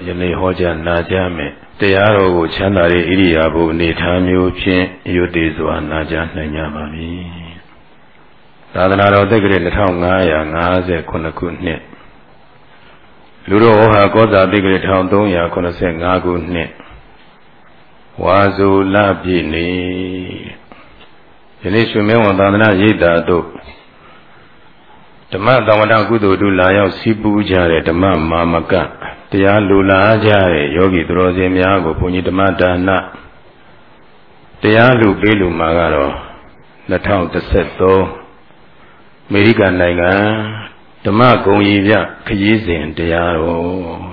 ယနေ့ဟောကြားနာကြားမယ်တရားတော်ကိုချမ်းသာတဲ့ဣရိယာပုအနေထားမျိုးဖြင့်ရွတ်တည်စွာနာကြားနိုင်ကြပါမည်သာသနာတော်သက္ကရာ1559ခုနှစ်လူတော်ဟောကောဇာသက္ကရာ1385ခုနှစ်ဝါဇူလပြည့်နေ့ယနေ့ရွှေမဲဝန်သာသနာရိပ်သာတို့ဓမ္မသံဝတ္တကုသိုလ်တို့လာရောက်စီးပူးကြတဲ့ဓမ္မမာမကတရားလူလာကြတဲ့ယောဂီသူတော်စင်များကိုဘုန်းကြီးဓမ္မဒါနတရားလူပေးလူမှာကတော့2013အမေရိကန်နိုင်ငံဓမ္မဂုံရီပြခရီးစဉ်တရားတော်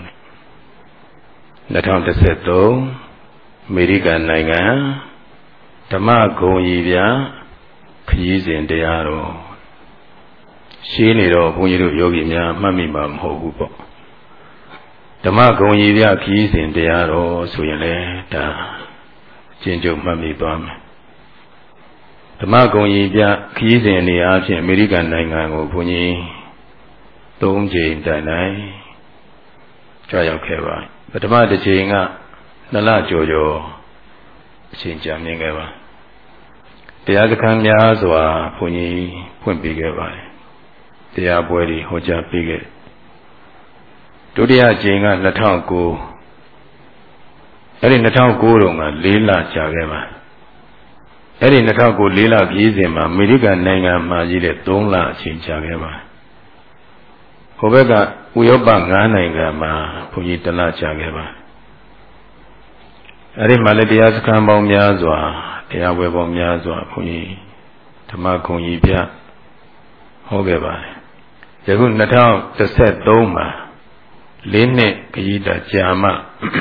2013အမေရိကန်နိုင်ငံဓမ္မဂုံရီပြခရီးစဉ်တရားတော်ရှင်းနေတော့ဘုန်းကြီးတို့ယောဂီများမှတ်မိမှာမဟုတ်ဘူးပေါ့ဓမ္မဂုံကြီးပြခရီးစဉ်တရားတော်ဆိုရင်လည်းဒါကျင့်ကြုံမှတ်မိသွားမယ်ဓမ္မဂုံကြီးပြခရီးစဉ်အနေအားဖြင့်အမေရိကန်နိုင်ငံကိုဘုန်းကြီး3ကြိမ်တိုင်တိုင်ကြွရောက်ခဲ့ပါပထမတစ်ကြိမ်က2လကျော်အချိန်ကြာမြင့်ခဲ့ပါတရားစခန်းများစွာဘုန်းကြီးဖွင့်ပေးခဲ့ပါတယ်တရားပွဲတွေဟောကြားပေးခဲ့ဒုတိယကြိမ်က2009အဲ့ဒီ2009တုန်းက4လကြာခဲ့ပါအဲ့ဒီ2009 4လပြည်စဉ်မှာအမေရိကန်နိုင်ငံမှာကြီးတဲ့3လအချိန်ကြာခဲ့ပါဟိုဘက်ကဥရောပ9နိုင်ငံမှာဘုန်းကြီး1လကြာခဲ့ပါအဲ့ဒီမှာလည်းတရားစခန်းပေါင်းများစွာတရားပွဲပေါင်းများစွာဘုန်းကြီးဓမ္မဂုံကြီးပြဟောခဲ့ပါတယ်ယခု2013မှာ4နှစ်ခရီးတာကြာမှ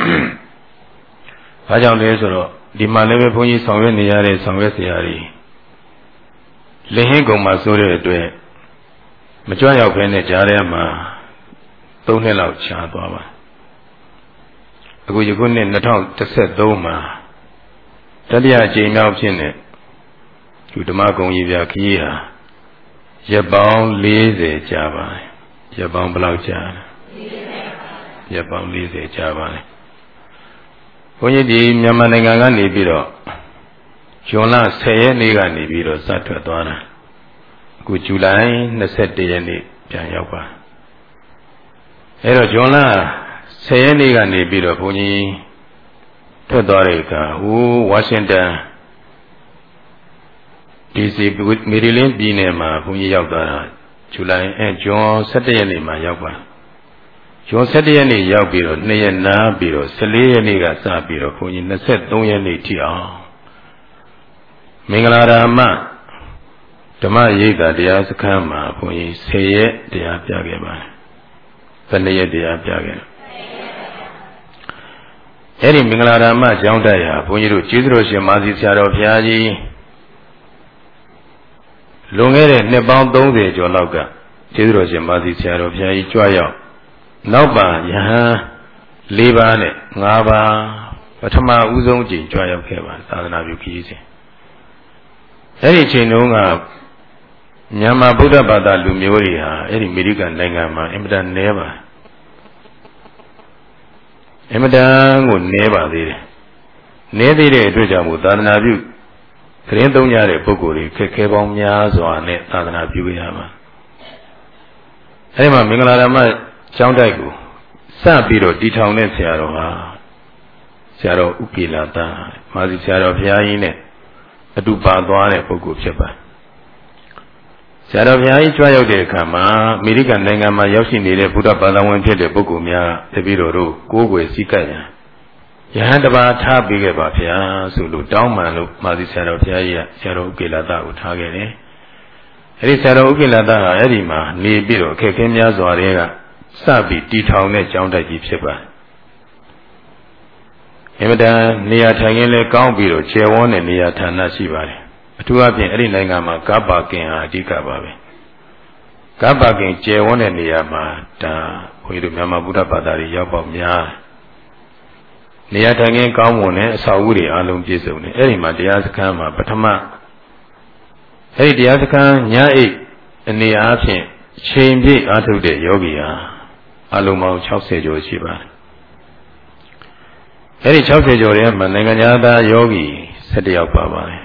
ဘာကြောင့်လဲဆိုတော့ဒီမှာလည်းပဲဘုန်းကြီးဆောင်ရွက်နေရတဲ့ဆောင်ရွက်စရာတွေလင်းဟင်းကုန်မှာဆိုတဲ့အတွက်မကြွရောက်ခဲနဲ့ကြားထဲမှာ3နှစ်လောက်ခြားသွားပါအခုယခုနှစ်2013မှာတတိယအကြိမ်မြောက်ဖြစ်နေဒီဓမ္မဂုံကြီးပြခရီးဟာရက်ပေါင်း40ကြာပါတယ်ရက်ပေါင်းဘယ်လောက်ကြာလဲရက်ပေါင်း40ကြာပါတယ်ဘုန်းကြီးဒီမြန်မာနိုင်ငံကနေပြီးတော့ဇွန်လ10ရက်နေ့ကနေပြီးတော့စထွက်သွားတာအခုဇူလိုင်21ရက်နေ့ပြန်ရောက်ပါအဲ့တော့ဇွန်လ10ရက်နေ့ကနေပြီးတော့ဘုန်းကြီးထွက်သွားတဲ့အခါဝါရှင်တန်ဒီစီမေရီလင်းပြည်နယ်မှာဘုန်းကြီးရောက်သွားတာဇွန်17ရက်နေ့မှာရောက်ပါဇွန်17ရက်နေ့ရောက်ပြီးတော့2ရက်နားပြီးတော့14ရက်နေ့ကစပြီးတော့ဘုန်းကြီး23ရက်နေ့ထိအောင်မင်္ဂလာရာမဓမ္မရိပ်သာတရားစခန်းမှာဘုန်းကြီး10ရက်တရားပြခဲ့ပါတယ်ဘယ်နှစ်ရက်တရားပြခဲ့အဲ့ဒီမင်္ဂလာရာမကျောင်းတိုက်ဟာဘုန်းကြီးတို့ကျေးဇူးတော်ရှင်မာစီဆရာတော်ဘုရားကြီးလွန်ခဲ့တဲ့နှစ်ပေါင်း30ကျော်လောက်ကကျေးဇူးတော်ရှင်မာစီဆရာတော်ဘုရားကြီးကြွရောက်နောက်ပါယဟန်4ပါးနဲ့5ပါးပထမဦးဆုံးကြိမ်ကြွရောက်ခဲ့ပါသာသနာပြုခရီးစဉ်အဲ့ဒီချိန်တုန်းကမြန်မာဗုဒ္ဓဘာသာလူမျိုးတွေဟာအဲ့ဒီအမေရိကန်နိုင်ငံမှာအင်မတန်နည်းပါအင်မတန်ကိုနည်းပါသေးတယ်နည်းသေးတဲ့အတွက်ကြောင့်မို့သာသနာပြုခရစ်သုံးကြတဲ့ပုဂ္ဂိုလ်တွေခက်ခဲပေါင်းများစွာနဲ့သာသနာပြုရပါအဲ့ဒီမှာမင်္ဂလာဓမ္မကျောင်းတိုက်ကိုစပြီးတော့တည်ထောင်တဲ့ဆရာတော်ဟာဆရာတော်ဥက္ကေလာတမာစီဆရာတော်ဘုရားကြီးနဲ့အတူပါသွားတဲ့ပုဂ္ဂိုလ်ဖြစ်ပါဆရာတော်ဘုရားကြီးကြွရောက်တဲ့အခါမှာအမေရိကန်နိုင်ငံမှာရောက်ရှိနေတဲ့ဗုဒ္ဓဘာသာဝင်ဖြစ်တဲ့ပုဂ္ဂိုလ်များတပည့်တော်တို့ကိုးကွယ်စည်းကပ်ရန်ယဟန်တပါးထားပေးခဲ့ပါဗျာဆိုလို့တောင်းပန်လို့မာစီဆရာတော်ဘုရားကြီးကဆရာတော်ဥက္ကေလာတကိုထားခဲ့တယ်အဲဒီဆရာတော်ဥက္ကေလာတကအဲ့ဒီမှာနေပြီးတော့အခက်အခဲများစွာတွေကစပြီးတည်ထောင်တဲ့ကျောင်းတိုက်ကြီးဖြစ်ပါတယ်အင်မတန်နေရာထိုင်ခင်းလဲကောင်းပြီးတော့ကျယ်ဝန်းတဲ့နေရာဌာနရှိပါတယ်အထူးအဖြင့်အဲ့ဒီနိုင်ငံမှာကားပါကင်ဟာအဓိကပါပဲကားပါကင်ကျယ်ဝန်းတဲ့နေရာမှာဒါဘုန်းကြီးတို့မြန်မာဗုဒ္ဓဘာသာတွေရောက်ပေါက်များနေရာထိုင်ခင်းကောင်းမွန်တဲ့အဆောက်အဦတွေအလုံးပြည့်စုံတယ်အဲ့ဒီမှာတရားစခန်းမှာပထမအဲ့ဒီတရားစခန်းညအိတ်အနေအားဖြင့်ချိန်ပြည့်အားထုတ်တဲ့ယောဂီဟာအလုံးပေါင်း60ကျော်ရှိပါတယ်အဲ့ဒီ60ကျော်ထဲမှာနိုင်ငံသားယောဂီ17ယောက်ပါပါတယ်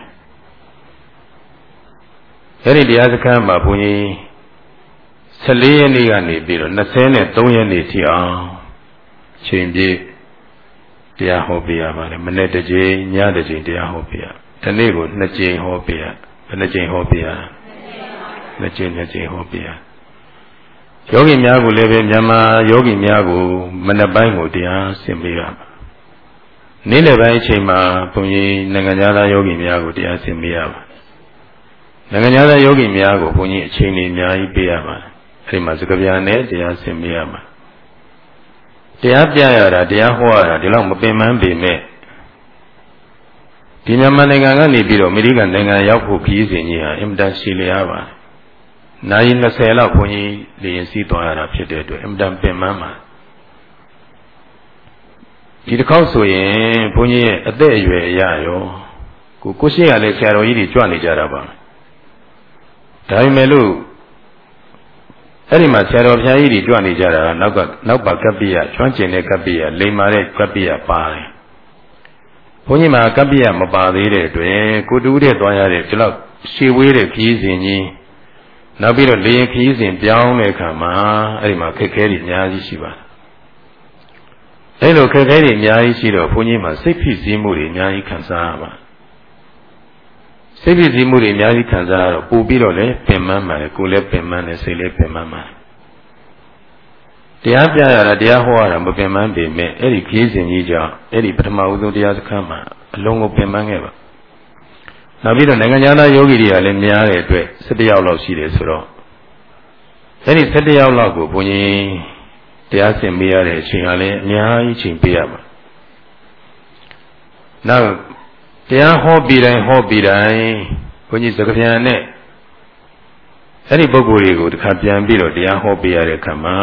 အဲ့ဒီတရားစခန်းမှာဘုန်းကြီး14ရက်နေ့ကနေပြီးတော့23ရက်နေ့ထိအောင်ချိန်ပြည့်တရားဟောပေးရပါတယ်မနေ့တစ်ကြိမ်ညတစ်ကြိမ်တရားဟောပေးရဒီနေ့ကို2ကြိမ်ဟောပေးရဘယ်နှကြိမ်ဟောပေးရ2ကြိမ်ဟောပေးရယောဂီများကိုလည်းပဲမြန်မာယောဂီများကိုမနေ့ပိုင်းကိုတရားဆင်ပေးရပါနေ့လယ်ပိုင်းအချိန်မှာဘုန်းကြီးနိုင်ငံသားယောဂီများကိုတရားဆင်ပေးရပါနိုင်ငံသားယောဂီများကိုဘုန်းကြီးအချိန်လေးအများကြီးပေးရပါတယ်အဲဒီမှာစကားပြန်နဲ့တရားဆင်ပေးရမှာတရားပြရတာတရားဟောရတာဒီလောက်မပင်ပန်းပေမဲ့ဒီမြန်မာနိုင်ငံကနေပြီးတော့အမေရိကန်နိုင်ငံရောက်ဖို့ခရီးစဉ်ကြီးဟာအင်မတန်ရှည်လျားပါတယ်နိုင်20လောက်ဘုန်းကြီးလေရင်စီးသွားရတာဖြစ်တဲ့အတွက်အင်မတန်ပင်ပန်းပါဒီတစ်ခေါက်ဆိုရင်ဘုန်းကြီးရဲ့အသက်အရွယ်အရရောကိုရှိရလဲဆရာတော်ကြီးတွေကြွနေကြတာပါဒါပေမဲ့လို့အဲ့ဒီမှာဆရာတော်ဘုရားကြီးတွေကြွနေကြတာကနောက်ပါကပ္ပိယကျွမ်းကျင်တဲ့ကပ္ပိယလိမ္မာတဲ့ကပ္ပိယပါတယ်ဘုန်းကြီးမှာကပ္ပိယမပါသေးတဲ့အတွက်ကိုတူးတဲ့သွားရတဲ့ဒီလောက်ရှည်ဝေးတဲ့ခရီးစဉ်ကြီးနောက်ပြီးတော့လေရင်ခရီးစဉ်ပြောင်းတဲ့အခါမှာအဲ့ဒီမှာခက်ခဲတွေအများကြီးရှိပါတယ်အဲ့လိုခက်ခဲတွေအများကြီးရှိတော့ဘုန်းကြီးမှာစိတ်ဖိစီးမှုတွေအများကြီးခံစားရပါစိတ်ဖိစီးမှုတွေအများကြီးခံစားရတော့ပို့ပြီးတော့လည်းပင်ပန်းပါတယ်ကိုယ်လည်းပင်ပန်းတယ်စိတ်လည်းပင်ပန်းပါတယ်တရားပြရတာတရားဟောရတာမပင်ပန်းပေမဲ့အဲ့ဒီခရီးစဉ်ကြီးကြောင့်အဲ့ဒီပထမဦးဆုံးတရားစခန်းမှာအလုံးကိုပင်ပန်းခဲ့ပါနောက်ပြီးတော့နိုင်ငံသားယောဂီတွေကလည်းများတဲ့အတွက်17ယောက်လောက်ရှိတယ်ဆိုတော့အဲ့ဒီ17ယောက်လောက်ကိုဘုန်းကြီးတရားဆင်ပေးရတဲ့အချိန်ကလည်းအများကြီးချိန်ပေးရပါနောက်တရားဟောပြီးတိုင်းဘုန်းကြီးစကားပြန်နဲ့အဲ့ဒီပုဂ္ဂိုလ်တွေကိုတစ်ခါပြန်ပြီးတော့တရားဟောပေးရတဲ့အခါမှာ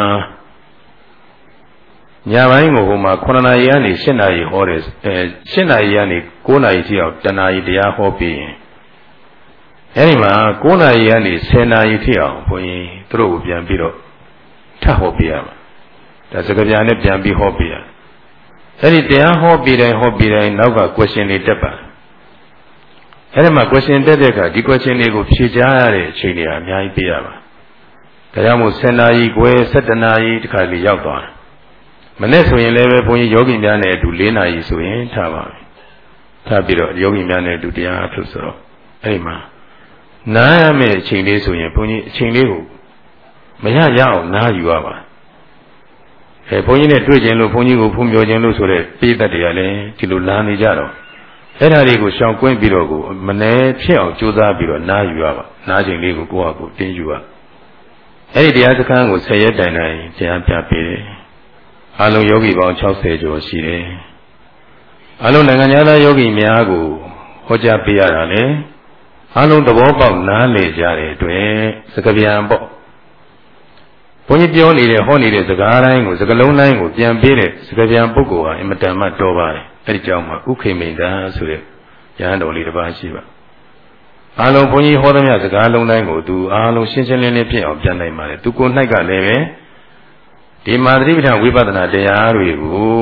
ညပိုင်းကိုဟိုမှာ9နာရီကနေ10နာရီဟောတယ်10နာရီကနေ9နာရီထိအောင်တနာရီတရားဟောပြီးရင်အဲ့ဒီမှာ9နာရီကနေ10နာရီထိအောင်ဘုန်းကြီးသူတို့ကိုပြန်ပြီးတော့ထပ်ဟောပေးရမှာဒါစကားပြန်နဲ့ပြန်ပြီးဟောပေးရအဲ့ဒီတရားဟောပြီးတိုင်းနောက်က question တွေတက်ပါအဲ့ဒီမှာ question တက်တဲ့အခါဒီ question တွေကိုဖြေကြားရတဲ့အချိန်တွေအများကြီးပေးရပါဒါကြောင့်မို့10နာရီခွဲ17နာရီတခါလေးရောက်သွားတယ်မနေ့ဆိုရင်လည်းပဲဘုန်းကြီးယောဂီများနဲ့အတူ4နာရီဆိုရင်ထားပါမယ်ထားပြီးတော့ယောဂီများနဲ့အတူတရားအထုတ်ဆိုတော့အဲ့ဒီမှာနားရမယ့်အချိန်လေးဆိုရင်ဘုန်းကြီးအချိန်လေးကိုမရအောင်နားယူရပါဘုန်းကြီးနဲ့တွေ့ခြင်းလို့ဘုန်းကြီးကိုဖုံးပြောခြင်းလို့ဆိုတဲ့ပိဋကတ်တွေကလည်းဒီလိုလာနေကြတော့အဲ့ဒါတွေကိုရှောင်ကွင်းပြီးတော့ကိုမနှဲဖြစ်အောင်ကြိုးစားပြီးတော့နားယူရပါနားချိန်လေးကိုကိုယ့်ဟာကိုယ်တင်းယူရအဲ့ဒီတရားစခန်းကို10ရက်တိုင်တရားပြပေးတယ်အလုံးယောဂီပေါင်း60ကျော်ရှိတယ်အလုံးနိုင်ငံသားယောဂီများကိုဟောကြားပေးရတာလေအလုံးသဘောပေါက်နားလည်ကြတဲ့အတွက်စကားပြန်ပေါ့ဘုန်းကြီးပြောနေတဲ့ဟောနေတဲ့စကားတိုင်းကိုစကားလုံးတိုင်းကိုပြန်ပေးတဲ့စကားပြန်ပုဂ္ဂိုလ်ဟာအင်မတန်မှတော်ပါတယ်အဲ့ဒီကြောင့်မှဥခိမိန်တာဆိုတဲ့ရဟန်းတော်လေးတစ်ပါးရှိပါအလုံးဘုန်းကြီးဟောသမျှစကားလုံးတိုင်းကိုသူအလုံးရှင်းရှင်းလင်းလင်းဖြစ်အောင်ပြန်နိုင်ပါတယ်သူကိုယ်၌ကလည်းပဲဒီမာသတိပဋ္ဌာန်ဝိပဿနာတရားတွေကို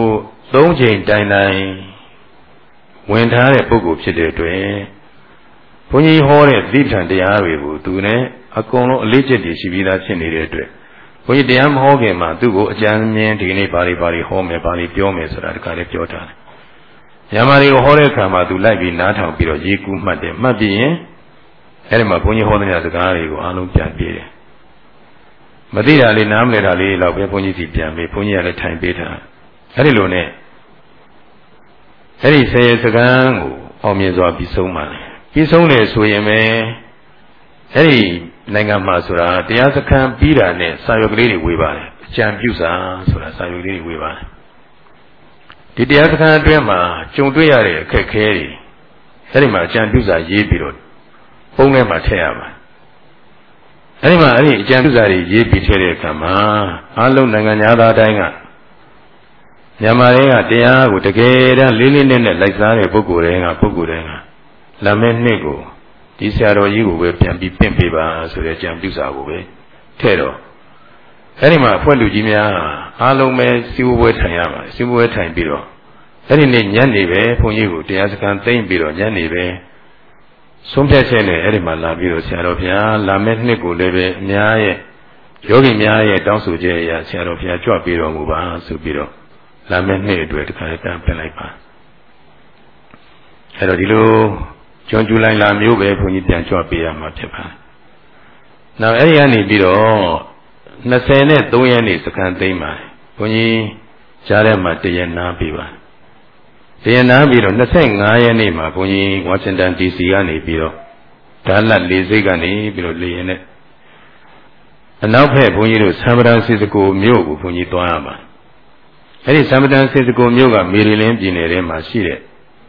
3ချိန်တိုင်ဝင်ထားတဲ့ပုဂ္ဂိုလ်ဖြစ်တဲ့အတွက်ဘုန်းကြီးဟောတဲ့သတိပဋ္ဌာန်တရားတွေကိုသူနဲ့အကုန်လုံးအလေးကျက်တည်ရှိပြီးသားဖြစ်နေတဲ့အတွက်ဘုန်းကြီးတရားမဟောခင်မှာသူ့ကိုအကြံဉာဏ်ဒီကနေ့ပါဠိဟောမယ်ပါဠိပြောမယ်ဆိုတာတခါလေးပြောထားတယ်။မြန်မာတွေကိုဟောတဲ့အခါမှာသူလိုက်ပြီးနားထောင်ပြီးတော့ရေးကူးမှတ်တယ်မှတ်ပြီးရင်အဲ့ဒီမှာဘုန်းကြီးဟောတဲ့စကားတွေကိုအားလုံးပြန်ပြေးတယ်မသိတာလေးနားမလည်တာလေးတော့ပဲဘုန်းကြီးစီပြန်ပြီးဘုန်းကြီးကလည်းထိုင်ပေးတာအဲ့ဒီလိုနဲ့အဲ့ဒီဆယ်စကံကိုအောင်မြင်စွာပြီးဆုံးပါလေပြီးဆုံးတယ်ဆိုရင်ပဲအဲ့ဒီနိုင်ငံမှာဆိုတာတရားစခန်းပြီးတာနဲ့စာရွက်ကလေးတွေဝေပါတယ်အကြံပြုစာဆိုတာစာရွက်ကလေးတွေဝေပါတယ်ဒီတရားစခန်းအတွင်းမှာကြုံတွေ့ရတဲ့အခက်အခဲတွေအဲ့ဒီမှာအကြံပြုစာရေးပြီးတော့ပုံထဲမှာထည့်ရပါတယ်အဲ့ဒီမှာအဲ့ဒီအကြံပြုစာတွေရေးပြီးထည့်တဲ့အခါမှာအားလုံးနိုင်ငံသားတိုင်းကမြန်မာတွေကတရားကိုတကယ်တမ်းလေးလေးနက်နက်လိုက်စားတဲ့ပုဂ္ဂိုလ်တွေကလာမယ့်နှစ်ကိုဒီဆရာတော်ကြီးကိုပဲပြန်ပြီးပင့်ပေးပါဆိုတဲ့ကြံပြုစာကိုပဲထည့်တော့အဲ့ဒီမှာအဖွဲ့လူကြီးများအားလုံးပဲစီဝပွဲထိုင်ရပါတယ်စီဝပွဲထိုင်ပြီးတော့အဲ့ဒီနေ့ညနေပဲဘုန်းကြီးကိုတရားစခန်းသိမ့်ပြီးတော့ညနေပဲဆုံးဖြတ်ချက်နဲ့အဲ့ဒီမှာလာပြီးတော့ဆရာတော်ဘုရားလာမယ့်နှစ်ကိုလည်းပဲအများရဲ့ယောဂီများရဲ့တောင်းဆိုချက်အရဆရာတော်ဘုရားကြွပြီးတော်မူပါဆိုပြီးတော့လာမယ့်နှစ်အတွက်တခါတည်းပြန်ပြလိုက်ပါအဲ့တော့ဒီလိုကျွန်းကျူလိုက်လာမျိုးပဲဘုန်းကြီးပြန်ကြွပေးရမှာဖြစ်ပါနောက်အဲ့ဒီကနေပြီးတော့23ရက်နေ့စခန်းသိမ်းပါဘုန်းကြီးကြားထဲမှာတရက်နားပြီးပါတရက်နားပြီးတော့25ရက်နေ့မှာဘုန်းကြီးဝါရှင်တန် DC ကနေပြီးတော့ဒါလတ်လေးစိတ်ကနေပြီးတော့လေရင်နဲ့အနောက်ဘက်ဘုန်းကြီးတို့ဆမ်ပတန်စီစကိုမြို့ကိုဘုန်းကြီးသွားရပါအဲ့ဒီဆမ်ပတန်စီစကိုမြို့ကမေရီလင်းပြည်နယ်ထဲမှာရှိတဲ့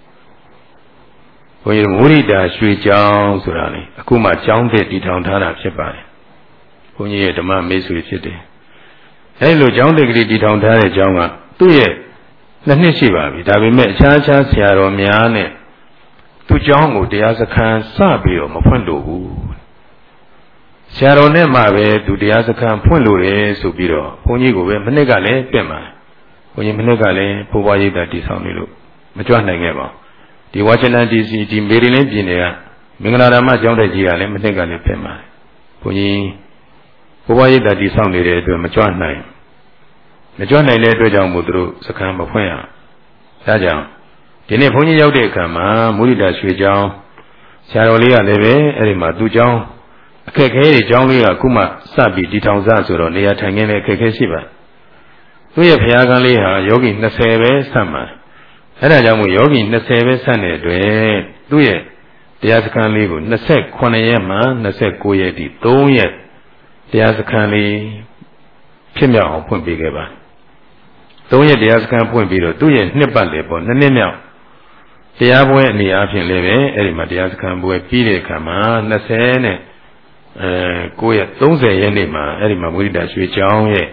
ဘုန်းကြီးတို့မုရိတာရွှေကျောင်းဆိုတာလေအခုမှကျောင်းသစ်တည်ထောင်ထားတာဖြစ်ပါတယ်ဘုန်းကြီးရဲ့ဓမ္မမိတ်ဆွေဖြစ်တယ်အဲ့လိုကျောင်းသစ်ကလေးတည်ထောင်ထားတဲ့ကျောင်းကသူ့ရဲ့2 နှစ်ရှိပါပြီဒါပေမဲ့အခြားဆရာတော်များနဲ့သူ့ကျောင်းကိုတရားစခန်းစပြီးတော့မဖွင့်လို့ဘူးဆရာတော်နဲ့မှပဲသူတရားစခန်းဖွင့်လို့တယ်ဆိုပြီးတော့ဘုန်းကြီးကိုပဲမနှစ်ကလည်းပြင်ပါဘုန်းကြီးမနှစ်ကလည်းဘိုးဘွားရိပ်သာတည်ဆောင်နေလို့မကြွနိုင်ခဲ့ပါဘူးဒီဝါရှင်တန် DC ဒီမေရီလင်းပြည်နယ်ကမင်္ဂလာဓမ္မကျောင်းတိုက်ကြီးကလည်းမနှစ်ကလည်းပြင်ပါဘုန်းကြီးဘိုးဘွားရိပ်သာတည်ဆောင်နေတဲ့အတွက်မကြွနိုင်တဲ့အတွက်ကြောင့်မို့သူတို့စခန်းမဖွင့်ရဒါကြောင့်ဒီနေ့ဘုန်းကြီးရောက်တဲ့အခါမှာမုရိဒရွှေကျောင်းဆရာတော်လေးကလည်းပဲအဲ့ဒီမှာသူ့ကျောင်းအခက်ခဲတွေကျောင်းလေးကခုမှစပြီးတည်ထောင်စဆိုတော့နေရာထိုင်ခင်းလည်းအခက်ခဲရှိပါသူ့ရဲ့ဘုရားကလေးဟာယောဂီ20ပဲဆက်မှာအဲ့ဒါကြောင့်မို့ယောဂီ20ပဲဆက်တဲ့အတွက်သူ့ရဲ့တရားစခန်းလေးကို28ရက်မှ29ရက်ထိ3ရက်တရားစခန်းလေးဖြစ်မြောက်အောင်ဖွင့်ပေးခဲ့ပါ3ရက်တရားစခန်းဖွင့်ပြီးတော့သူ့ရဲ့နှစ်ပတ်လေပေါ့2နှစ်မြောက်တရားပွဲအနေအချင်းလည်းပဲအဲ့ဒီမှာတရားစခန်းပွဲပြီးတဲ့အခါမှာ20နဲ့9ရက်30ရက်နေ့မှာအဲ့ဒီမှာမုရိဒရွှေကျောင်းရဲ့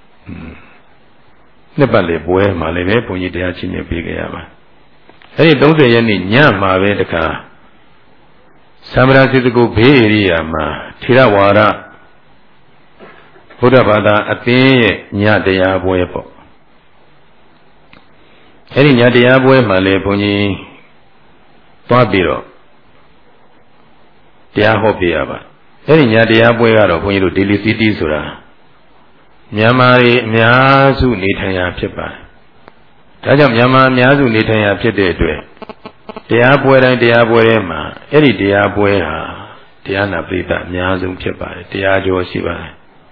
နှစ်ပတ်လေပွဲမှာလည်းပဲဘုန်းကြီးတရားချင်းမြတ်ပေးခဲ့ရပါအဲ့ဒီ30ရက်နေ့ညမှာပဲတခါသံဗရာစေတကုဘေးဧရိယာမှာထေရဝါဒဘုရားဘာသာအသင်းရဲ့ညတရားပွဲပေါ့အဲ့ဒီညတရားပွဲမှာလေဘုန်းကြီးသွားပြီးတော့တရားဟောပြရပါအဲ့ဒီညတရားပွဲကတော့ဘုန်းကြီးတို့ Daily City ဆိုတာမြန်မာတွေအများစုနေထိုင်ရာဖြစ်ပါတယ်ဒါကြောင့်မြန်မာအများစုနေထိုင်ရာဖြစ်တဲ့အတွက်တရားပွဲတိုင်းတရားပွဲထဲမှာအဲ့ဒီတရားပွဲဟာတရားနာပရိသတ်အများဆုံးဖြစ်ပါတယ်တရားကျော်ရှိပါတယ်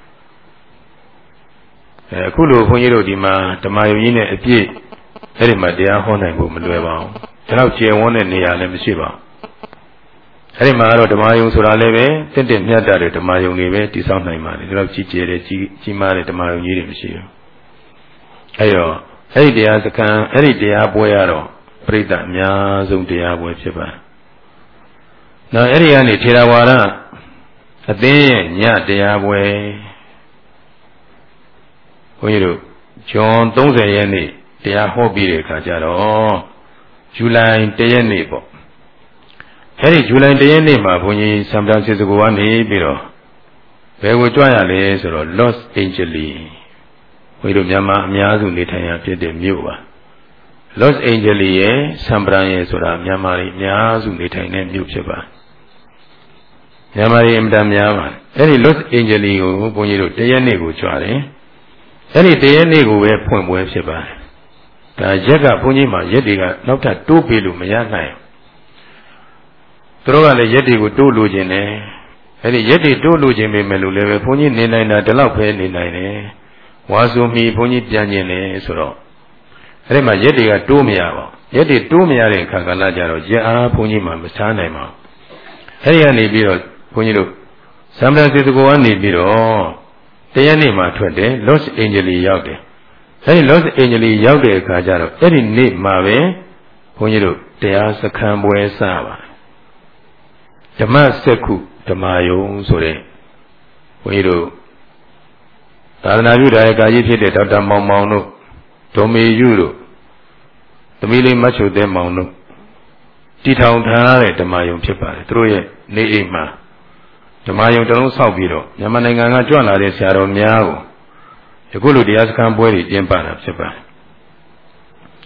အခုလိုဘုန်းကြီးတို့ဒီမှာဓမ္မယုံကြီးနဲ့အပြည့်အဲ့ဒီမှာတရားဟောနိုင်ဖို့မလွယ်ပါဘူးဒါတော့ကျေဝန်းတဲ့နေရာလည်းမရှိပါဘူးအဲ့ဒီမှာတော့ဓမ္မယုံဆိုတာလည်းပဲတင့်မြတ်တဲ့ဓမ္မယုံတွေပဲတည်ဆောက်နိုင်ပါတယ်ဒါတော့ကြီးကျယ်တဲ့ကြီးမားတဲ့ဓမ္မယုံကြီးတွေမရှိဘူးအဲ့တော့အဲ့ဒီတရားစခန်းအဲ့ဒီတရားပွဲရတော့ပြိဿအများဆုံးတရားပွဲဖြစ်ပါတယ်နောက်အဲ့ဒီကနေထေရဝါဒအသင်းရဲ့ညတရားပွဲဘုန်းကြီးတို့ဇွန်30ရက်နေ့တရားဟောပြီးတဲ့အခါကျတော့ဇူလိုင်1ရက်နေ့ပေါ့အဲဒီဇူလိုင်1ရက်နေ့မှာဘုန်းကြီးဆမ်ပတန်စီစကိုကနေပြီးတော့ဘယ်ကိုကြွရလဲဆိုတော့ Los Angeles ဘုန်းကြီးတို့မြန်မာအများစုနေထိုင်ရာဖြစ်တဲ့မြို့ပါ Los Angeles ရဲ့ဆမ်ပတန်ရဲ့ဆိုတာမြန်မာတွေအများစုနေထိုင်တဲ့မြို့ဖြစ်ပါမြန်မာတွေအမြဲတမ်းများပါအဲဒီ Los Angeles ကိုဘုန်းကြီးတို့1ရက်နေ့ကိုကြွတယ်အဲ့ဒီ1ရက်နေ့ကိုပဲဖွင့်ပွဲဖြစ်ပါတယ်ဒါရက်ကဘုန်းကြီးမှာရက်တွေကနောက်ထပ်တိုးပေးလို့မရနိုင်သူတို့ကလည်းရက်တွေကိုတိုးလို့ခြင်းတယ်အဲ့ဒီရက်တွေတိုးလို့ခြင်းပဲလို့လည်းပဲဘုန်းကြီးနေနိုင်တာဒီလောက်ပဲနေနိုင်တယ်ဝါဆိုမီဘုန်းကြီးပြန်ကျင်တယ်ဆိုတော့အဲ့ဒီမှာရက်တွေကတိုးမရပါဘူးရက်တွေတိုးမရတဲ့အခါကလည်းကြတော့ရက်အားဘုန်းကြီးမှမစားနိုင်ပါဘူးအဲ့ဒီကနေပြီးတော့ဘုန်းကြီးတို့ဆမ်ပတန်စီစကိုကနေပြီးတော့1ရက်နေ့မှာထွက်တယ် Los Angeles ရောက်တယ်အဲဒီ Los Angeles ရောက်တဲ့အခါကျတော့အဲ့ဒီနေ့မှာပဲဘုန်းကြီးတို့တရားစခန်းပွဲစပါဓမ္မစက္ခုဓမ္မယုံဆိုတဲ့ဘုန်းကြီးတို့သာသနာပြုဒါယကာကြီးဖြစ်တဲ့ဒေါက်တာမောင်မောင်တို့ဒေါ်မေယုတို့သမီးလေးမချုသဲမောင်တို့တည်ထောင်ထားတဲ့ဓမ္မယုံဖြစ်ပါတယ်သူတို့ရဲ့နေအိမ်မှာဓမ္မယုံတလုံးဆောက်ပြီးတော့မြန်မာနိုင်ငံကကြွလာတဲ့ဆရာတော်များကိုယခုလိုတရားစခန်းပွဲတွေကျင်းပတာဖြစ်ပါတယ်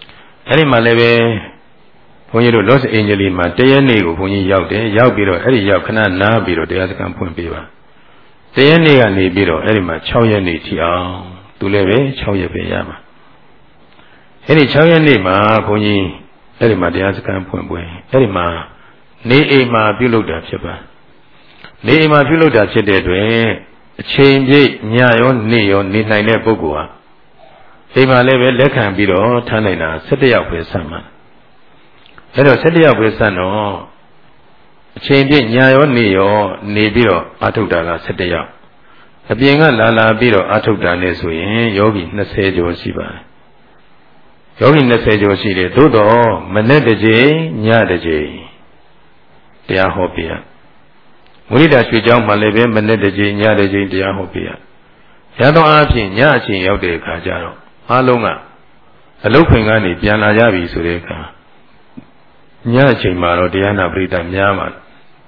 အဲ့ဒီမှာလည်းပဲဘုန်းကြီးတို့ Los Angeles မှာတရက်နေ့ကိုဘုန်းကြီးရောက်တယ်ရောက်ပြီးတော့အဲ့ဒီရောက်ခဏနားပြီးတော့တရားစခန်းဖွင့်ပေးပါတရက်နေ့ကနေပြီးတော့အဲ့ဒီမှာ6ရက်နေ့ထိအောင်သူလည်းပဲ6ရက်ပဲရမှာအဲ့ဒီ6ရက်နေ့မှာဘုန်းကြီးအဲ့ဒီမှာတရားစခန်းဖွင့်ပွဲအဲ့ဒီမှာနေအိမ်မှာပြုလုပ်တာဖြစ်ပါနေအိမ်မှာပြုလုပ်တာဖြစ်တဲ့အတွက်အချိန်ပြည့်ညရောနေ့ရောနေနိုင်တဲ့ပုဂ္ဂိုလ်ဟာအိမ်မှာလည်းပဲလက်ခံပြီးတော့ထားနိုင်တာ17ယောက်ပဲဆက်မှာအဲ့တော့17ယောက်ပဲဆက်တော့အချိန်ပြည့်ညရောနေ့ရောနေပြီးတော့အာထုတ်တာက17ယောက်အပြင်ကလာပြီးတော့အာထုတ်တာနဲ့ဆိုရင်ယောဂီ20ကျော်ရှိပါတယ်ယောဂီ20ကျော်ရှိတယ်သို့တော့မနေ့တစ်ကြိမ်ညတစ်ကြိမ်တရားဟောပြရမုရိဒာရွှေကျောင်းမှာလည်းပဲမနေ့တစ်ကြိမ်ညတစ်ကြိမ်တရားဟောပြရရသောအားဖြင့်ညအချိန်ရောက်တဲ့အခါကျတော့အားလုံးကအလုတ်ခွင်ကနေပြန်လာကြပြီဆိုတဲ့အခါညအချိန်မှာတော့တရားနာပရိသတ်များမှာ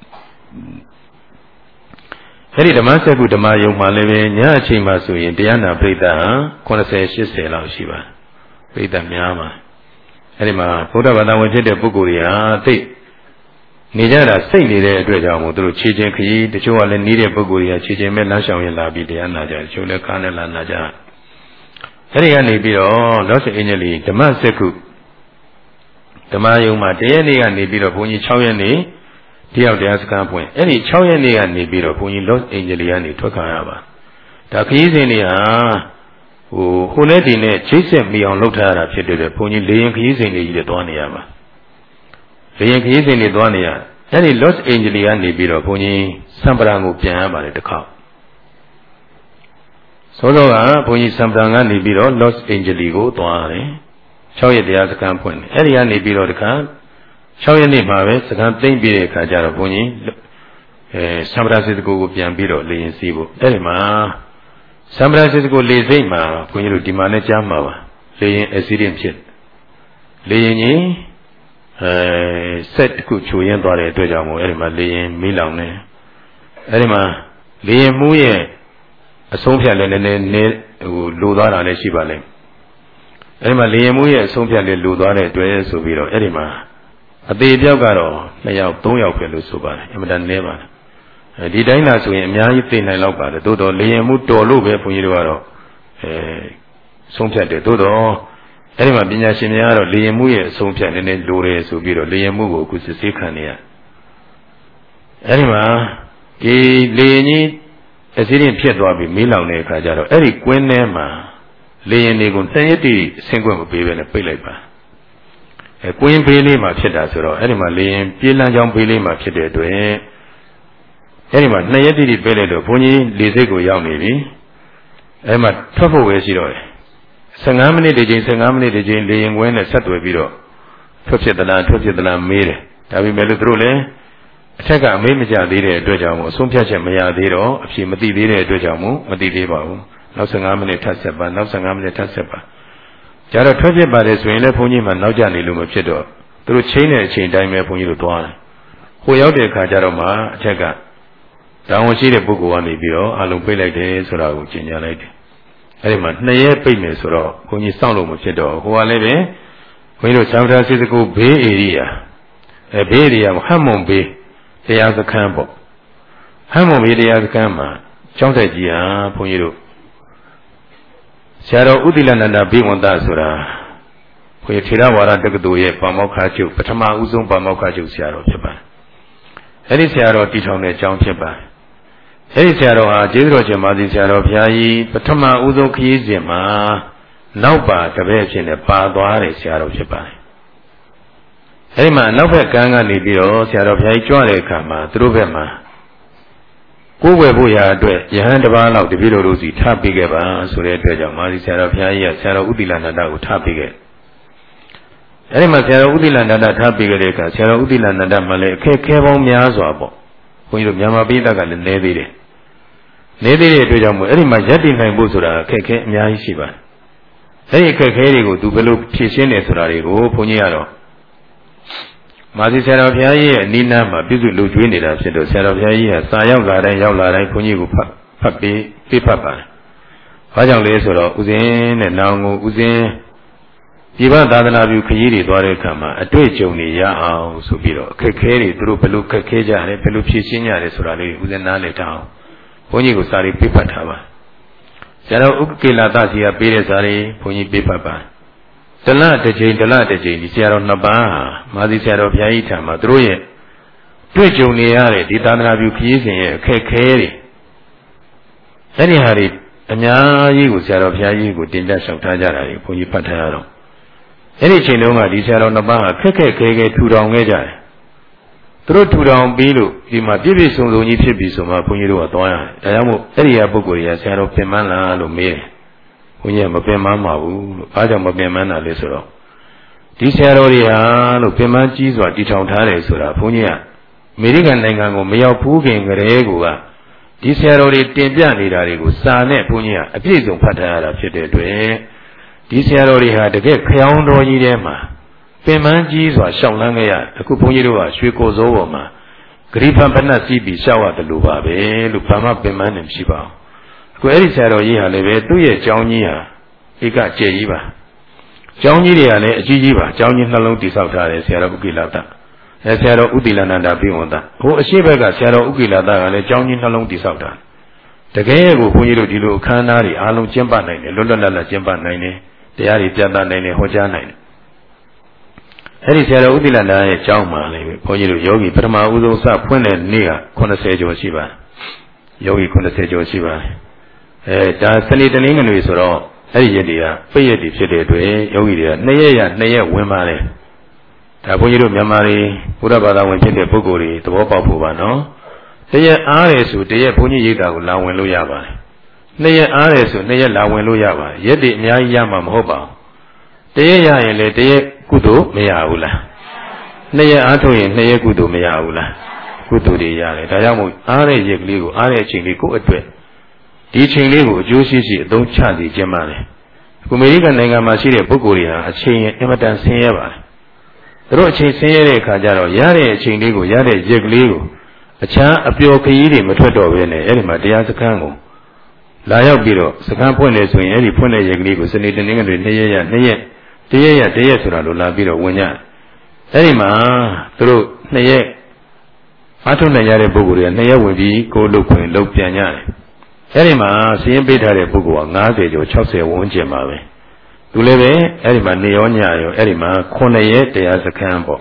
အဲ့ဒီဓမ္မစက္ကုဓမ္မယုံမှာလည်းပဲညအချိန်မှာဆိုရင်တရားနာပရိသတ်ဟာ80-80လောက်ရှိပါပရိသတ်များမှာအဲ့ဒီမှာဘုရားဘာသာဝင်ဖြစ်တဲ့ပုဂ္ဂိုလ်တွေဟာသိနေကြတာစိတ်နေတဲ့အတွက်ကြောင့်မို့သူတို့ခြေချင်းခရီးတချို့ကလည်းနေတဲ့ပုဂ္ဂိုလ်တွေကခြေချင်းမဲ့လမ်းရှောင်ရင်လာပြီးတရားနာကြတယ်တချို့လည်းကားနဲ့လာနာကြအဲ့ဒီကနေပြီးတော့ Los Angeles ဓမ္မစက္ကုဓမ္မယုံမှာတရက်နေ့ကနေပြီးတော့ဘုန်းကြီး6ရက်နေ့တယောက်တရားစခန်းဖွင့်အဲ့ဒီ6ရက်နေ့ကနေပြီးတော့ဘုန်းကြီး Los Angeles ကနေထွက်ခွာရပါဒါခရီးစဉ်တွေဟာဟိုနဲ့ဒီနဲ့ချိတ်ဆက်မိအောင်လုပ်ထားရတာဖြစ်တဲ့ဘုန်းကြီးလေရင်ခရီးစဉ်တွေကြီးတွေသွားနေရပါလေရင်ခရီးစဉ်တွေသွားနေရအဲ့ဒီ Los Angeles ကနေပြီးတော့ဘုန်းကြီးစံပရန်ကိုပြန်ရပါတယ်တစ်ခေါက်ဆိုတော့ကဘုန်းကြီးစံပရန်ကနေပြီးတော့ Los Angeles ကိုသွားတယ်6ရက်တရားစခန်းဖွင့်တယ်အဲ့ဒီကနေပြီးတော့တခါ6ရက်နေ့မှာပဲစခန်းသိမ့်ပြီးတဲ့အခါကျတော့ဘုန်းကြီးဆမ်ဖရန်စစ္စကိုကိုပြန်ပြီးတော့လေရင်စီးဖို့အဲ့ဒီမှာဆမ်ဖရန်စစ္စကိုလေဆိပ်မှာဘုန်းကြီးတို့ဒီမှာလည်းကြားမှာပါလေရင် accident ဖြစ်လေရင်ကြီးဆက်တစ်ခုချိုရင်းသွားတဲ့အတွက်ကြောင့်မို့အဲ့ဒီမှာလေရင်မီးလောင်နေအဲ့ဒီမှာလေရင်မှုရဲ့အဆုံးဖြတ်လည်းနည်းနည်းလိုသွားတာလည်းရှိပါလိမ့်အဲ့ဒီမှာလေရင်မှုရဲ့အဆုံးဖြတ်လည်းလိုသွားတဲ့အတွက်ဆိုပြီးတော့အဲ့ဒီမှာအသေးပြောက်ကတော့2ယောက်3ယောက်ပဲလို့ဆိုပါတယ်အမှန်တန်နည်းပါတယ်ဒီတိုင်းသာဆိုရင်အများကြီးသိနိုင်လောက်ပါတယ်သို့တော်လေရင်မှုတော်လို့ပဲဘုန်းကြီးတို့ကတော့ဆုံးဖြတ်တယ်သို့တော်အဲ့ဒီမှာပညာရှင်များကတော့လေရင်မှုရဲ့အဆုံးဖြတ်နည်းနည်းလိုတယ်ဆိုပြီးတော့လေရင်မှုကိုအခုစစ်ဆေးခံနေရအဲ့ဒီမှာဒီလေရင်ကြီးအစည်းရင်ဖြစ်သွားပြီးမီးလောင်တဲ့အခါကျတော့အဲ့ဒီကွင်းထဲမှာလေရင်တွေကိုတရက်တည်းဆင်းခွင့်မပေးဘဲနဲ့ပိတ်လိုက်ပါကွင်းဘေးလေးမှာဖြစ်တာဆိုတော့အဲ့ဒီမှာလေရင်ပြေးလန်းချောင်းဘေးလေးမှာဖြစ်တဲ့အတွက်အဲ့ဒီမှာ2ရက်တည်းပေးလိုက်တော့ဘုန်းကြီးလေစိတ်ကိုရောက်နေပြီအဲ့မှာထွက်ဖို့ပဲရှိတော့တယ်15မိနစ်တစ်ချိန်15မိနစ်တစ်ချိန်လေရင်ကွင်းနဲ့ဆက်သွယ်ပြီးတော့ထွက်ဖြစ်သလားမေးတယ်ဒါပေမဲ့လို့သူတို့လည်းအထက်ကအမေးမကြသေးတဲ့အတွက်ကြောင့်မို့အဆုံးဖြတ်ချက်မရသေးတော့အဖြေမသိသေးတဲ့အတွက်ကြောင့်မို့မသိသေးပါဘူးနောက်15မိနစ်ထပ်ဆက်ပါနောက်15မိနစ်ထပ်ဆက်ပါကြတော့ထွက်ဖြစ်ပါတယ်ဆိုရင်လည်းဘုန်းကြီးမှနောက်ကျနေလို့မဖြစ်တော့သူတို့ချိန်တဲ့အချိန်တိုင်းပဲဘုန်းကြီးတို့သွားတယ်ဟိုရောက်တဲ့အခါကျတော့မှအထက်ကတောင်းဝန်ရှိတဲ့ပုဂ္ဂိုလ်ကနေပြီးတော့အလုံးပိတ်လိုက်တယ်ဆိုတာကိုကြေညာလိုက်တယ်အဲ့ဒီမှာ2ရက်ပိတ်မယ်ဆိုတော့ဘုန်းကြီးစောင့်လို့မဖြစ်တော့ဟိုကလည်းပဲဘုန်းကြီးတို့ဆမ်ဖရာစစ်စကိုဘေးဧရိယာဘေးဧရိယာမှာဟမ်မွန်ဘေးတရားစခန်းပေါ့ဟမ်မွန်ဘေးတရားစခန်းမှာကျောင်းဆက်ကြီးဟာဘုန်းကြီးတို့ဆရာတော်ဥဒိလနန္ဒဘေးဝန္တဆိုတာဘုရားထေရဝါဒတက္ကသိုလ်ရဲ့ပါမောက္ခချုပ်ပထမဦးဆုံးပါမောက္ခချုပ်ဆရာတော်ဖြစ်ပါတယ်အဲ့ဒီဆရာတော်တည်ထောင်တဲ့ကျောင်းဖြစ်ပါတယ်အဲ့ဒီဆရာတော်ဟာကျေးဇူးတော်ရှင်မာသီဆရာတော်ဘုရားကြီးပထမဦးဆုံးခရီးစဉ်မှာနောက်ပါတပည့်ဖြစ်နေပါသွားတဲ့ဆရာတော်ဖြစ်ပါတယ်အဲ့ဒီမှာနောက်ဘက်ကန်းကနေပြီးတော့ဆရာတော်ဘုရားကြီးကြွတဲ့အခါမှာသူတို့ဘက်မှာကိုယ်ဝယ်ဖို့ရာအတွက်ယဟန်တစ်ပါးလောက်တပည့်တော်တို့စီထားပေးခဲ့ပါဆိုတဲ့အတွက်ကြောင့်မာသီဆရာတော်ဘုရားကြီးကဆရာတော်ဥတိလနန္ဒကိုထားပေးခဲ့အဲ့ဒီမှာဆရာတော်ဥတိလနန္ဒထားပေးခဲ့တဲ့အခါဆရာတော်ဥတိလနန္ဒမှလည်းအခက်ခဲပေါင်းများစွာပေါ့ဘုန်းကြီးတို့မြန်မာပြည်သားကလည်းနေသေးတယ်နေသေးတဲ့အတွက်ကြောင့်မို့အဲ့ဒီမှာရပ်တည်နိုင်ဖို့ဆိုတာအခက်ခဲအများကြီးရှိပါတယ်အဲ့ဒီအခက်ခဲတွေကိုသူဘယ်လိုဖြေရှင်းတယ်ဆိုတာတွေကိုဘုန်းကြီးကတော့မာသီဆရာတော်ဘုရားကြီးရဲ့အနိနာမှာပြုစုလုပ်ကျွေးနေတာဖြစ်လို့ဆရာတော်ဘုရားကြီးကစာရောက်လာတိုင်းဘုန်းကြီးကိုဖတ်ပေးဖတ်ပါတယ်။ဘာကြောင့်လဲဆိုတော့ဥစဉ်နဲ့နောင်ကိုဥစဉ်ဒီဘာသာသနာပြုခရီးတွေသွားတဲ့အခါမှာအတွေ့အကြုံတွေရအောင်ဆိုပြီးတော့အခက်ခဲတွေသူတို့ဘယ်လိုခက်ခဲကြတယ်ဘယ်လိုဖြေရှင်းကြတယ်ဆိုတာလေးဦးဇင်းနားလည်ထားအောင်ဘုန်းကြီးကိုစာလေးပေးဖတ်ထားပါဆရာတော်ဥက္ကေလာသစီကပေးတဲ့စာလေးဘုန်းကြီးပေးဖတ်ပါတလတစ်ချိန်ဒီဆရာတော်နှစ်ပါးမာသီဆရာတော်ဘုရားကြီးထံမှာသူတို့ရဲ့တွေ့ကြုံနေရတဲ့ဒီသာသနာပြုခရီးစဉ်ရဲ့အခက်ခဲတွေအဲ့ဒီဟာတွေအများကြီးကိုဆရာတော်ဘုရားကြီးကိုတင်ပြလျှောက်ထားကြတာတွေဘုန်းကြီးဖတ်ထားရတော့အဲ့ဒီချိန်တုန်းကဒီဆရာတော်နှစ်ပါးခက်ခဲထူထောင်ခဲ့ကြတယ်သူတို့ထူထောင်ပြီးလို့ဒီမှာပြည့်ပြည့်စုံစုံကြီးဖြစ်ပြီဆိုမှဘုန်းကြီးတို့ကသွားရတယ်ဒါကြောင့်မို့အဲ့ဒီဟာပုဂ္ဂိုလ်တွေကဆရာတော်ပြင်ပန်းလားလို့မေးတယ်ဘုန်းကြီးကမပြင်ပန်းပါဘူးလို့ဘာကြောင့်မပြင်ပန်းတာလဲဆိုတော့ဒီဆရာတော်တွေဟာလို့ပြင်ပန်းကြီးစွာတည်ထောင်ထားတယ်ဆိုတာဘုန်းကြီးကအမေရိကန်နိုင်ငံကိုမရောက်ဘူးခင်ကလေးကဒီဆရာတော်တွေတင်ပြနေတာတွေကိုစာနဲ့ဘုန်းကြီးကအပြည့်စုံဖတ်ထားရတာဖြစ်တဲ့အတွက်ဒီဆရာတော်တွေဟာတကယ်ခရောင်းတော်ကြီးထဲမှာပင်ပန်းကြီးစွာရှောင်လန်းခဲ့ရအခုဘုန်းကြီးတို့ကရွှေကိုစိုးပေါ်မှာဂရိဖန်ဖဏတ်စီးပြီးရှောက်ရတယ်လို့ပါပဲလို့ဘာမှပင်ပန်းနေမရှိပါဘူးအခုအဲ့ဒီဆရာတော်ကြီးဟာလည်းပဲသူ့ရဲ့ကျောင်းကြီးဟာဧကကျယ်ကြီးပါကျောင်းကြီးတွေကလည်းအကြီးကြီးပါကျောင်းကြီးနှလုံးတိဆောက်ထားတယ်ဆရာတော်ဥက္ကိလတဆရာတော်ဥတိလနန္ဒပိဝန္တဟိုအရှိဘက်ကဆရာတော်ဥက္ကိလတကလည်းကျောင်းကြီးနှလုံးတိဆောက်တာတကယ်ကိုဘုန်းကြီးတို့ဒီလိုအခမ်းအနားတွေအားလုံးကျင်းပနိုင်တယ်လွတ်လွတ်လပ်လပ်ကျင်းပနိုင်တယ်တရားတွေပြသနိုင်တယ်ဟောကြားနိုင်တယ်အဲ့ဒီဆရာတော်ဥတိလန္ဒရဲ့ကျောင်းမှာလည်းဘုန်းကြီးတို့ယောဂီပထမဦးဆုံးစဖွင့်တဲ့နေ့က80ကျော်ရှိပါတယ်ယောဂီ80ကျော်ရှိပါတယ်ဒါစနေတနင်္ဂနွေဆိုတော့အဲ့ဒီရက်တွေကပိတ်ရက်တွေဖြစ်တဲ့အတွက်ယောဂီတွေက2ရက်ဝင်ပါတယ်ဒါဘုန်းကြီးတို့မြန်မာတွေဘုရားဘာသာဝင်ဖြစ်တဲ့ပုဂ္ဂိုလ်တွေသဘောပေါက်ဖို့ပါနော်တရက်အားရဆိုတရက်ဘုန်းကြီးရိပ်တာကိုလာဝင်လို့ရပါတယ်2ရက်အားရဆို2ရက်လာဝင်လို့ရပါတယ်ရက်တွေအများကြီးရမှာမဟုတ်ပါဘူးတရက်ရရင်လေတရက်ကုသိုလ်မရဘူးလား2ရက်အားထုတ်ရင်2ရက်ကုသိုလ်မရဘူးလားကုသိုလ်တွေရတယ်ဒါကြောင့်မို့အားတဲ့ရက်ကလေးကိုအားတဲ့အချိန်လေးကိုအတွက်ဒီအချိန်လေးကိုအကျိုးရှိရှိအသုံးချစီခြင်းပါလေအခုအမေရိကန်နိုင်ငံမှာရှိတဲ့ပုဂ္ဂိုလ်တွေဟာအချိန်အင်မတန်ဆင်းရဲပါတယ်သူတို့အချိန်ဆင်းရဲတဲ့အခါကျတော့ရတဲ့အချိန်လေးကိုရတဲ့ရက်ကလေးကိုအခြားအပျော်ခရီးတွေမထွက်တော့ဘဲနဲ့အဲ့ဒီမှာတရားစခန်းကိုလာရောက်ပြီးတော့စခန်းဖွင့်နေဆိုရင်အဲ့ဒီဖွင့်တဲ့ရက်ကလေးကိုစနေတနင်္ဂနွေ2ရက်ဆိုတာလိုလာပြီးတော့ဝင်ကြအဲ့ဒီမှာသူတို့2ရက်အားထုတ်နိုင်ရတဲ့ပုဂ္ဂိုလ်တွေက2ရက်ဝင်ပြီးကိုယ်လုပ်ခွင့်လုပ်ပြန်ကြတယ်အဲ့ဒီမှာစီရင်ပေးထားတဲ့ပုဂ္ဂိုလ်က50ကျော်60ဝန်းကျင်ပါပဲသူလည်းပဲအဲ့ဒီမှာနေရောညရောအဲ့ဒီမှာ9ရက်တရားစခန်းပေါ့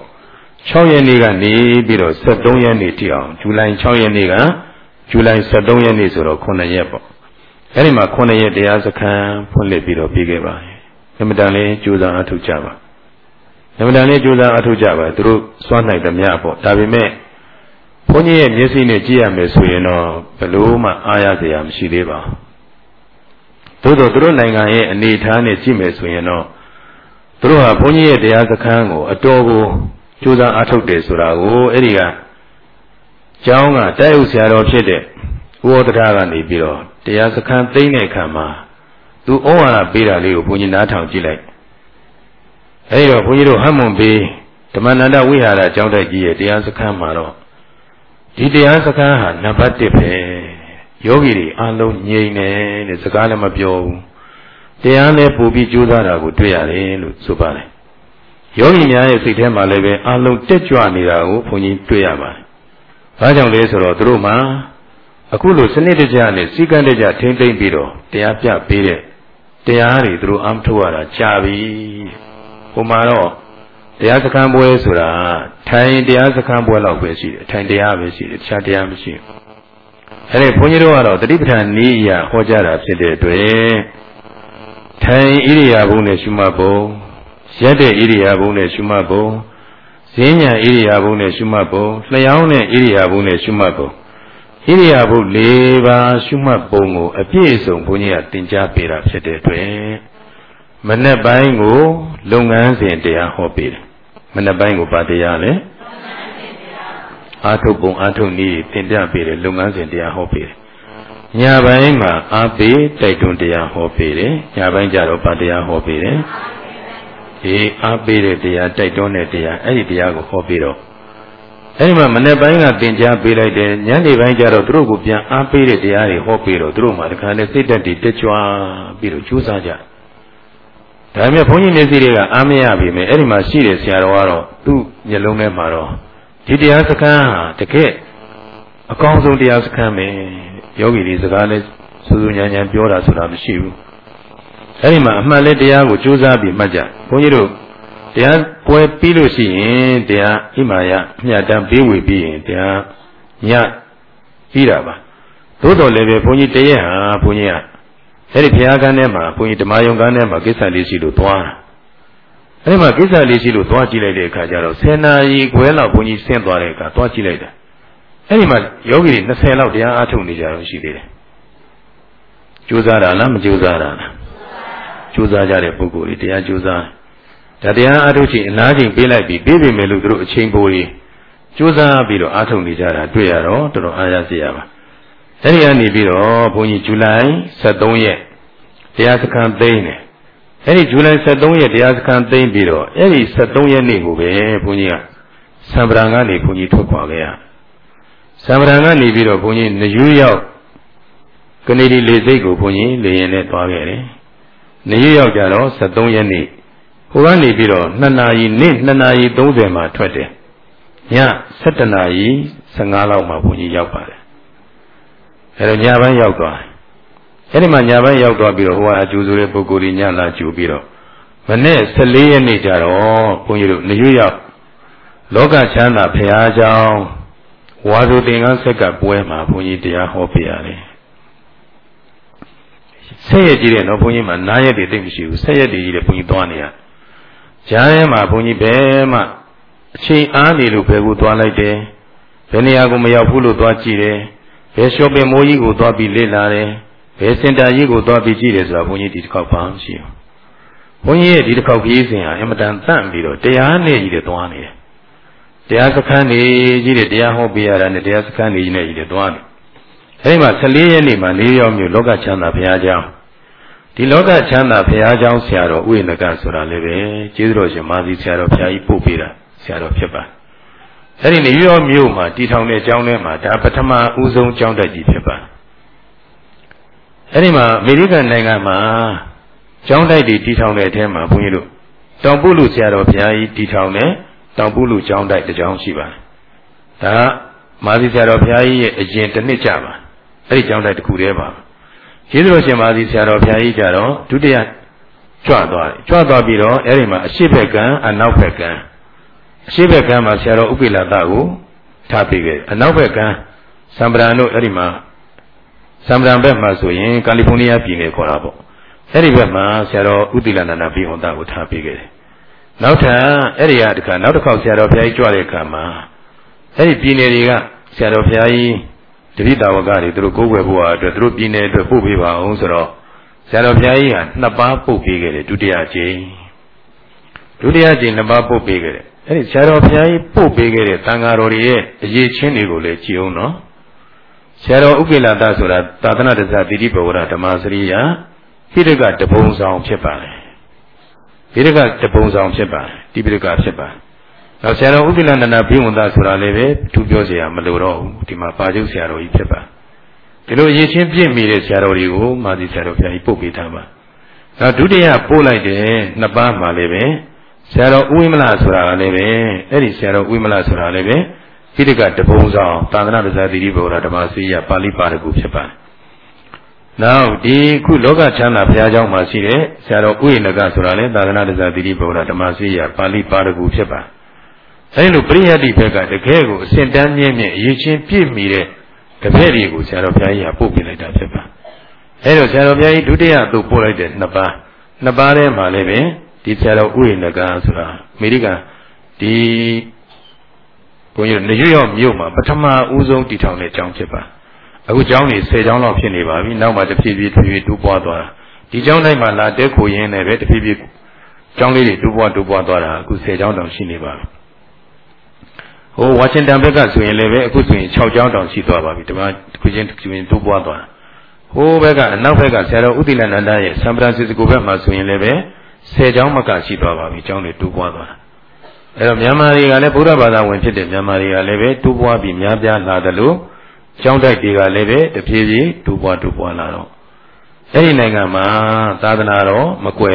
6ရက်နေ့ကနေပြီးတော့73ရက်နေ့ထိအောင်ဇူလိုင်6ရက်နေ့ကဇူလိုင်73ရက်နေ့ဆိုတော့9ရက်ပေါ့အဲ့ဒီမှာ9ရက်တရားစခန်းဖွင့်လှစ်ပြီးတော့ပြီးခဲ့ပါတယ်အမှန်တန်လေးကြိုးစားအားထုတ်ကြပါအမှန်တန်လေးကြိုးစားအားထုတ်ကြပါသူတို့စွမ်းနိုင်သမျှပေါ့ဒါပေမဲ့ဘုန်းကြီးရဲ့မျက်စိနဲ့ကြည့်ရမယ်ဆိုရင်တော့ဘယ်လို့မှအားရစရာမရှိသေးပါဘူးသို့တော့သူတို့နိုင်ငံရဲ့အနေအထားနဲ့ကြည့်မယ်ဆိုရင်တော့သူတို့ဟာဘုန်းကြီးရဲ့တရားစခန်းကိုအတော်ကိုကြိုးစားအားထုတ်တယ်ဆိုတာကိုအဲ့ဒီကကျောင်းကတိုက်ဥဆရာတော်ဖြစ်တဲ့ဥဩတရကနေပြီးတော့တရားစခန်းသိမ်းတဲ့အခါမှာသူဩဝါဒပေးတာလေးကိုဘုန်းကြီးနားထောင်ကြည့်လိုက်အဲဒီတော့ဘုန်းကြီးတို့ဟမ်းမွန်ပေးဓမ္မနန္ဒဝိဟာရကျောင်းတိုက်ကြီးရဲ့တရားစခန်းမှာတော့ဒီတရားစခန်းဟာနံပါတ်1ပဲယောဂီတွေအလုံးငြိမ်နေတဲ့စကားလည်းမပြောဘူးတရားလည်းပို့ပြီးကြိုးစားတာကိုတွေ့ရတယ်လို့ဆိုပါတယ်ယောဂီများရဲ့စိတ်ထဲမှာလည်းပဲအလုံးတက်ကြွနေတာကိုဘုန်းကြီးတွေ့ရပါတယ်ဘာကြောင့်လဲဆိုတော့သူတို့မှာအခုလိုစနစ်တကျနဲ့စီကံတကျထိမ့်သိမ့်ပြီးတော့တရားပြပေးတဲ့တရားတွေသူတို့အမှထုတ်ရတာကြာပြီဟိုမှာတော့တရားစခန်းပွဲဆိုတာထိုင်တရားစခန်းပွဲလောက်ပဲရှိတယ်ထိုင်တရားပဲရှိတယ်တခြားတရားမရှိဘူးအဲ့ဒီဘုန်းကြီးတို့ကတော့တတိပဋ္ဌာန်နည်းအရဟောကြားတာဖြစ်တဲ့အတွက်ထိုင်ဣရိယာပုနဲ့ရှုမှတ်ပုံရက်တဲ့ဣရိယာပုနဲ့ရှုမှတ်ပုံဈဉ္ညာဣရိယာပုနဲ့ရှုမှတ်ပုံလျှောင်းတဲ့ဣရိယာပုနဲ့ရှုမှတ်ပုံဣရိယာပု၄ပါးရှုမှတ်ပုံကိုအပြည့်အစုံဘုန်းကြီးကသင်ကြားပေးတာဖြစ်တဲ့အတွက်မနက်ပိုင်းကိုလုပ်ငန်းစဉ်တရားဟောပေးတယ်မနက်ပိုင်းကိုပါတရားလဲအာထုပ်ပုံအာထုပ်နည်းသင်ပြပေးတယ်လုပ်ငန်းစဉ်တရားဟောပေးတယ်ညပိုင်းမှာအားပေးတိုက်တွန်းတရားဟောပေးတယ်ညပိုင်းကျတော့ပါတရားဟောပေးတယ်အားပေးတဲ့တရားတိုက်တွန်းတဲ့တရားအဲ့ဒီတရားကိုဟောပေးတော့အဲ့ဒီမှာမနေ့ပိုင်းကသင်ကြားပေးလိုက်တယ်ညနေပိုင်းကျတော့သူတို့ကိုပြန်အားပေးတဲ့တရားတွေဟောပေးတော့သူတို့မှတခါလဲစိတ်ဓာတ်တွေတက်ကြွပြီးတော့ကြိုးစားကြဒါပေမဲ့ဘုန်းကြီးမျက်စိတွေကအားမရပြီမယ်အဲ့ဒီမှာရှိတဲ့ဆရာတော်ကတော့သူ့မျက်လုံးထဲမှာတော့ဒီတရားစခန်းဟာတကယ်အကောင်းဆုံးတရားစခန်းပဲယောဂီတွေစကားလဲစူးစူးညံညံပြောတာဆိုတာမရှိဘူးအဲ့ဒီမှာအမှန်လဲတရားကိုကြိုးစားပြီးမှတ်ကြဘုန်းကြီးတို့တရားပွဲပြီးလို့ရှိရင်တရားဣမာယအမြတ်တမ်းပေးဝေပြီးရင်တရားညပြီးတာပါသို့တော်လည်းပဲဘုန်းကြီးတရက်ဟာဘုန်းကြီးကအဲ့ဒီဘုရားကန်းထဲမှာဘုန်းကြီးဓမ္မယုံကန်းထဲမှာကိစ္စလေးရှိလို့သွားတာအဲ့ဒီမှာကိစ္စလေးရှိလို့သွားကြည့်လိုက်တဲ့အခါကျတော့10 နာရီခွဲလောက်ဘုန်းကြီးဆင်းသွားတဲ့အခါသွားကြည့်လိုက်တာအဲ့ဒီမှာယောဂီတွေ20လောက်တရားအားထုတ်နေကြတော့ရှိသေးတယ်ကြိုးစားတာလားမကြိုးစားတာလားကြိုးစားကြတဲ့ပုဂ္ဂိုလ်တွေတရားကြိုးစားဒါတရားအားထုတ်ခြင်းအနာချိန်ပေးလိုက်ပြီးပြေးပြီမယ်လို့သူတို့အချိန်ပိုကြီးကြိုးစားပြီးတော့အားထုတ်နေကြတာတွေ့ရတော့တော်တော်အားရစေရပါအဲ့ဒီကနေပြီးတော့ဘုန်းကြီးဇူလိုင်23ရက်တရားစခန်းသိမ်းတယ်အဲ့ဒီဇူလိုင်23ရက်တရားစခန်းသိမ်းပြီးတော့အဲ့ဒီ23ရက်နေ့ကိုပဲဘုန်းကြီးကစံပရံကနေဘုန်းကြီးထွက်ခွာခဲ့ရစံပရံကနေပြီးတော့ဘုန်းကြီးနယူးရောက်ကနေဒီလေစိတ်ကိုဘုန်းကြီးလေရင်နဲ့သွားခဲ့တယ်နယူးရောက်ကြတော့23ရက်နေ့ဟိုကနေပြီးတော့2 နာရီနေ့2 နာရီ30မှာထွက်တယ်ည7 နာရီ15လောက်မှာဘုန်းကြီးရောက်ပါတယ်အဲ့တော့ညပိုင်းရောက်သွားတယ်အဲ့ဒီမှာညပိုင်းရောက်သွားပြီးတော့ဟိုကအကျိုးဆိုတဲ့ပုဂ္ဂိုလ်ကြီးညလာကျူပြီးတော့မနေ့14ရက်နေ့ကျတော့ဘုန်းကြီးတို့နယူးရောက်လောကချမ်းသာဘုရားကျောင်းဝါဆိုသင်္ကန်းဆက်ကပွဲမှာဘုန်းကြီးတရားဟောပြရတယ်ဆက်ရကြည့်တယ်နော်ဘုန်းကြီးမှာနားရက်တွေသိမရှိဘူးဆက်ရက်တွေကြီးတယ်ဘုန်းကြီးသွားနေရကြားထဲမှာဘုန်းကြီးဘယ်မှအချိန်အားနေလို့ဘယ်ကိုသွားလိုက်တယ်ဘယ်နေရာကိုမရောက်ဘူးလို့သွားကြည့်တယ်ဘယ်ရှော့ပင်မိုးကြီးကိုသွားပြီးလေ့လာတယ်ဘယ်စင်တာကြီးကိုသွားပြီးကြည့်တယ်ဆိုတာဘုန်းကြီးဒီတစ်ခေါက်ပါမရှိဘူးဘုန်းကြီးရဲ့ဒီတစ်ခေါက်ကြီးစဉ်ဟာအင်မတန်တန့်ပြီးတော့တရားနဲ့ကြီးတယ်သွားနေတယ်တရားစခန်းနေကြီးတယ်တရားဟောပြရတာနဲ့တရားစခန်းနေကြီးနဲ့ကြီးတယ်သွားတယ်အဲဒီမှာ14ရက်နေ့မှာ၄ရောက်မြို့လောကချမ်းသာဘုရားကျောင်းဒီလောကချမ်းသာဘုရားကျောင်းဆရာတော်ဥယျာဏကဆိုတာလည်းပဲကျေးဇူးတော်ရှင်မာသီဆရာတော်ဘုရားကြီးပို့ပေးတာဆရာတော်ဖြစ်ပါအဲ့ဒီနေရောမြို့မှာတည်ထောင်တဲ့ကျောင်းထဲမှာဒါပထမဦးဆုံးကျောင်းတက်ကြီးဖြစ်ပါအဲ့ဒီမှာအမေရိကန်နိုင်ငံမှာကျောင်းတိုက်တွေတည်ထောင်တဲ့အထဲမှာဘုန်းကြီးတို့တောင်ပုလူဆရာတော်ဘုရားကြီးတည်ထောင်တဲ့တောင်ပုလူကျောင်းတိုက်တစ်ကျောင်းရှိပါတယ်ဒါမာသီဆရာတော်ဘုရားကြီးရဲ့အရင်တစ်နှစ်ကြာပါအဲ့ဒီကျောင်းတိုက်တစ်ခုတည်းပါကျေးဇူးတော်ရှင်မာသီဆရာတော်ဘုရားကြီးကြတော့ဒုတိယကြွသွားတယ်ကြွသွားပြီးတော့အဲ့ဒီမှာအရှိဘက်ကံအနောက်ဘက်ကံအရှိဘက်ကံမှာဆရာတော်ဥပိ္ပလတကိုထားပေးခဲ့အနောက်ဘက်ကံစံပရံတို့အဲ့ဒီမှာစံပရံဘက်မှာဆိုရင်ကယ်လီဖိုးနီးယားပြည်နယ်ခေါ်တာပေါ့အဲ့ဒီဘက်မှာဆရာတော်ဥတိလနန္ဒဘိဟွန်တကိုထားပေးခဲ့တယ်နောက်ထပ်အဲ့ဒီကတခါနောက်တစ်ခေါက်ဆရာတော်ဘုရားကြီးကြွတဲ့အခါမှာအဲ့ဒီပြည်နယ်တွေကဆရာတော်ဘုရားကြီးတတိတာဝကတွေသူတို့ကိုးကွယ်ဖို့အတွက်သူတို့ပြည်နယ်အတွက်ပို့ပေးပါအောင်ဆိုတော့ဆရာတော်ဘုရားကြီးက2 ပါးပို့ပေးခဲ့တယ်ဒုတိယကြိမ်2 ပါးပို့ပေးခဲ့တယ်အဲ့ဒီဆရာတော်ဘုရားကြီးပို့ပေးခဲ့တဲ့သံဃာတော်တွေရဲ့အရေးချင်းတွေကိုလည်းကြည့်အောင်နော်ဆရာတော်ဥက္ကိလတဆိုတာသာသနာ့တစ္ဆတိတိဘဝရဓမ္မစရိယပိဋကတပုံဆောင်ဖြစ်ပါတယ်ပိဋကတပုံဆောင်ဖြစ်ပါတယ်တိပိဋကဖြစ်ပါတယ်နောက်ဆရာတော်ဥက္ကိလနန္ဒဘိဝန္တဆိုတာလည်းပဲသူပြောเสียမလို့တော့ဘူးဒီမှာပါကျုပ်ဆရာတော်ကြီးဖြစ်ပါဒီလိုအရေးချင်းပြည့်မီတဲ့ဆရာတော်တွေကိုမာသီဆရာတော်ဘုရားကြီးပို့ပေးထားပါနောက်ဒုတိယပို့လိုက်တဲ့2 ပါးမှာလည်းပဲဆရာတော်ဥဝိမလဆိုတာကလည်းပဲအဲ့ဒီဆရာတော်ဥဝိမလဆိုတာလည်းပဲပိဋကတပုံဆောင်သာသနာ့တစ္ဆတိတိဘဝရဓမ္မစရိယပါဠိပါရဂုဖြစ်ပါတယ်နောက်ဒီခုလောကချမ်းသာဘုရားကျောင်းမှာရှိတဲ့ဆရာတော်ဥယျာဏကဆိုတာလည်းသာသနာ့တစ္ဆတိတိဘဝရဓမ္မစရိယပါဠိပါရဂုဖြစ်ပါတယ်အဲဒီလိုပရိယတ်တိဘက်ကတကယ်ကိုအစဉ်တန်းမြင့်မြင့်အရေးချင်းပြည့်မီတဲ့တပည့်တွေကိုဆရာတော်ဘုရားကြီးကပို့ပြလိုက်တာဖြစ်ပါအဲဒါဆရာတော်ဘုရားကြီးဒုတိယသို့ပို့လိုက်တဲ့2 ပါး2 ပါးထဲမှာလည်းပဲဒီဆရာတော်ဥယျာဏကဆိုတာအမေရိကန်ဒီဘုန်းကြီးနယူးယောက်မြို့မှာပထမဦးဆုံးတည်ထောင်တဲ့ကျောင်းဖြစ်ပါအခုကျောင်းကြီး10ကျောင်းလောက်ဖြစ်နေပါပြီနောက်မှတဖြည်းဖြည်းတိုးပွားသွားတာဒီကျောင်းတိုင်းမှာလာတဲခိုရင်းနဲ့ပဲတဖြည်းဖြည်းကျောင်းလေးတွေတိုးပွားသွားတာအခု10ကျောင်းတောင်ရှိနေပါပြီဟိုဝါရှင်တန်ဘက်ကဆိုရင်လည်းပဲအခုဆိုရင်6ကျောင်းတောင်ရှိသွားပါပြီဒီမှာတစ်ခုချင်းတိုးပွားသွားတာဟိုဘက်ကအနောက်ဘက်ကဆရာတော်ဥတိလနန္ဒရဲ့ဆန်ဖရန်စစ္စကိုဘက်မှာဆိုရင်လည်းပဲ10ကျောင်းမကရှိသွားပါပြီကျောင်းတွေတိုးပွားသွားတာအဲ့တော့မြန်မာတွေကလည်းဗုဒ္ဓဘာသာဝင်ဖြစ်တဲ့မြန်မာတွေကလည်းပဲတိုးပွားပြီးများပြားလာတယ်လို့ကျောင်းတိုက်တွေကလည်းပဲတဖြည်းဖြည်းတိုးပွားလာတော့အဲ့ဒီနိုင်ငံမှာသာသနာတော်မကွယ်တော့ဘူး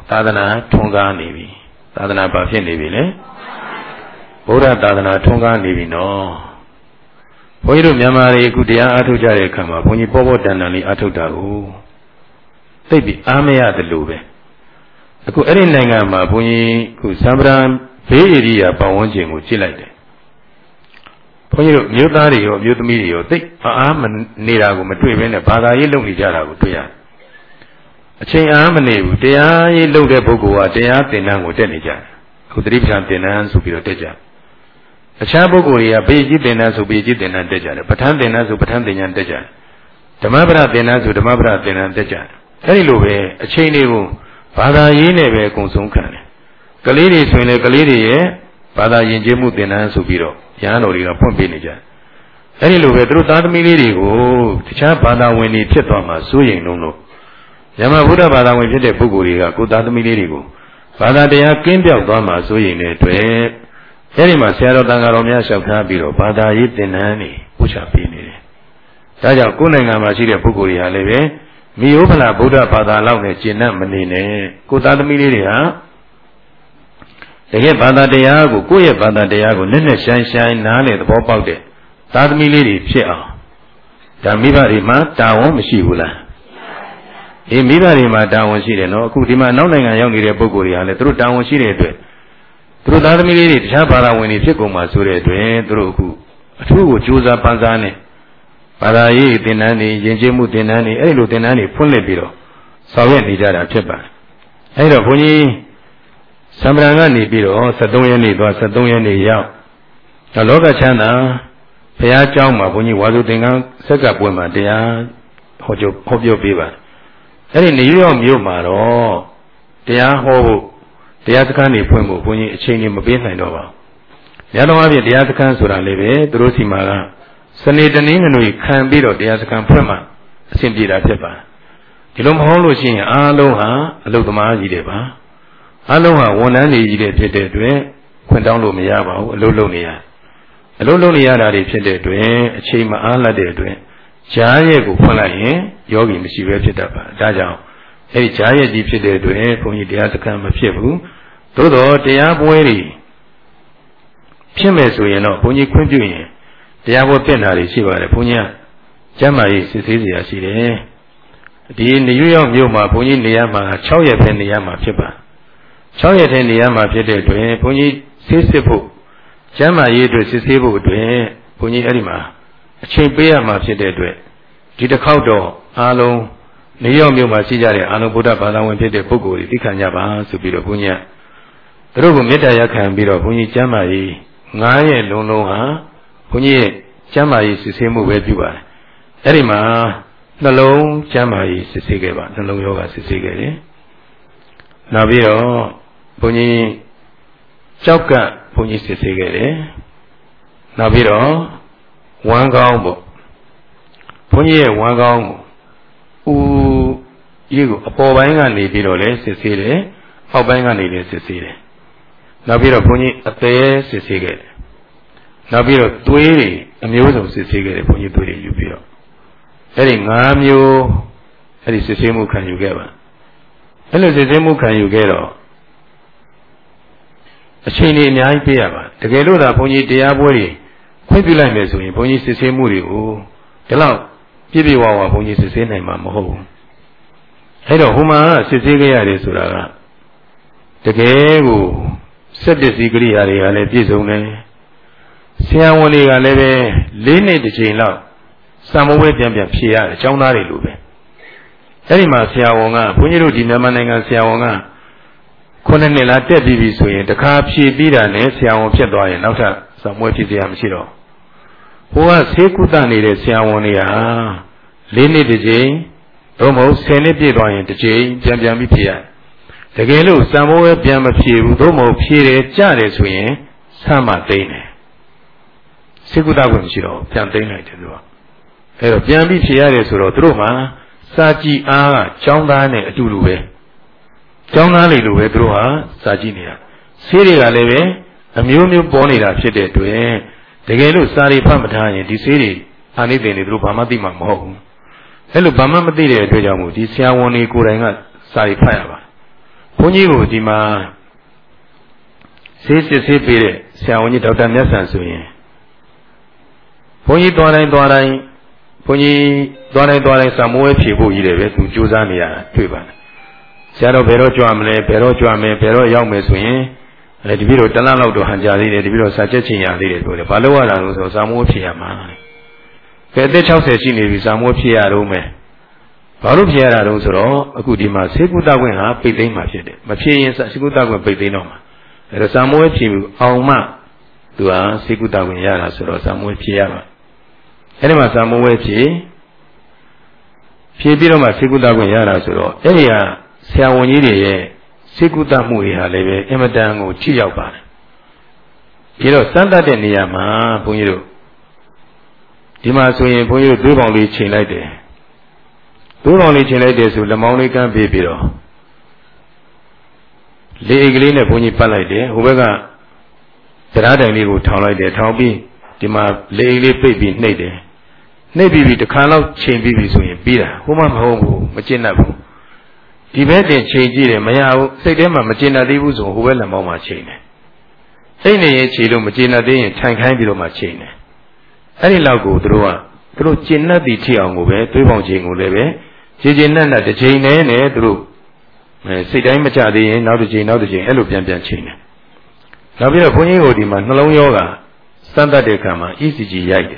သာသနာထွန်းကားနေပြီသာသနာဘာဖြစ်နေပြီလဲဗုဒ္ဓသာသနာထွန်းကားနေပြီနော်ဘုန်းကြီးတို့မြန်မာတွေအခုတရားအားထုတ်ကြတဲ့အခါမှာဘုန်းကြီးပေါ်ပေါ်တန်တန်လေးအားထုတ်တာကိုသိပြီးအားမရတယ်လို့ပဲအခုအဲ့ဒီနိုင်ငံမှာဘုန်းကြီးခုသံဗရာဘေးဧရိယာပတ်ဝန်းကျင်ကိုကြည့်လိုက်တယ်ဘုန်းကြီးတို့မြို့သားတွေရောမြို့သမီးတွေရောသိအားမနေတာကိုမတွေ့ဘဲနဲ့ဘာသာရေးလုပ်နေကြတာကိုတွေ့ရတယ်အချိန်အားမနေဘူးတရားရေးလုပ်တဲ့ပုဂ္ဂိုလ်ကတရားသင်တန်းကိုတက်နေကြတယ်အခုသတိပဋ္ဌာန်သင်တန်းဆိုပြီးတော့တက်ကြတယ်အခြားပုဂ္ဂိုလ်တွေကပေကြီးသင်တန်းဆိုပေကြီးသင်တန်းတက်ကြတယ်ပဋ္ဌာန်းသင်တန်းဆိုပဋ္ဌာန်းသင်တန်းတက်ကြတယ်ဓမ္မပဒသင်တန်းဆိုဓမ္မပဒသင်တန်းတက်ကြတယ်အဲဒီလိုပဲအချိန်တွေကိုဘာသာရေးနဲ့ပဲအကုန်ဆုံးခံတယ်ကလေးတွေဆိုရင်လည်းကလေးတွေရဲ့ဘာသာယဉ်ကျေးမှုသင်တန်းဆိုပြီးတော့ရဟန်းတော်တွေကဖွင့်ပေးနေကြတယ်အဲဒီလိုပဲသူတို့သားသမီးလေးတွေကိုတခြားဘာသာဝင်တွေဖြစ်သွားမှာစိုးရိမ်လုံးလို့ယမဗုဒ္ဓဘာသာဝင်ဖြစ်တဲ့ပုဂ္ဂိုလ်တွေကကိုယ်သားသမီးလေးတွေကိုဘာသာတရားကင်းပြောက်သွားမှာစိုးရိမ်တဲ့အတွက်အဲဒီမှာဆရာတော်တန်ဃာတော်များလျှောက်ထားပြီးတော့ဘာသာရေးသင်တန်းတွေပို့ချပေးနေတယ်ဒါကြောင့်ကိုယ်နိုင်ငံမှာရှိတဲ့ပုဂ္ဂိုလ်တွေဟာလည်းပဲမိယိုးဖလာဗုဒ္ဓဘာသာလောက်နဲ့ကျင့်တတ်မနေနဲ့ကိုယ်သားသမီးလေးတွေဟာတကယ်ဘာသာတရားကိုကိုယ့်ရဲ့ဘာသာတရားကိုနည်းနည်းရှိုင်းရှိုင်းနားလည်သဘောပေါက်တဲ့သားသမီးလေးတွေဖြစ်အောင်ဒါမိဘတွေမှာတာဝန်မရှိဘူးလားအေးမိဘတွေမှာတာဝန်ရှိတယ်နော်အခုဒီမှာနောက်နိုင်ငံရောက်နေတဲ့ပုဂ္ဂိုလ်တွေဟာလည်းသူတို့တာဝန်ရှိတဲ့အတွက်သူတို့သားသမီးလေးတွေတခြားဘာသာဝင်တွေဖြစ်ကုန်မှာဆိုတဲ့အတွက်သူတို့အခုအထူးကိုကြိုးစားပန်းစားနဲ့ဘာသာရေးသင်တန်းတွေယဉ်ကျေးမှုသင်တန်းတွေအဲ့လိုသင်တန်းတွေဖွင့်လှစ်ပြီးတော့ဆောင်ရွက်နေကြတာဖြစ်ပါတယ်အဲ့တော့ဘုန်းကြီးသံဗရာကနေပြီးတော့73ရက်နေ့သွား73ရက်နေ့ရောက်လောကချမ်းသာဘုရားကျောင်းမှာဘုန်းကြီးဝါစုသင်္ကန်းဆက်ကပွဲမှာတရားဟောပြောပေးပါအဲ့ဒီနေရောက်မြို့မှာတော့တရားဟောဖို့တရားစခန်းတွေဖွင့်ဖို့ဘုန်းကြီးအချိန်ကြီးမပေးနိုင်တော့ပါဘူး။များသောအားဖြင့်တရားစခန်းဆိုတာလည်းပဲသူတို့စီမှာကစနေတနင်္ဂနွေခံပြီးတော့တရားစခန်းဖွင့်မှအဆင်ပြေတာဖြစ်ပါဒီလိုမဟုတ်လို့ရှိရင်အားလုံးဟာအလုသမားကြီးတွေပါအားလုံးဟာဝန်ထမ်းတွေကြီးတွေဖြစ်တဲ့အတွက်ခွင့်တောင်းလို့မရပါဘူးအလုလုပ်နေရတာတွေဖြစ်တဲ့အတွက်အချိန်မအားလတ်တဲ့အတွက်ဈာရက်ကိုဖွင့်လိုက်ရင်ယောဂီမရှိပဲဖြစ်တတ်ပါဒါကြောင့်အဲဒီဈာရက်ကြီးဖြစ်တဲ့အတွက်ဘုန်းကြီးတရားစခန်းမဖြစ်ဘူးသို့တော့တရားပွဲတွေဖြစ်မယ်ဆိုရင်တော့ဘုန်းကြီးခွင့်ပြုရင်တရားပွဲပြင်တာတွေရှိပါတယ်ဘုန်းကြီးကကျမ်းမာရေးစစ်ဆေးစရာရှိတယ်ဒီနေရောက်မြို့မှာဘုန်းကြီးနေရာမှာ6ရက်ပဲနေရာမှာဖြစ်ပါ6ရက်ထဲနေရာမှာဖြစ်တဲ့အတွက်ဘုန်းကြီးဆေးစစ်ဖို့ကျမ်းမာရေးအတွက်စစ်ဆေးဖို့အတွက်ဘုန်းကြီးအဲ့ဒီမှာအချိန်ပေးရမှာဖြစ်တဲ့အတွက်ဒီတစ်ခေါက်တော့အားလုံးနေရောက်မြို့မှာရှိကြတဲ့အားလုံးဗုဒ္ဓဘာသာဝင်ဖြစ်တဲ့ပုဂ္ဂိုလ်တွေသိခံကြပါဆိုပြီးတော့ဘုန်းကြီးကသူတို့ကိုမေတ္တာရပ်ခံပြီးတော့ဘုန်းကြီးကျမ်းမာရေး9ရက်လုံးလုံးဟာဘုန်းကြီးရဲ့ကျမ်းမာရေးစစ်ဆေးမှုပဲပြုပါတယ်အဲ့ဒီမှာနှလုံးကျမ်းမာရေးစစ်ဆေးခဲ့ပါနှလုံးယောဂစစ်ဆေးခဲ့တယ်နောက်ပြီးတော့ဘုန်းကြီးကြောက်ကဘုန်းကြီးစစ်ဆေးခဲ့တယ်နောက်ပြီးတော့ဝမ်းကောင်းပေါ့ဘုန်းကြီးရဲ့ဝမ်းကောင်းကိုဦးကြီးကိုအပေါ်ပိုင်းကနေပြီးတော့လည်းစစ်ဆေးတယ်အောက်ပိုင်းကနေလည်းစစ်ဆေးတယ်နောက်ပြီးတော့ဘုန်းကြီးအသေးစစ်ဆေးခဲ့တယ်နောက်ပြီးတော့သွေးတွေအမျိုးစုံစစ်ဆေးခဲ့တယ်ဘုန်းကြီးသွေးတွေယူပြီးတော့အဲ့ဒီ5မျိုးအဲ့ဒီစစ်ဆေးမှုခံယူခဲ့ပါအဲ့လိုစစ်ဆေးမှုခံယူခဲ့တော့အချိန်ကြီးအများကြီးပေးရပါတကယ်လို့သာဘုန်းကြီးတရားပွဲတွေခွင့်ပြုလိုက်မယ်ဆိုရင်ဘုန်းကြီးစစ်ဆေးမှုတွေကိုဒီလောက်ပြည့်ပြည့်ဝဝဘုန်းကြီးစစ်ဆေးနိုင်မှာမဟုတ်ဘူးအဲ့တော့ဟိုမှာစစ်ဆေးခဲ့ရတယ်ဆိုတာကတကယ်ကိုစက်ပစ္စည်းကိရိယာတွေကလည်းပြည့်စုံတယ်ဆရာဝန်တွေကလည်းပဲ4နှစ်တစ်ချိန်လောက်စံမိုးပဲပြန်ဖြေရတယ်အကြောင်းသားတွေလိုပဲအဲ့ဒီမှာဆရာဝန်ကဘုန်းကြီးတို့ဒီမြန်မာနိုင်ငံဆရာဝန်က9နှစ်လားတက်ပြီးပြီဆိုရင်တခါဖြေပြီးတာနဲ့ဆရာဝန်ဖြစ်သွားရင်နောက်ထပ်စံမွေးဖြစ်เสียမရှိတော့ဟိုကဆေးကုသနေတဲ့ဆရာဝန်တွေဟာ4နှစ်တစ်ချိန်သို့မဟုတ်10နှစ်ပြည့်သွားရင်တစ်ချိန်ပြန်ပြီးဖြေရတကယ်လို့စံမိုးပဲပြန်မဖြေဘူးသို့မဟုတ်ဖြေတယ်ကြားတယ်ဆိုရင်ဆမ်းမသိမ့်တယ်ဆေးကုသခွင့်မရှိတော့ပြန်သိမ့်လိုက်တယ်သူကအဲ့တော့ပြန်ပြီးဖြေရတယ်ဆိုတော့သူတို့မှာစာကြည့်အားကကျောင်းသားနဲ့အတူတူပဲကျောင်းသားတွေလိုပဲသူတို့ဟာစာကြည့်နေတာဆေးတွေကလည်းပဲအမျိုးမျိုးပေါ်နေတာဖြစ်တဲ့အတွက်တကယ်လို့စာတွေဖတ်မထားရင်ဒီဆေးတွေအာနိသင်တွေသူတို့ဘာမှသိမှာမဟုတ်ဘူးအဲ့လိုဘာမှမသိတဲ့အတွက်ကြောင့်မို့ဒီဆရာဝန်တွေကိုယ်တိုင်ကစာတွေဖတ်ရပါဘုန်းကြီးကိုဒီမှာဆေးပေးတဲ့ဆရာဝန်ကြီးဒေါက်တာမြတ်ဆန်ဆိုရင်ဘုန်းကြီးသွားတိုင်းဘုန်းကြီးသွားတိုင်းစာမိုးဝဲဖြေဖို့ကြီးတယ်ပဲသူစူးစမ်းနေရတာတွေ့ပါတယ်ဆရာတော်ဘယ်တော့ကြွမလဲဘယ်တော့ရောက်မယ်ဆိုရင်တပည့်တော်တလလောက်တော့ဟန်ကြသေးတယ်တပည့်တော်စာချက်ချင်ရသေးတယ်ပြောတယ်ဘာလို့ရတာလို့ဆိုစာမိုးဖြေရမှာကဲအသက်60ရှိနေပြီစာမိုးဖြေရတော့မယ်ဘာလို့ဖြေရတာလို့ဆိုတော့အခုဒီမှာဆေးကုသခွင့်ဟာပိတ်သိမ်းမှာဖြစ်တယ်မဖြေရင်ဆေးကုသခွင့်ပိတ်သိမ်းတော့မှာအဲဒါစာမိုးဖြေအောင်မှသူဟာဆေးကုသခွင့်ရတာဆိုတော့စာမိုးဖြေရမှာအဲဒီမှာစာမိုးဝဲဖြေပြီးတော့မှဆေးကုသခွင့်ရတာဆိုတော့အဲ့ဒီဟာဆရာဝန်ကြီးတွေရဲ့ဆေးကုသမှုတွေဟာလည်းပဲအင်မတန်ကိုထိရောက်ပါတယ်ပြီးတော့စမ်းသပ်တဲ့နေရာမှာဘုန်းကြီးတို့ဒီမှာဆိုရင်ဘုန်းကြီးတို့သွေးပေါင်လေးချိန်လိုက်တယ်သွေးပေါင်လေးချိန်လိုက်တယ်ဆိုလက်မောင်းလေးကမ်းပေးပြီးတော့လေအိတ်ကလေးနဲ့ဘုန်းကြီးပတ်လိုက်တယ်ဟိုဘက်ကတရားတိုင်လေးကိုထောင်လိုက်တယ်ထောင်ပြီးဒီမှာလေအိတ်လေးပိတ်ပြီးနှိပ်တယ်နှိပ်ပြီးတစ်ခါလောက်ချိန်ပြီးပြီဆိုရင်ပြီးတာဟိုမှမဟုတ်ဘူးမကျင့်တတ်ဘူးဒီဘက်တင်ချိန်ကြည့်တယ်မရဘူးစိတ်ထဲမှာမကျင့်တတ်သေးဘူးဆိုဟိုဘက်လက်မောင်းမှာချိန်တယ်စိတ်နေရင်ချိန်လို့မကျင့်တတ်သေးရင်ထိုင်ခိုင်းပြီးတော့မှချိန်တယ်အဲ့ဒီလောက်ကိုသူတို့ကျင့်တတ်သည်ထိအောင်ကိုပဲသွေးပေါင်ချိန်ကိုလည်းပဲခြေနက်တစ်ချိန်နဲ့သူတို့စိတ်တိုင်းမချသေးရင်နောက်တစ်ချိန်အဲ့လိုပြန်ချိန်တယ်နောက်ပြီးတော့ဘုန်းကြီးကိုဒီမှာနှလုံးရောဂါစမ်းသပ်တဲ့အခါမှာ ECG ရိုက်တယ်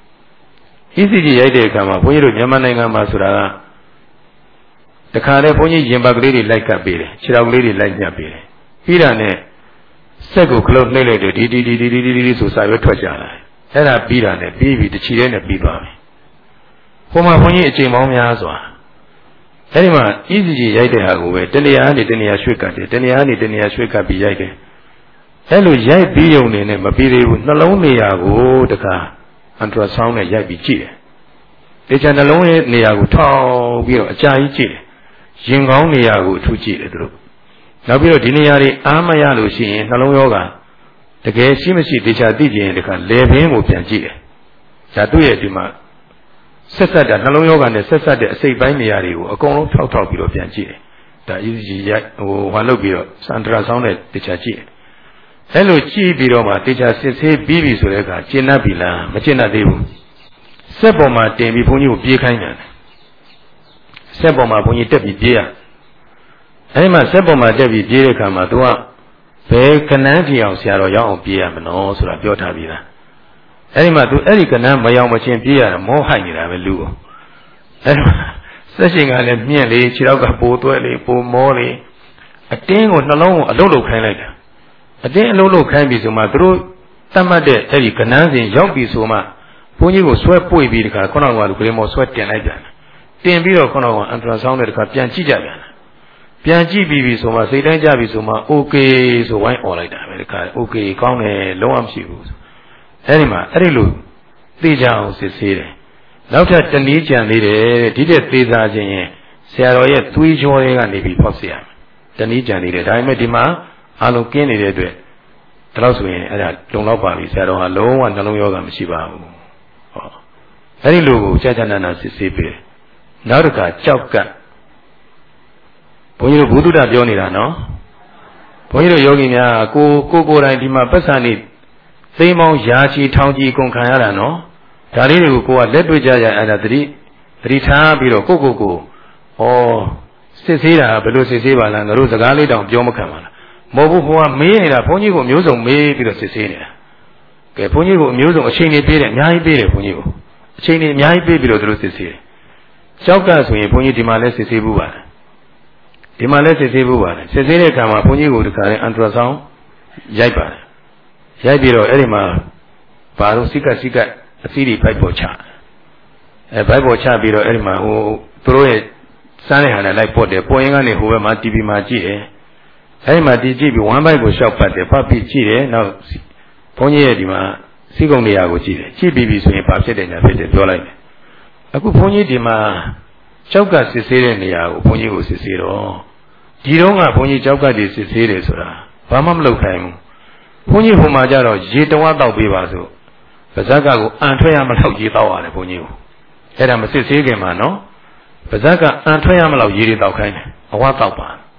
ECG ရိုက်တဲ့အခါမှာဘုန်းကြီးတို့မြန်မာနိုင်ငံမှာဆိုတာကတခါတည်းဘုန်းကြီးရင်ပတ်ကလေးတွေလိုက်ကပ်ပေးတယ်ခြေထောက်ကလေးတွေလိုက်ညှပ်ပေးတယ်ပြီးတာနဲ့စက်ကိုခလုတ်နှိမ့်လိုက်တယ်ဒီဆိုစာရွက်ထွက်ကြလာတယ်အဲ့ဒါပြီးတာနဲ့ပြီးပြီတစ်ချီတဲ့နဲ့ပြီးသွားပြီဟိုမှာဘုန်းကြီးအချိန်ပေါင်းများစွာအဲ့ဒီမှာ ECG ရိုက်တဲ့ဟာကိုပဲတနေရာကနေတနေရာရွှေ့ကပ်တယ်တနေရာကနေတနေရာရွှေ့ကပ်ပြီးရိုက်တယ်အဲ့လိုရိုက်ပြီးုံနေနဲ့မပြီးသေးဘူးနှလုံးနေရာကိုတခါအန်ထရာဆောင်းနဲ့ရိုက်ပြီးကြည့်တယ်တေချာနှလုံးရဲ့နေရာကိုထောက်ပြီးတော့အကြာကြီးကြည့်တယ်ရင်ကောင်းနေရာကိုအထူးကြည့်တယ်သူတို့နောက်ပြီးတော့ဒီနေရာတွေအားမရလို့ရှိရင်နှလုံးရောဂါတကယ်ရှိမရှိတေချာသိကြရင်တခါလေပင်ကိုပြန်ကြည့်တယ်ဒါသူ့ရဲ့ဒီမှာဆက်ဆက်တာနှလုံးရောဂါနဲ့ဆက်ဆက်တဲ့အစိတ်ပိုင်းနေရာတွေကိုအကုန်လုံးထောက်ပြီးတော့ပြန်ကြည့်တယ်ဒါ ECG ရိုက်ဟိုလုပ်ပြီးတော့စန်တရာဆောင်းနဲ့တေချာကြည့်တယ်အဲ့လိုကြည့်ပြီးတော့မှတေချာစစ်ဆေးပြီးပြီဆိုတဲ့အခါကျင့်တတ်ပြီလားမကျင့်တတ်သေးဘူးစက်ပေါ်မှာတင်ပြီးဘုန်းကြီးကိုပြေးခိုင်းတယ်စက်ပေါ်မှာဘုန်းကြီးတက်ပြီးပြေးရအဲဒီမှာစက်ပေါ်မှာတက်ပြီးပြေးတဲ့အခါမှာသူကဘယ်ကနန်းတီအောင်ဆရာတော်ရောက်အောင်ပြေးရမလို့ဆိုတာပြောထားပြီးသားအဲဒီမှာသူအဲ့ဒီကနန်းမရောက်မချင်းပြေးရတာမောဟိုက်နေတာပဲလူကိုအဲဒီမှာစက်ရှင်ကလည်းမြင့်လေခြေထောက်ကပိုသွဲလေပိုမောလေအတင်းကိုနှလုံးကိုအလုံးလုံးခိုင်းလိုက်တာအတင်းအလုံးလုံးခိုင်းပြီးဆိုမှသူတို့တတ်မှတ်တဲ့အဲ့ဒီကနန်းစဉ်ရောက်ပြီဆိုမှဘုန်းကြီးကိုဆွဲပွေပြီးတခါခုနကလူကလေးမောဆွဲတင်လိုက်ပြန်တင်ပြီးတော့ခုနကအန်ထရာဆောင်းတဲ့တခါပြန်ကြည့်ကြပြန်ကြည့်ပြီးဆိုမှစိတ်တိုင်းကြပြီဆိုမှ okay ဆိုဝိုင်းអော်လိုက်တာပဲတခါ okay ကောင်းတယ်လုံးဝမရှိဘူးအဲ့ဒီမှာအဲ့ဒီလိုသိကြအောင်စစ်ဆေးတယ်နောက်ထပ်တနည်းကြံသေးတယ်ဒီတဲ့သေးစားခြင်းရင်ဆရာတော်ရဲ့သွေးကြောတွေကနေပြီးဖောက်เสียတနည်းကြံသေးတယ်ဒါပေမဲ့ဒီမှာအလုံးကင်းနေတဲ့အတွက်ဒါလို့ဆိုရင်အဲ့ဒါလုံလောက်ပါပြီဆရာတော်ဟာလုံးဝနှလုံးရောဂါမရှိပါဘူးဟောအဲ့ဒီလိုကိုကြာနာစစ်ဆေးပေးတယ်နောက်တစ်ခါကြောက်ကပ်ဘုန်းကြီးတို့ဘုဒ္ဓပြောနေတာနော်ဘုန်းကြီးတို့ယောဂီများကိုယ်တိုင်ဒီမှာပတ်စံနေသိမ်းပေါင်းရာချီထောင်ချီကုန်ခံရတာနော်ဒါလေးတွေကိုကိုကလက်တွေ့ကြရအဲ့ဒါသတိထားပြီးတော့ကိုစစ်ဆေးတာဘယ်လိုစစ်ဆေးပါလဲငါတို့စကားလေးတောင်ပြောမခံပါလားမဟုတ်ဘူးဘုရားမေးနေတာဘုန်းကြီးကိုအမျိုးစုံမေးပြီးတော့စစ်ဆေးနေတာကဲဘုန်းကြီးကိုအမျိုးစုံအချိန်တွေပေးတယ်အများကြီးပေးတယ်ဘုန်းကြီးကိုအချိန်တွေအများကြီးပေးပြီးတော့သူတို့စစ်ဆေးတယ်ကြောက်ကဆိုရင်ဘုန်းကြီးဒီမှာလဲစစ်ဆေးဖို့ပါတယ်ဒီမှာလဲစစ်ဆေးဖို့ပါတယ်စစ်ဆေးတဲ့အခါမှာဘုန်းကြီးကိုတခါလဲအန်ထရာဆောင်းရိုက်ပါတယ်ရိုက်ပြီးတော့အဲ့ဒီမှာဘာလို့စိကတ်အစီးတွေဖိုက်ပေါ်ချဘိုက်ပေါ်ချပြီးတော့အဲ့ဒီမှာသူတို့ရဲ့စမ်းတဲ့ဟာနဲ့လိုက်ပို့တယ်ပေါ်ရင်ကနေဟိုဘက်မှာ TV မှာကြည့်တယ်အဲ့ဒီမှာကြည့်ပြီးဝမ်းဘိုက်ကိုရှောက်ပတ်တယ်ဖတ်ပြီးကြည့်တယ်နောက်ဘုန်းကြီးရဲ့ဒီမှာစီကုံနေရာကိုကြည့်တယ်ကြည့်ပြီးဆိုရင်ဘာဖြစ်တယ်ညာဖြစ်တယ်ပြောလိုက်တယ်အခုဘုန်းကြီးဒီမှာကြောက်ကစစ်ဆေးတဲ့နေရာကိုဘုန်းကြီးကိုစစ်ဆေးတော့ဒီတော့ကဘုန်းကြီးကြောက်ကတည်းစစ်ဆေးတယ်ဆိုတာဘာမှမလုပ်ခိုင်းဘူးဘုန်းကြီးဟိုမှာကြတော့ရေတဝါတောက်ပေးပါဆိုပါဇက်ကကိုအန်ထွက်ရမလို့ရေတောက်ရတယ်ဘုန်းကြီးကိုအဲ့ဒါမစစ်ဆေးခင်မှာနော်ပါဇက်ကအန်ထွက်ရမလို့ရေတွေတောက်ခိုင်းတယ်အဝါတောက်ပါ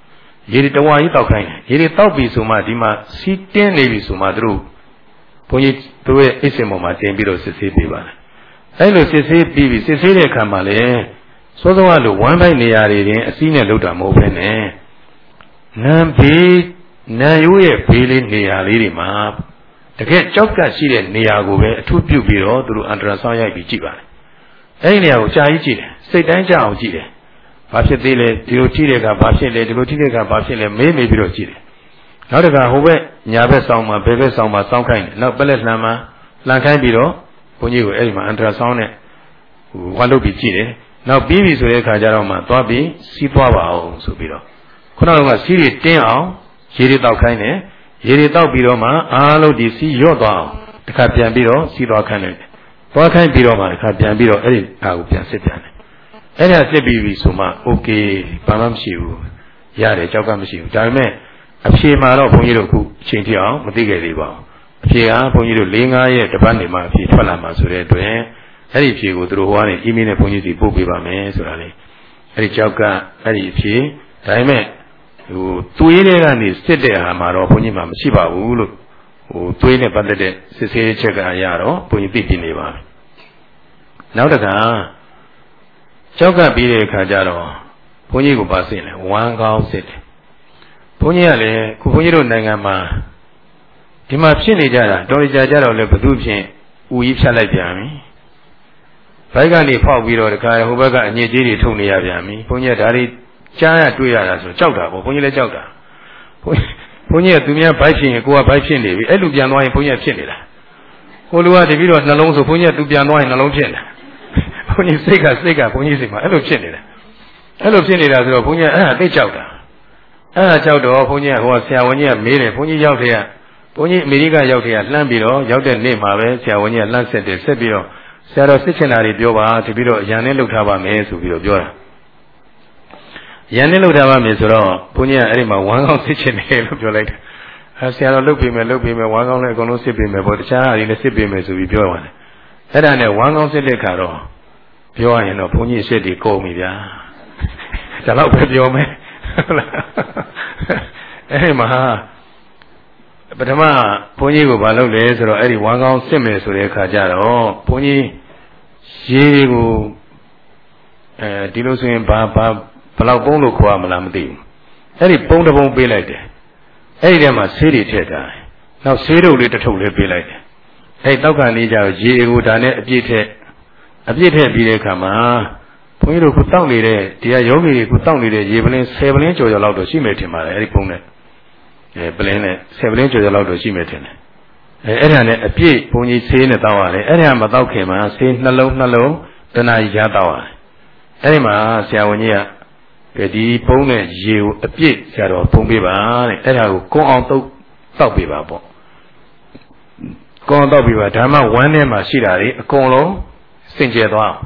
ရေတဝါကြီးတောက်ခိုင်းတယ်ရေတောက်ပြီးဆိုမှဒီမှာစီးတင်းနေပြီဆိုမှသူတို့ဘုန်းကြီးတို့ရဲ့အိတ်စင်ပေါ်မှာတင်ပြီးတော့စစ်ဆေးပေးပါတယ်အဲ့လိုစစ်ဆေးပြီးပြီစစ်ဆေးတဲ့အခါမှာလေစောစောကလိုဝမ်းပိုင်းနေရာတွေတင်အစည်းနဲ့လောက်တာမဟုတ်ဘဲနဲ့နံဘေးနံရိုးရဲ့ဘေးလေးနေရာလေးတွေမှာတကယ်ကြောက်ကရှိတဲ့နေရာကိုပဲအထူးပြုပြီးတော့သူတို့အန္တရာယ်ဆောင်ရိုက်ပြီးကြည့်ပါတယ်အဲ့ဒီနေရာကိုကြာကြီးကြည့်တယ်စိတ်တိုင်းကြအောင်ကြည့်တယ်ဘာဖြစ်သေးလဲဒီလိုကြည့်တဲ့အခါဘာဖြစ်လဲဒီလိုကြည့်တဲ့အခါဘာဖြစ်လဲမေးပြီးတော့ကြည့်တယ်နောက်တစ်ခါဟိုဘက်ညာဘက်ဆောင်မှာဘယ်ဘက်ဆောင်မှာစောင်းခိုင်းတယ်နောက်ပလက်လှမ်းမှာလှမ်းခိုင်းပြီးတော့ဘုန်းကြီးကိုအဲ့ဒီမှာအန္တရာယ်ဆောင်နဲ့ဝါလုပ်ပြီးကြည့်တယ်နောက်ပြီးပြီဆိုတဲ့အခါကျတော့မှသွားပြီးစီးသွားပါအောင်ဆိုပြီးတော့ခုနကစီးတွေတင်းအောင်ရေတွေတောက်ခိုင်းတယ်ရေတွေတောက်ပြီးတော့မှအားလုံးဒီစီးရော့သွားအောင်တစ်ခါပြန်ပြီးတော့စီးသွားခိုင်းတယ်သွားခိုင်းပြီးတော့မှတစ်ခါပြန်ပြီးတော့အဲ့ဒီအားကိုပြန်စစ်ပြန်တယ်အဲ့ဒါစစ်ပြီးပြီဆိုမှโอเคဘာမှမရှိဘူးရတယ်ကြောက်ကမရှိဘူးဒါပေမဲ့အဖြေမှာတော့ဘုန်းကြီးတို့အခုအချိန်ထိအောင်မသိခဲ့သေးပါဘူးအဖြေကဘုန်းကြီးတို့၄-၅ရက်တစ်ပတ်နေမှအဖြေထွက်လာမှာဆိုတဲ့အတွက်အဲ့ဒီအဖြေကိုသူတို့ဟောနေအီးမေးလ်နဲ့ဘုန်းကြီးစီပို့ပေးပါမယ်ဆိုတာလေအဲ့ဒီကြောက်ကအဲ့ဒီအဖြေဒါပေမဲ့သွေးတွေကနေစစ်တဲ့ဟာမှာတော့ဘုန်းကြီးမှမရှိပါဘူးလို့သွေးနဲ့ပတ်သက်တဲ့စစ်ဆေးချက်ကအရတော့ဘုန်းကြီးသိပြနေပါပြီနောက်တစ်ခါကြောက်ကပြီးတဲ့အခါကျတော့ဘုန်းကြီးကိုပါစစ်လဲဝမ်းကောင်းစစ်တယ်ဘုန်းကြီးကလည်းခုဘုန်းကြီးတို့နိုင်ငံမှာဒီမှာဖြစ်နေကြတာတော်ရကြတော့လည်းဘသူဖြင့်ဥကြီးဖြတ်လိုက်ပြန်ပြီဘိုက်ကနေဖောက်ပြီးတော့တခါဟိုဘက်ကအညစ်အကြေးတွေထုတ်နေရပြန်ပြီဘုန်းကြီးကဒါတွေကြားရတွေ့ရတာဆိုကြောက်တာပေါ့ဘုန်းကြီးလည်းကြောက်တာဘုန်းကြီးကသူများဘိုက်ဖြစ်ရင်ကိုကဘိုက်ဖြစ်နေပြီအဲ့လူပြန်သွားရင်ဘုန်းကြီးကဖြစ်နေတာဟိုလူကတပြီးတော့နှလုံးဆိုဘုန်းကြီးကသူပြန်သွားရင်နှလုံးဖြစ်နေတာဘုန်းကြီးစိတ်ကဘုန်းကြီးစိတ်မှာအဲ့လိုဖြစ်နေတာအဲ့လိုဖြစ်နေတာဆိုတော့ဘုန်းကြီးကအဲ့ဒါသိကြောက်တာအဲ့ဒါကြောက်တော့ဘုန်းကြီးကဟိုဆရာဝန်ကြီးကမေးတယ်ဘုန်းကြီးရောက်တဲ့ကဘုန်းကြီးအမေရိကရောက်တဲ့ကလှမ်းပြီးတော့ရောက်တဲ့နေ့မှာပဲဆရာဝန်ကြီးကလှမ်းဆက်တယ်ဆက်ပြီးတော့ဆရာတော်စစ်ချင်တာတွေပြောပါတပြီးတော့ရန်နဲ့လှုပ်ထားပါမယ်ဆိုပြီးတော့ပြောတာရန်နဲ့လှုပ်ထားပါမယ်ဆိုတော့ဘုန်းကြီးကအဲ့ဒီမှာဝမ်းကောင်းစစ်ချင်တယ်လို့ပြောလိုက်တယ်အဲဆရာတော်လှုပ်ပေးမယ်ဝမ်းကောင်းလည်းအကုန်လုံးစစ်ပေးမယ်ပေါ့တခြားအရာတွေလည်းစစ်ပေးမယ်ဆိုပြီးပြောပါတယ်အဲ့ဒါနဲ့ဝမ်းကောင်းစစ်တဲ့ခါတော့ပြောရရင်တော့ဘုန်းကြီးစစ်တွေကုန်ပြီဗျာဒါတော့ပဲပြောမယ်ဟုတ်လားအဲ့ဒီမှာပထမဘုန်းကြီးကိုမလုပ်လဲဆိုတော့အဲ့ဒီဝမ်းကောင်းစစ်မယ်ဆိုတဲ့အခါကျတော့ဘုန်းကြီးရေကိုဒီလိုဆိုရင်ဘလောက်ပုံးလို့ခေါ်ရမလားမသိဘူးအဲ့ဒီပုံးတစ်ပုံးပေးလိုက်တယ်အဲ့ဒီထဲမှာဆေးတွေထည့်ထားတယ်နောက်ဆေးတုပ်လေးတစ်ထုပ်လေးပေးလိုက်တယ်အဲ့တောက်ခံလေးကြတော့ရေကိုဒါနဲ့အပြည့်ထည့်ပြီးတဲ့အခါမှာဘုန်းကြီးတို့ခုတောက်နေတဲ့ဒီကယောဂီတွေခုတောက်နေတဲ့ရေပလင်း10ပလင်းကျော်ကျော်လောက်တော့ရှိမယ်ထင်ပါတယ်အဲ့ဒီပုံးနဲ့ပလင်းနဲ့10ပလင်းကျော်ကျော်လောက်တော့ရှိမယ်ထင်တယ်အဲ့ဒါနဲ့အပြည့်ဘုန်းကြီးဆေးနဲ့တောက်ရတယ်အဲ့ဒါမတောက်ခင်မှာဆေးနှလုံးတဏှာကြီးရတောက်ရတယ်အဲ့ဒီမှာဆရာဝန်ကြီးကဒီပုံးနဲ့ရေကိုအပြည့်ဆရာတော်ပုံးပေးပါတဲ့အဲ့ဒါကိုကုန်းအောင်တောက်ပေးပါပေါ့ကုန်းအောင်တောက်ပေးပါဒါမှဝမ်းထဲမှာရှိတာတွေအကုန်လုံးစင်ကြယ်သွား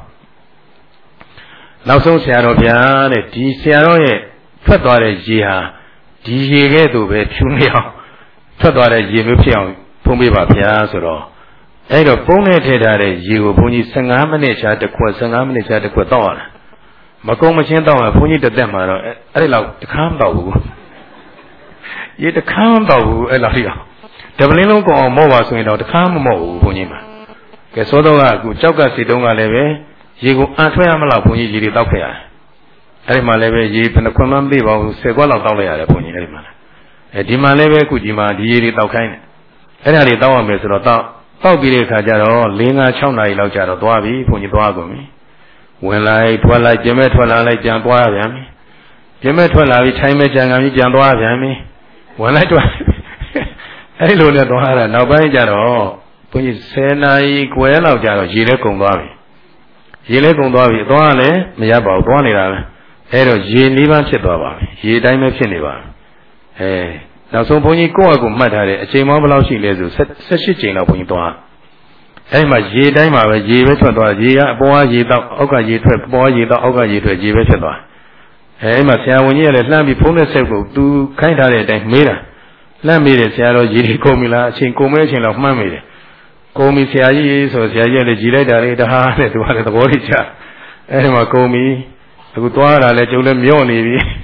နောက်ဆုံးဆရာတော်ဗျာတဲ့ဒီဆရာတော်ရဲ့ထွက်သွားတဲ့ရေဟာဒီရေကဲ့သို့ပဲဖြူနေအောင်ထွက်သွားတဲ့ရေမျိုးဖြစ်အောင်ဖုံးပေးပါဗျာဆိုတော့အဲ့တော့ပုံးနဲ့ထည့်ထားတဲ့ရေကိုဘုန်းကြီး15မိနစ်ချာတစ်ခွက်15မိနစ်ချာတစ်ခွက်တောက်ရတာမကုန်းမချင်းတောက်ရဘုန်းကြီးတစ်သက်မှာတော့အဲ့ဒီလောက်တခါမတောက်ဘူးရေတခါမတောက်ဘူးအဲ့လောက်ကြီးအောင်ဒပလင်းလုံးကောင်အောင်မော့ပါဆိုရင်တော့တခါမမော့ဘူးဘုန်းကြီးမှာကဲစောတော့ကအခုကြောက်ကစီတုံးကလည်းပဲရေကိုအန်ထွက်ရမလားဘုန်းကြီးရေတွေတောက်ခဲ့ရတယ်အဲ့ဒီမှာလည်းပဲရေဘယ်နှခွက်မှမသိပါဘူး10ခွက်လောက်တောက်လိုက်ရတယ်ဘုန်းကြီးအဲ့ဒီမှာဒီမှာလည်းပဲအခုဒီမှာဒီရေတွေတောက်ခိုင်းတယ်အဲ့ဒါတွေတောက်ရမယ်ဆိုတော့တောက်ပြီးတဲ့အခါကျတော့4-5-6နာရီလောက်ကြာတော့သွားပြီဘုန်းကြီးသွားကုန်ပြီဝင်လိုက်ထွက်လိုက်ပြင်မဲ့ထွက်လာလိုက်ပြန်သွားပြန်ပြီပြင်မဲ့ထွက်လာပြီးထိုင်မဲ့ကြံကံပြီးပြန်သွားပြန်ပြီဝင်လိုက်ထွက်အဲ့လိုနဲ့သွားတာနောက်ပိုင်းကျတော့ဘုန်းကြီး10နာရီခွဲလောက်ကြာတော့ရေလဲကုန်သွားပြီရေလဲကုန်သွားပြီအသွားလည်းမရပါဘူးသွားနေတာပဲအဲ့တော့ရေ၄ပါးဖြစ်သွားပါပြီရေတိုင်းပဲဖြစ်နေပါနောက်ဆုံးဘုန်းကြီးကိုယ့်အကူမှတ်ထားတယ်အချိန်မောဘယ်လောက်ရှိလဲဆို18ချိန်လောက်ဘုန်းကြီးသွားအဲ့မှာရေတိုင်းမှာပဲရေပဲထွက်သွားရေကအပေါ်ကရေတောက်အောက်ကရေထွက်ပေါ်ကရေတောက်အောက်ကရေထွက်ရေပဲဖြစ်သွားအဲ့မှာဆရာဝန်ကြီးကလည်းလှမ်းပြီးဖုန်းနဲ့ဆက်ကိုသူခိုင်းထားတဲ့အတိုင်းမေးတာလှမ်းမေးတယ်ဆရာတော်ရေတွေကုန်ပြီလားအချိန်ကုန်မဲ့အချိန်လောက်မှန်းမေးတယ်ကုန်ပြီဆရာကြီးဆိုဆရာကြီးကလည်းကြည်လိုက်တာလေတဟားနဲ့သူကလည်းသဘောလေးချအဲ့ဒီမှာကုန်ပြီအခုသွားတာလဲကျုပ်လည်းမျော့နေပြီ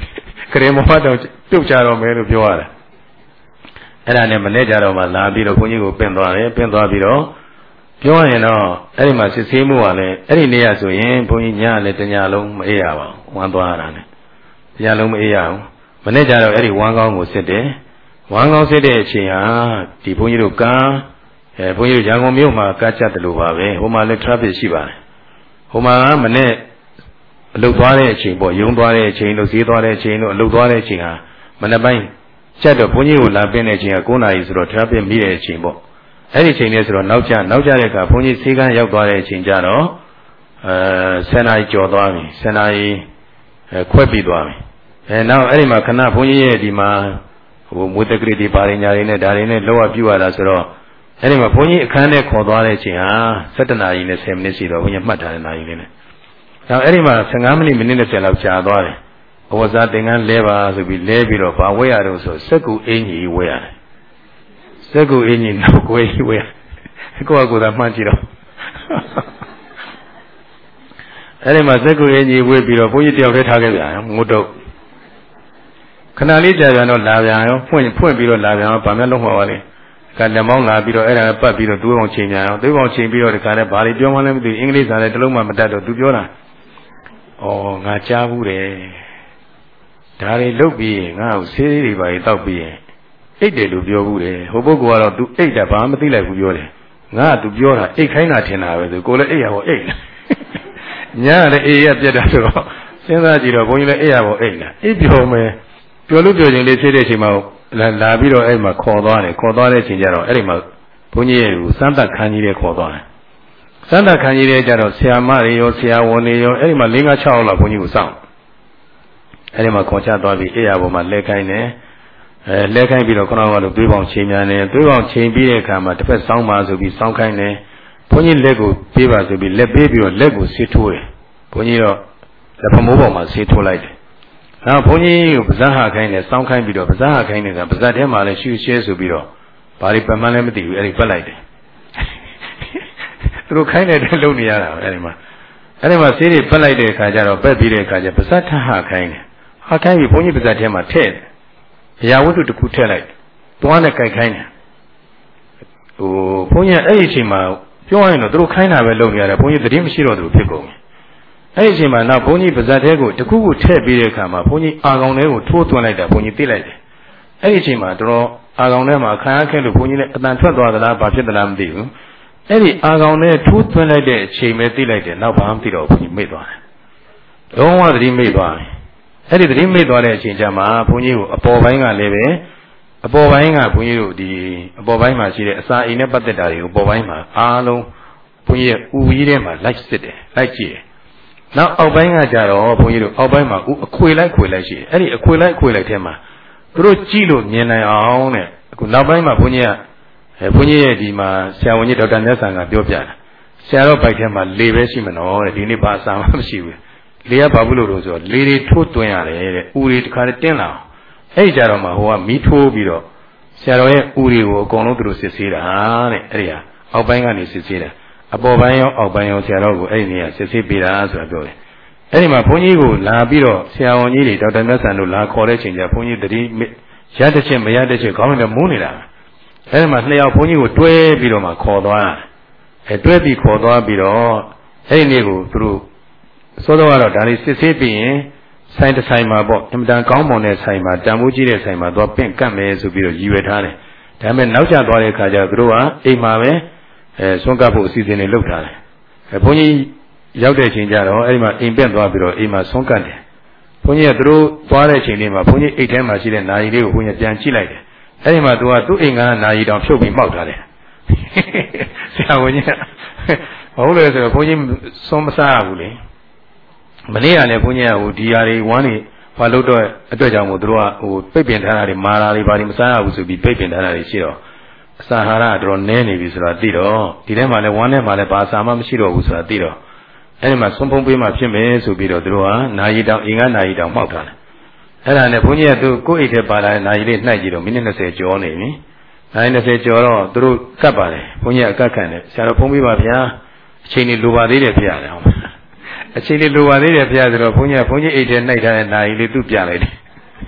ကရေမောတော့ပြုတ်ကြတော့မယ်လို့ပြောရတယ်အဲ့ဒါနဲ့မနေ့ကြတော့မှလာပြီးတော့ဘုန်းကြီးကိုပင့်သွားတယ်ပင့်သွားပြီးတော့ပြောရင်တော့အဲ့ဒီမှာစစ်ဆေးမှုကလည်းအဲ့ဒီနေ့ရဆိုရင်ဘုန်းကြီးညလည်းတညလုံးမအေးရပါဘူးဝမ်းသွားရတာနဲ့တညလုံးမအေးရဘူးမနေ့ကြတော့အဲ့ဒီဝမ်းကောင်းကိုစစ်တယ်ဝမ်းကောင်းစစ်တဲ့အချိန်ဟာဒီဘုန်းကြီးတို့ကဘုန်းကြီးတို့ရန်ကုန်မြို့မှာကားချတယ်လို့ပါပဲဟိုမှာလည်း traffic ရှိပါတယ်ဟိုမှာမနေ့အလုပ်သွားတဲ့အချိန်ပေါ့ရုံသွားတဲ့အချိန်လို့ဈေးသွားတဲ့အချိန်လို့အလုပ်သွားတဲ့အချိန်ဟာမနေ့ပိုင်းချက်တော့ဘုန်းကြီးကိုလာပင်းတဲ့အချိန်က9 နာရီဆိုတော့ traffic မိတဲ့အချိန်ပေါ့အဲ့ဒီအချိန်လေးဆိုတော့နောက်ကျတဲ့အခါဘုန်းကြီးဆေးကန်းရောက်သွားတဲ့အချိန်ကျတော့10 နာရီကျော်သွားပြီ10 နာရီခွဲပြီးသွားပြီနောက်အဲ့ဒီမှာခဏဘုန်းကြီးရဲ့ဒီမှာဟိုမွေးတက္ကရီဒီပါရညာတွေနဲ့ဒါတွေနဲ့လောက်ပြရတာဆိုတော့အဲ့ဒီမှာဘုန်းကြီးအခန်းထဲခေါ်သွားတဲ့အချိန်ဟာ17 နာရီနဲ့10 မိနစ်ရှိတော့ဘုန်းကြီးမှတ်ထားတဲ့နာရီလေးနဲ့နောက်အဲ့ဒီမှာ15 မိနစ်20လောက်ကြာသွားတယ်အဝဇ္ဇသင်္ကန်းလဲပါဆိုပြီးလဲပြီးတော့ဗာဝဲရတော့ဆိုစက်ကူအင်ကြီးဝဲရတယ်စက်ကူအင်ကြီးနောက်ကွယ်ကြီးဝဲကိုယ့်အကူသာမှန်းကြည့်တော့အဲ့ဒီမှာစက်ကူအင်ကြီးဝဲပြီးတော့ဘုန်းကြီးတယောက်တည်းထားခဲ့ပြန်ငုတ်တော့ခဏလေးကြာပြန်တော့လာပြန်ရောဖွင့်ပြီးတော့လာပြန်ရောဗာမျက်လုံးမှာပါလေကလက်မောင်းလာပြီးတော့အဲ့ဒါပတ်ပြီးတော့သွေးပေါင်ချိန်ပြန်အောင်သွေးပေါင်ချိန်ပြီးတော့ဒီကနေ့ဘာတွေပြောမှလည်းမသိဘူးအင်္ဂလိပ်စာလည်းတစ်လုံးမှမတတ်တော့သူပြောတာဩငါကြားဘူးတယ်ဒါတွေလုတ်ပြီးငါ့ကိုဆေးတွေပါတောက်ပြီးအိတ်တယ်လို့ပြောဘူးတယ်ဟိုပုဂ္ဂိုလ်ကတော့ तू အိတ်တာဘာမှမသိလိုက်ဘူးပြောတယ်ငါက तू ပြောတာအိတ်ခိုင်းတာထင်တာပဲသူကိုလည်းအိတ်ရဟောအိတ်ညာလည်းအေးရပြက်တာဆိုတော့စဉ်းစားကြည့်တော့ဘုန်းကြီးလည်းအိတ်ရဟောအိတ်လားအိတ်ပြောမယ်ပြောလို့ပြောချင်းလေးဖြစ်တဲ့အချိန်မှာလာပြီးတော့အဲ့မှာခေါ်သွားတဲ့အချိန်ကျတော့အဲ့ဒီမှာဘုန်းကြီးရဲ့စမ်းသပ်ခန်းကြီးလေးခေါ်သွားတယ်စမ်းသပ်ခန်းကြီးလေးကျတော့ဆရာမတွေရောဆရာဝန်တွေရောအဲ့ဒီမှာ5 6 6လောက်ဘုန်းကြီးကိုစောင့်အဲ့ဒီမှာခေါ်ချသွားပြီးအိယာပေါ်မှာလဲခိုင်းတယ်လဲခိုင်းပြီးတော့ခဏကလို့သွေးပေါင်ချိန်မြန်တယ်သွေးပေါင်ချိန်ပြီးတဲ့အခါမှာတစ်ဖက်စောင်းပါဆိုပြီးစောင်းခိုင်းတယ်ဘုန်းကြီးလက်ကိုပေးပါဆိုပြီးလက်ပေးပြီးတော့လက်ကိုဆေးထိုးတယ်ဘုန်းကြီးတော့လက်ဖမိုးပေါ်မှာဆေးထိုးလိုက်တယ်နောက်ဘုန်းကြီးကိုပါးစပ်ဟာခိုင်းတယ်စောင်းခိုင်းပြီးတော့ပါးစပ်ဟာခိုင်းတယ်ကပါးစပ်ထဲမှာလည်းရှူရှဲဆိုပြီးတော့ဘာတွေပတ်မှန်းလည်းမသိဘူးအဲ့ဒီပတ်လိုက်တယ်သူတို့ခိုင်းတဲ့လုံနေရတာအဲ့ဒီမှာဆေးတွေပတ်လိုက်တဲ့အခါကျတော့ပက်ပြီးတဲ့အခါကျပါးစပ်ထဟာခိုင်းတယ်ဟာခိုင်းပြီးဘုန်းကြီးပါးစပ်ထဲမှာထည့်တယ်အရာဝတ္ထုတစ်ခုထည့်လိုက်သွားနဲ့ကြိုက်ခိုင်းတယ်ဟိုဘုန်းကြီးအဲ့ဒီအချိန်မှာပြောရရင်တော့သူတို့ခိုင်းတာပဲလုပ်နေရတယ်ဘုန်းကြီးသတိမရှိတော့သူဖြစ်ကုန်တယ်အဲ့ဒီအချိန်မှာနောက်ဘုန်းကြီးပါးစပ်ထဲကိုတစ်ခုခုထည့်ပြီးတဲ့အခါမှာဘုန်းကြီးအာကောင်ထဲကိုထိုးသွင်းလိုက်တာဘုန်းကြီးသိလိုက်တယ်အဲ့ဒီအချိန်မှာတော်အာကောင်ထဲမှာခံရခဲ့လို့ဘုန်းကြီးလည်းအတန်ထွက်သွားသလားဘာဖြစ်သလားမသိဘူးအဲ့ဒီအာကောင်ထဲထိုးသွင်းလိုက်တဲ့အချိန်ပဲသိလိုက်တယ်နောက်ဘာမှမသိတော့ဘုန်းကြီးမေ့သွားတယ်လုံးဝသတိမေ့သွားတယ်အဲ့ဒီသတိမေ့သွားတဲ့အချိန်ကျမှဘုန်းကြီးကိုအပေါ်ပိုင်းကလည်းပဲအပေါ်ပိုင်းကဘုန်းကြီးတို့ဒီအပေါ်ပိုင်းမှာရှိတဲ့အစာအိမ်နဲ့ပတ်သက်တာတွေကိုပေါ်ပိုင်းမှာအားလုံးဘုန်းကြီးရဲ့ဥကြီးထဲမှာလိုက်စစ်တယ်လိုက်ကြည့်တယ်နောက်အောက်ပိုင်းကကြတော့ဘုန်းကြီးတို့အောက်ပိုင်းမှာအခွေလိုက်ရှိတယ်အဲ့ဒီအခွေလိုက်ထဲမှာသူတို့ကြည့်လို့မြင်နိုင်အောင်တဲ့အခုနောက်ပိုင်းမှာဘုန်းကြီးရဲ့ဒီမှာဆရာဝန်ကြီးဒေါက်တာမြတ်ဆန်ကပြောပြတာဆရာတော်ဘိုက်ထဲမှာလေပဲရှိမနော်တဲ့ဒီနေ့ဘာအစာမှမရှိဘူးလေကဘာဘူးလို့ဆိုတော့လေတွေထိုးသွင်းရတယ်တဲ့ဥတွေတခါတည်းတင်းလာအောင်အဲ့ကြတော့မှဟိုကမီးထိုးပြီးတော့ဆရာတော်ရဲ့ဥတွေကိုအကုန်လုံးသူတို့စစ်ဆေးတာတဲ့အဲ့ဒီဟာအောက်ပိုင်းကနေစစ်ဆေးတာအပေါ်ပိုင်းရောအောက်ပိုင်းရောဆရာတော်ကိုအဲ့ဒီနေရာစစ်ဆေးပေးတာဆိုတာပြောတယ်အဲ့ဒီမှာဘုန်းကြီးကိုလာပြီးတော့ဆရာဝန်ကြီးတွေဒေါက်တာမြတ်ဆန်တို့လာခေါ်တဲ့ချိန်ကျဘုန်းကြီးတတိရတဲ့ချင်းမရတဲ့ချင်းခေါင်းနဲ့မူးနေတာအဲ့ဒီမှာ2 ယောက်ဘုန်းကြီးကိုတွဲပြီးတော့မှခေါ်သွားတွဲပြီးခေါ်သွားပြီးတော့အဲ့ဒီနေ့ကိုသူတို့စောစောကတော့ဒါလေးစစ်ဆေးပြီးရင်ဆိုင်တစ်ဆိုင်မှာပေါ့အင်မတန်ကောင်းမွန်တဲ့ဆိုင်မှာတန်ဖိုးကြီးတဲ့ဆိုင်မှာသွားပင့်ကတ်မယ်ဆိုပြီးတော့ရည်ရွယ်ထားတယ်ဒါပေမဲ့နောက်ကျသွားတဲ့အခါကျတော့သူတို့ကအိမ်မှာပဲဆွန့်ကပ်ဖို့အစီအစဉ်တွေလုပ်ထားတယ်ဘုန်းကြီးရောက်တဲ့အချိန်ကျတော့အဲ့ဒီမှာအိမ်ပင့်သွားပြီးတော့အိမ်မှာဆွန့်ကပ်တယ်ဘုန်းကြီးကသူတို့သွားတဲ့အချိန်လေးမှာဘုန်းကြီးအိတ်ထဲမှာရှိတဲ့နာရီလေးကိုဘုန်းကြီးပြန်ကြည့်လိုက်တယ်အဲ့ဒီမှာသူကသူ့အိမ်ကနာရီတောင်ဖြုတ်ပြီးမှောက်ထားတယ်ဆရာဝန်ကြီးကဟုတ်လို့ဆိုတော့ဘုန်းကြီးဆွန့်မစားရဘူးလေမနေ့ကလည်းဘုန်းကြီးကဟိုဒီဟာတွေဝမ်းတွေဘာလို့တော့အတွက်ကြောင့်မို့သူတို့ကဟိုပိတ်ပင်ထားတာတွေမာတာတွေဘာတွေမစားရဘူးဆိုပြီးပိတ်ပင်ထားတာတွေရှိတော့အစာဟာရကတော်နည်းနေပြီဆိုတာသိတော့ဒီထဲမှာလည်းဝမ်းထဲမှာလည်းဘာစာမှမရှိတော့ဘူးဆိုတာသိတော့အဲ့ဒီမှာဆွန့်ဖုံးပေးမှဖြစ်မယ်ဆိုပြီးတော့သူတို့ကနာရီတောင်အင်္ဂါနာရီတောင်မှောက်ထားတယ်အဲ့ဒါနဲ့ဘုန်းကြီးကသူကိုယ့်အိတ်ထဲပါလာတဲ့နာရီလေးနှိုက်ကြည့်တော့မိနစ်20ကျော်နေပြီနာရီ20ကျော်တော့သူတို့ကတ်ပါတယ်ဘုန်းကြီးကအကတ်ခံတယ်ဆရာတော်ဖုံးပေးပါဗျာအချိန်လေးလိုပါသေးတယ်ဖေရတယ်အချိန်လေးလိုပါသေးတယ်ဖေရဆိုတော့ဘုန်းကြီးအိတ်ထဲနှိုက်ထားတဲ့နာရီလေးသူ့ပြလိုက်တယ်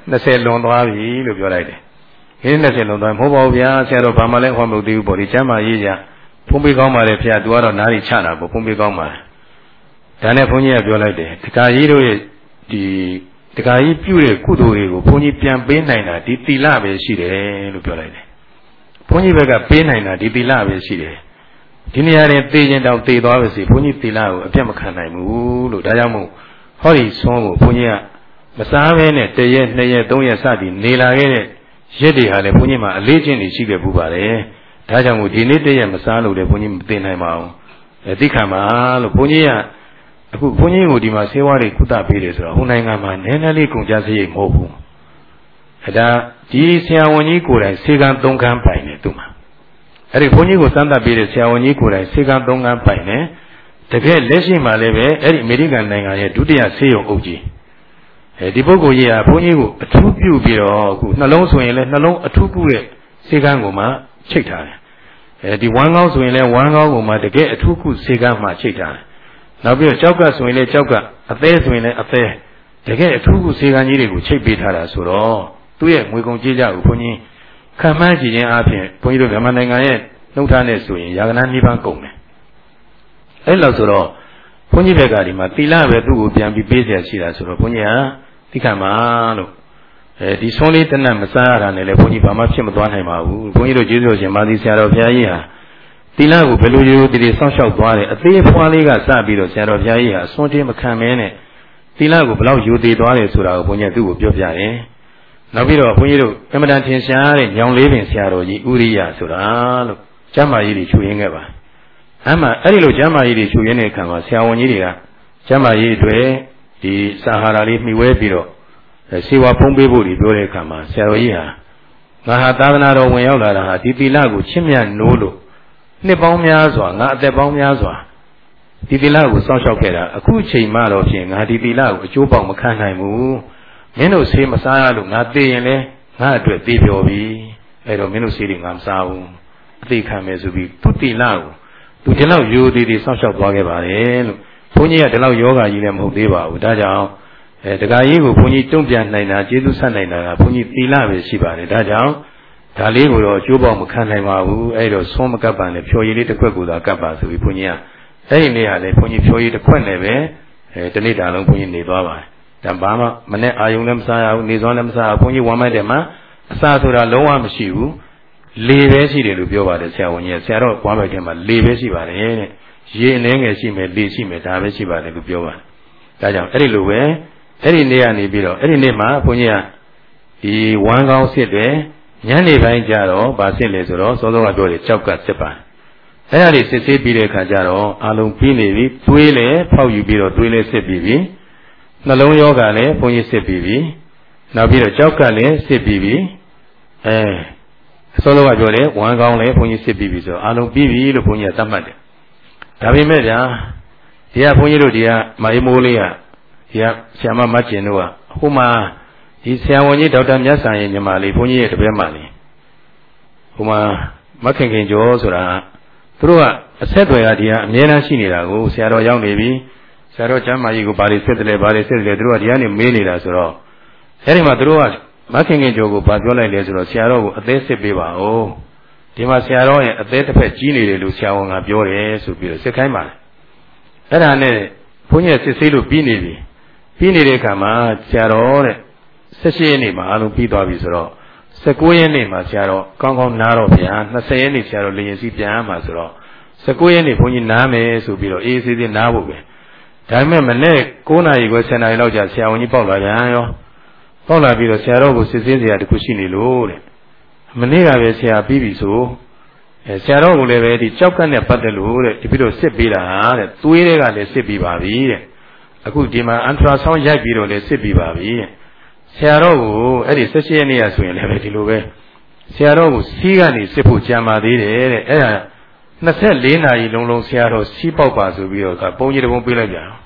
20လွန်သွားပြီလို့ပြောလိုက်တယ်ခရီး20လွန်သွားမဟုတ်ပါဘူးဗျာဆရာတော်ဘာမှလည်းဟောမလို့သေးဘူးပေါ့ဒီကျမ်းမာရေးကြဖုံးပေးကောင်းပါလေဖေသူကတော့နားရီချတာပေါ့ဖုံးပေးကောင်းပါဒါနဲ့ဘုန်းကြီးကပြောလိုက်တယ်တခါကြီးတို့ရဲ့ဒီတခါကြီးပြုတဲ့ကုသိုလ်တွေကိုဘုန်းကြီးပြန်ပေးနိုင်တာဒီသီလပဲရှိတယ်လို့ပြောလိုက်တယ်ဘုန်းကြီးဘက်ကပေးနိုင်တာဒီသီလပဲရှိတယ်ဒီနေရာရင်သေခြင်းတောင်သေသွားပါစေဘုန်းကြီးသီလကိုအပြတ်မခံနိုင်ဘူးလို့ဒါကြောင့်မို့ဟောဒီဆုံးကိုဘုန်းကြီးကမစားဘဲနဲ့1ရက်2ရက်3ရက်စသည်နေလာခဲ့တဲ့ရက်တွေဟာလည်းဘုန်းကြီးမှာအလေးချင်းနေရှိခဲ့ပူပါတယ်ဒါကြောင့်မို့ဒီနေ့1ရက်မစားလို့လည်းဘုန်းကြီးမသိနိုင်ပါဘူးသိခံပါလို့ဘုန်းကြီးကအခုဘုန်းကြီးကိုဒီမှာဆေးဝါးတွေကုသပေးတယ်ဆိုတော့ဟိုနိုင်ငံမှာနည်းနည်းလေးကုန်ကြစရိတ်မဟုတ်ဘူးဒါဒီဆရာဝန်ကြီးကိုယ်တိုင်ဆေးကန်း3ခန်းပိုင်တယ်သူမှာအဲ့ဒီဘုန်းကြီးကိုစမ်းသပ်ပေးတဲ့ဆရာဝန်ကြီးကိုယ်တိုင်ဆေးကန်း3ခန်းပိုင်တယ်တကယ်လက်ရှိမှာလည်းပဲအဲ့ဒီအမေရိကန်နိုင်ငံရဲ့ဒုတိယဆေးရုံအုပ်ကြီးဒီပုဂ္ဂိုလ်ကြီးကဘုန်းကြီးကိုအထူးပြုပြီးတော့အခုနှလုံးဆိုရင်လည်းနှလုံးအထူးပြုတဲ့ဆေးကန်းကိုမှချိတ်ထားတယ်ဒီဝမ်းကောင်းဆိုရင်လည်းဝမ်းကောင်းကိုမှတကယ်အထူးကုဆေးကန်းမှချိတ်ထားတယ်နောက်ပြီးတော့ကြောက်ကဆိုရင်လည်းကြောက်ကအသေးဆိုရင်လည်းအသေးတကယ်အထူးကုဆေးကန်းကြီးတွေကိုချိတ်ပေးထားတာဆိုတော့သူ့ရဲ့ငွေကုန်ကြေးကြကိုဘုန်းကြီးခံမှန်းကြည့်ခြင်းအပြင်ဘုန်းကြီးတို့မြန်မာနိုင်ငံရဲ့နှုတ်ထားနဲ့ဆိုရင်ရာဂဏန်းနှိပန်းကုန်တယ်အဲ့လောက်ဆိုတော့ဘုန်းကြီးဘက်ကဒီမှာသီလပဲသူ့ကိုပြန်ပြီးပေးเสียရှိတာဆိုတော့ဘုန်းကြီးကသိခံပါလို့ဒီဆုံးလေးတနတ်မစားရတာနဲ့လည်းဘုန်းကြီးဘာမှဖြစ်မသွားနိုင်ပါဘူးဘုန်းကြီးတို့ကျေးဇူးတော်ရှင်မာသီဆရာတော်ဘုရားကြီးဟာသီလကိုဘယ်လိုရိုးတည်စောင့်ရှောက်သွားတယ်အသေးဖွားလေးကစပြီးတော့ဆရာတော်ဘုရားကြီးဟာအစွန်းတင်းမခံမဲနဲ့သီလကိုဘယ်လောက်ရိုးတည်သွားတယ်ဆိုတာကိုဘုန်းကြီးကသူ့ကိုပြောပြတယ်နောက်ပြီးတော့ဘုန်းကြီးတို့အမတန်ထင်ရှားတဲ့ညောင်လေးပင်ဆရာတော်ကြီးဥရိယဆိုတာလို့ကျမ်းမာရေးတွေချူရင်းခဲ့ပါအဲ့ဒီလိုကျမ်းမာရေးတွေချူရင်းတဲ့အခါမှာဆရာဝန်ကြီးတွေကကျမ်းမာရေးတွေဒီစာဟာရလေးမှီဝဲပြီးတော့စေဝါဖုံးပေးဖို့တွေပြောတဲ့အခါမှာဆရာတော်ကြီးဟာငါဟာသာသနာတော်ဝင်ရောက်လာတာဟာဒီသီလကိုချစ်မြတ်နိုးလို့နှစ်ပေါင်းများစွာငါအသက်ပေါင်းများစွာဒီသီလကိုစောင့်ရှောက်ခဲ့တာအခုချိန်မှတော့ဖြင့်ငါဒီသီလကိုအကျိုးပေါက်မခံနိုင်ဘူးမင်းတို့ဆေးမစားရလို့ငါသိရင်လည်းငါအတွက်သိပြောပြီအဲ့တော့မင်းတို့ဆေးတွေငါမစားဘူးအသိခံမယ်ဆိုပြီးသူသီလကိုသူဒီလောက်ရိုးသေးသေးစောင့်ရှောက်သွားခဲ့ပါတယ်လို့ဘုန်းကြီးကဒီလောက်ယောဂကြီးလည်းမဟုတ်သေးပါဘူးဒါကြောင့်တခါကြီးကိုဘုန်းကြီးတုံ့ပြန်နိုင်တာကျေးဇူးဆက်နိုင်တာကဘုန်းကြီးသီလပဲရှိပါတယ်ဒါကြောင့်ဒါလေးကိုတော့အကျိုးပေါက်မခံနိုင်ပါဘူးအဲ့တော့ဆုံးမကပ်ပါနဲ့ဖြော်ရည်လေးတစ်ခွက်ကိုသာကပ်ပါဆိုပြီးဘုန်းကြီးကအဲ့ဒီနေ့ကလည်းဘုန်းကြီးဖြော်ရည်တစ်ခွက်နဲ့ပဲတနေ့တာလုံးဘုန်းကြီးနေသွားပါတယ်ဒါဘာမှမနဲ့အာယုံလည်းမစားရဘူးနေစွမ်းလည်းမစားဘူးဘုန်းကြီးဝမ်းမိုက်တယ်မှာအစာဆိုတာလုံးဝမရှိဘူးလေပဲရှိတယ်လို့ပြောပါတယ်ဆရာဝန်ကြီးဆရာတော်ဝမ်းမိုက်တယ်မှာလေပဲရှိပါတယ်တဲ့ရေအနှဲငယ်ရှိမယ်လေရှိမယ်ဒါပဲရှိပါတယ်လို့ပြောပါတယ်ဒါကြောင့်အဲ့ဒီလိုပဲအဲ့ဒီနေ့ကနေပြီးတော့အဲ့ဒီနေ့မှာဘုန်းကြီးကဒီဝမ်းကောင်းစစ်တယ်ညနေပိုင်းကျတော့ဗာစစ်လေဆိုတော့စောစောကပြောတယ်ကြောက်ကစစ်ပါအဲ့ဒါလေးစစ်ဆေးပြီးတဲ့အခါကျတော့အလုံးပြီးနေပြီတွေးလေဖောက်ယူပြီးတော့တွေးလေစစ်ပြီးပြီနှလုံးယောဂလည်းဘုန်းကြီးစစ်ပြီးပြီနောက်ပြီးတော့ကြောက်ကလည်းစစ်ပြီးပြီစောစောကပြောတယ်ဝမ်းကောင်းလည်းဘုန်းကြီးစစ်ပြီးပြီဆိုတော့အလုံးပြီးပြီလို့ဘုန်းကြီးကသတ်မှတ်တယ်ဒါပေမဲ့ဗျာဒီကဘုန်းကြီးတို့ဒီကမအေးမိုးလေးကဒီကဆရာမမကျင်တို့ကဟိုမှာဒီဆရာဝန်ကြီးဒေါက်တာမြတ်ဆန်ရဲ့ညီမလေးဘုန်းကြီးရဲ့တပည့်မလေးဟိုမှာမခင်ခင်ကျော်ဆိုတာသူတို့ကအဆက်အသွယ်ကဒီကအမြဲတမ်းရှိနေတာကိုဆရာတော်ရောက်နေပြီဆရာတော်ကျမ်းမာကြီးကိုဘာတွေဆက်တယ်လဲဘာတွေဆက်တယ်လဲသူတို့ကဒီကနေမေးနေတာဆိုတော့အဲဒီမှာသူတို့ကမခင်ခင်ကျော်ကိုဘာပြောလိုက်လဲဆိုတော့ဆရာတော်ကိုအသေးစစ်ပေးပါဦးဒီမှာဆရာတော်ရဲ့အသေးတစ်ဖက်ကြီးနေတယ်လို့ဆရာဝန်ကပြောတယ်ဆိုပြီးတော့စစ်ခိုင်းပါတယ်အဲ့ဒါနဲ့ဘုန်းကြီးစစ်ဆေးလို့ပြီးနေပြီပြီးနေတဲ့အခါမှာဆရာတော်တဲ့18ရက်နေ့မှာအလုံးပြီးသွားပြီဆိုတော့19ရက်နေ့မှာဆရာတော်ကောင်းကောင်းနားတော့ဗျာ20ရက်နေ့ဆရာတော်လေရင်စီပြန်ရမှာဆိုတော့19ရက်နေ့ဘုန်းကြီးနားမယ်ဆိုပြီးတော့အေးအေးဆေးဆေးနားဖို့ပဲဒါပေမဲ့မနေ့9နာရီခွဲ10နာရီလောက်ကြာဆရာဝန်ကြီးပေါက်လာပြန်ရောပေါက်လာပြီးတော့ဆရာတော်ကိုစစ်ဆေးစရာတခုရှိနေလို့တဲ့မနေ့ကပဲဆရာပြီးပြီဆိုဆရာတော်ကလည်းပဲဒီကြောက်ကတ်နဲ့ပတ်သက်လို့တဲ့ဒီပြီးတော့စစ်ပေးတာတဲ့သွေးတွေကလည်းစစ်ပြီးပါပြီတဲ့အခုဒီမှာအန်ထရာဆောင်းရိုက်ပြီးတော့လည်းစစ်ပြီးပါပြီတဲ့ဆရာတော်ကိုအဲ့ဒီ18ရက်နေ့ရဆိုရင်လည်းပဲဒီလိုပဲဆရာတော်ကိုစီးကနေစစ်ဖို့ကြံပါသေးတယ်တဲ့အဲ့ဒါ24နာရီလုံးဆရာတော်စီးပေါက်ပါဆိုပြီးတော့ပုံကြီးတစ်ပုံပေးလိုက်ကြတော့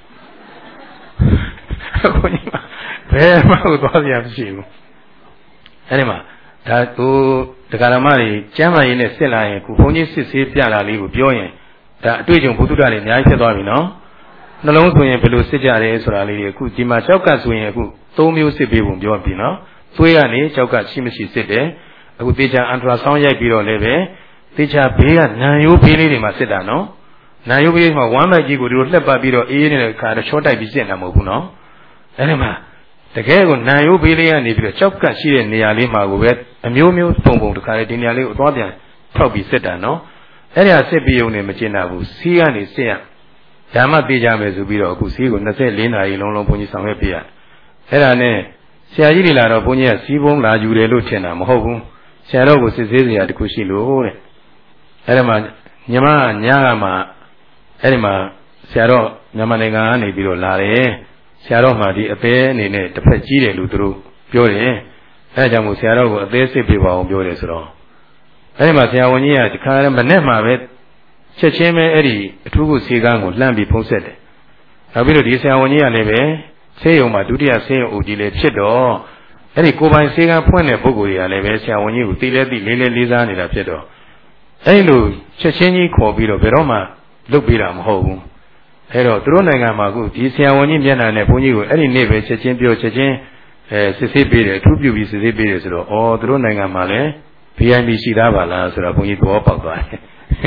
အခုညီမဘယ်မှသွားစရာမရှိဘူးအဲ့ဒီမှာဒါကိုတရားဓမ္မတွေကျမ်းမာရေးနဲ့စစ်လာရင်ခုဘုန်းကြီးစစ်ဆေးပြတာလေးကိုပြောရင်ဒါအတွေ့အကြုံဘုသူတ္တတွေအများကြီးဖြစ်သွားပြီနော်နှလုံးဆိုရင်ဘယ်လိုစစ်ကြတယ်ဆိုတာလေးတွေအခုဒီမှာကြောက်ကဆိုရင်အခု3မျိုးစစ်ပေးပုံပြောပြီနော်သွေးကနေကြောက်ကရှိမရှိစစ်တယ်အခုတေချာအန်ထရာဆောင်းရိုက်ပြီးတော့လည်းပဲတေချာဘေးကနံရိုးဘေးလေးတွေမှာစစ်တာနော်နံရိုးဘေးမှာဝမ်းမိုက်ကြီးကိုဒီလိုလှက်ပတ်ပြီးတော့အေးနေတဲ့ခါတော့ချောတိုက်ပြီးစစ်နေတာမဟုတ်ဘူးနော်အဲ့ဒီမှာတကယ်ကိုနံရိုးဘေးလေးကနေပြီးတော့ကြောက်ကရှိတဲ့နေရာလေးမှာကိုပဲအမျိုးမျိုးပုံတခါလေဒီနေရာလေးကိုသွားပြန်ထောက်ပြီးစစ်တာနော်အဲ့ဒါစစ်ပြီးုံနဲ့မကျင်တာဘူးစီးကနေစစ်ရဓမ္မသိကြမယ်ဆိုပြီးတော့အခုစီးကို24နာရီလုံးလုံးဘုန်းကြီးဆောင်ရွက်ပြရအဲ့ဒါနဲ့ဆရာကြီးတွေလာတော့ဘုန်းကြီးကစီးပုံးလာယူတယ်လို့ထင်တာမဟုတ်ဘူးဆရာတော်ကိုစစ်ဆေးစရာတခုရှိလို့တဲ့အဲ့ဒီမှာညီမညကမှအဲ့ဒီမှာဆရာတော်မြန်မာနိုင်ငံကနေပြီးတော့လာတယ်ဆရာတော်မှဒီအသေးအနေနဲ့တစ်ဖက်ကြီးတယ်လို့သူတို့ပြောတယ်အဲဒါကြောင့်မို့ဆရာတော်ကိုအသေးစစ်ပြပါအောင်ပြောတယ်ဆိုတော့အဲဒီမှာဆရာဝန်ကြီးကဒီခါရမနဲ့မှပဲချက်ချင်းပဲအဲ့ဒီအထူးကုဆေးကန်းကိုလှမ်းပြီးဖုံးဆက်တယ်နောက်ပြီးတော့ဒီဆရာဝန်ကြီးကလည်းပဲဆေးရုံမှာဒုတိယဆေးရုံအုပ်ကြီးလည်းဖြစ်တော့အဲ့ဒီကိုပိုင်ဆေးကန်းဖွင့်တဲ့ပုဂ္ဂိုလ်တွေကလည်းပဲဆရာဝန်ကြီးကိုသိလဲသိလေးလေးလေးစားနေတာဖြစ်တော့အဲ့လိုချက်ချင်းကြီးခေါ်ပြီးတော့ဘယ်တော့မှလုပ်ပေးတာမဟုတ်ဘူးအဲ့တော့သူတို့နိုင်ငံမှာအခုဒီဆရာဝန်ကြီးမျက်နှာနဲ့ဘုန်းကြီးကိုအဲ့ဒီနေ့ပဲချက်ချင်းပြောချက်ချင်းစစ်ဆေးပေးတယ်အထူးပြုပြီးစစ်ဆေးပေးတယ်ဆိုတော့ဩသူတို့နိုင်ငံမှာလည်း VIP ရှိသားပါလားဆိုတော့ဘုန်းကြီးသဘောပေါက်သွားတယ်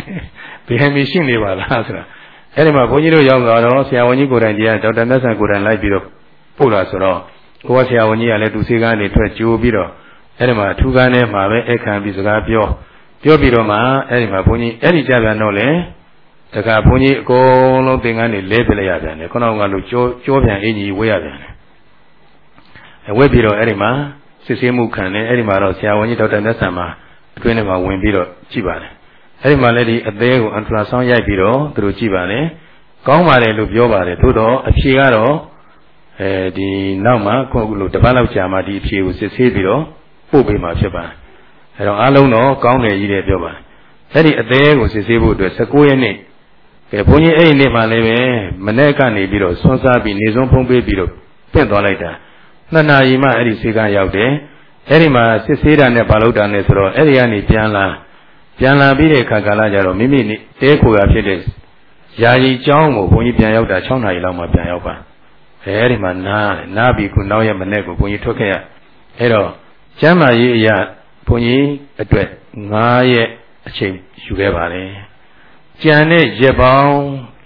VIP ရှိနေပါလားဆိုတော့အဲ့ဒီမှာဘုန်းကြီးတို့ရောက်လာတော့ဆရာဝန်ကြီးကိုယ်တိုင်တရားဒေါက်တာမြတ်ဆန်ကိုယ်တိုင်လိုက်ပြီးတော့ပို့လာဆိုတော့ကိုကဆရာဝန်ကြီးကလည်းသူစေကားနေထွက်ကြိုးပြီးတော့အဲ့ဒီမှာအထူးကားထဲမှာပဲအခမ်းပြီးစကားပြောပြီးတော့မှအဲ့ဒီမှာဘုန်းကြီးအဲ့ဒီကြပြန်တော့လေတခါဘုန်းကြီးအကုန်လုံးသင်္ကန်းတွေလဲပြလိုက်ရပြန်တယ်ခုနကလို့ကြောပြန်အင်ကြီးဝဲရပြန်တယ်ဝဲပြီးတော့အဲ့ဒီမှာစစ်ဆေးမှုခံတယ်အဲ့ဒီမှာတော့ဆရာဝန်ကြီးဒေါက်တာမြတ်ဆန်မှာအတွင်းထဲမှာဝင်ပြီးတော့ကြည့်ပါတယ်အဲ့ဒီမှာလည်းဒီအသေးကိုအန်ထရာဆောင်းရိုက်ပြီးတော့သူတို့ကြည့်ပါတယ်ကောင်းပါတယ်လို့ပြောပါတယ်သို့တော့အဖြေကတော့ဒီနောက်မှာခုလိုတစ်ပတ်လောက်ကြာမှဒီအဖြေကိုစစ်ဆေးပြီးတော့ပို့ပေးမှာဖြစ်ပါတယ်အဲ့တော့အားလုံးတော့ကောင်းတယ်ကြီးတယ်ပြောပါတယ်အဲ့ဒီအသေးကိုစစ်ဆေးဖို့အတွက်19ရက်နေ့ကဲဘုန်းကြီးအဲ့ဒီနေ့မှလည်းပဲမနေ့ကနေပြီးတော့ဆွမ်းစားပြီးနေဆုံးဖုံးပေးပြီးတော့ပြင့်သွားလိုက်တာ2နာရီမှအဲ့ဒီစေကရောက်တယ်အဲ့ဒီမှာစစ်ဆေးတာနဲ့ဘာလို့တာလဲဆိုတော့အဲ့ဒီကနေပြန်လာပြီးတဲ့အခါကာလကျတော့မိမိတဲခိုရာဖြစ်တဲ့ယာယီကျောင်းကိုဘုန်းကြီးပြန်ရောက်တာ6နာရီလောက်မှပြန်ရောက်ပါအဲ့ဒီမှာနားပြီးခုနောက်ရက်မနေ့ကိုဘုန်းကြီးထွက်ခဲ့ရအဲ့တော့ကျမ်းမာရေးအရာဘုန်းကြီးအတွက်9ရက်အချိန်ယူခဲ့ပါတယ်ကျန်တဲ့ရက်ပေါင်း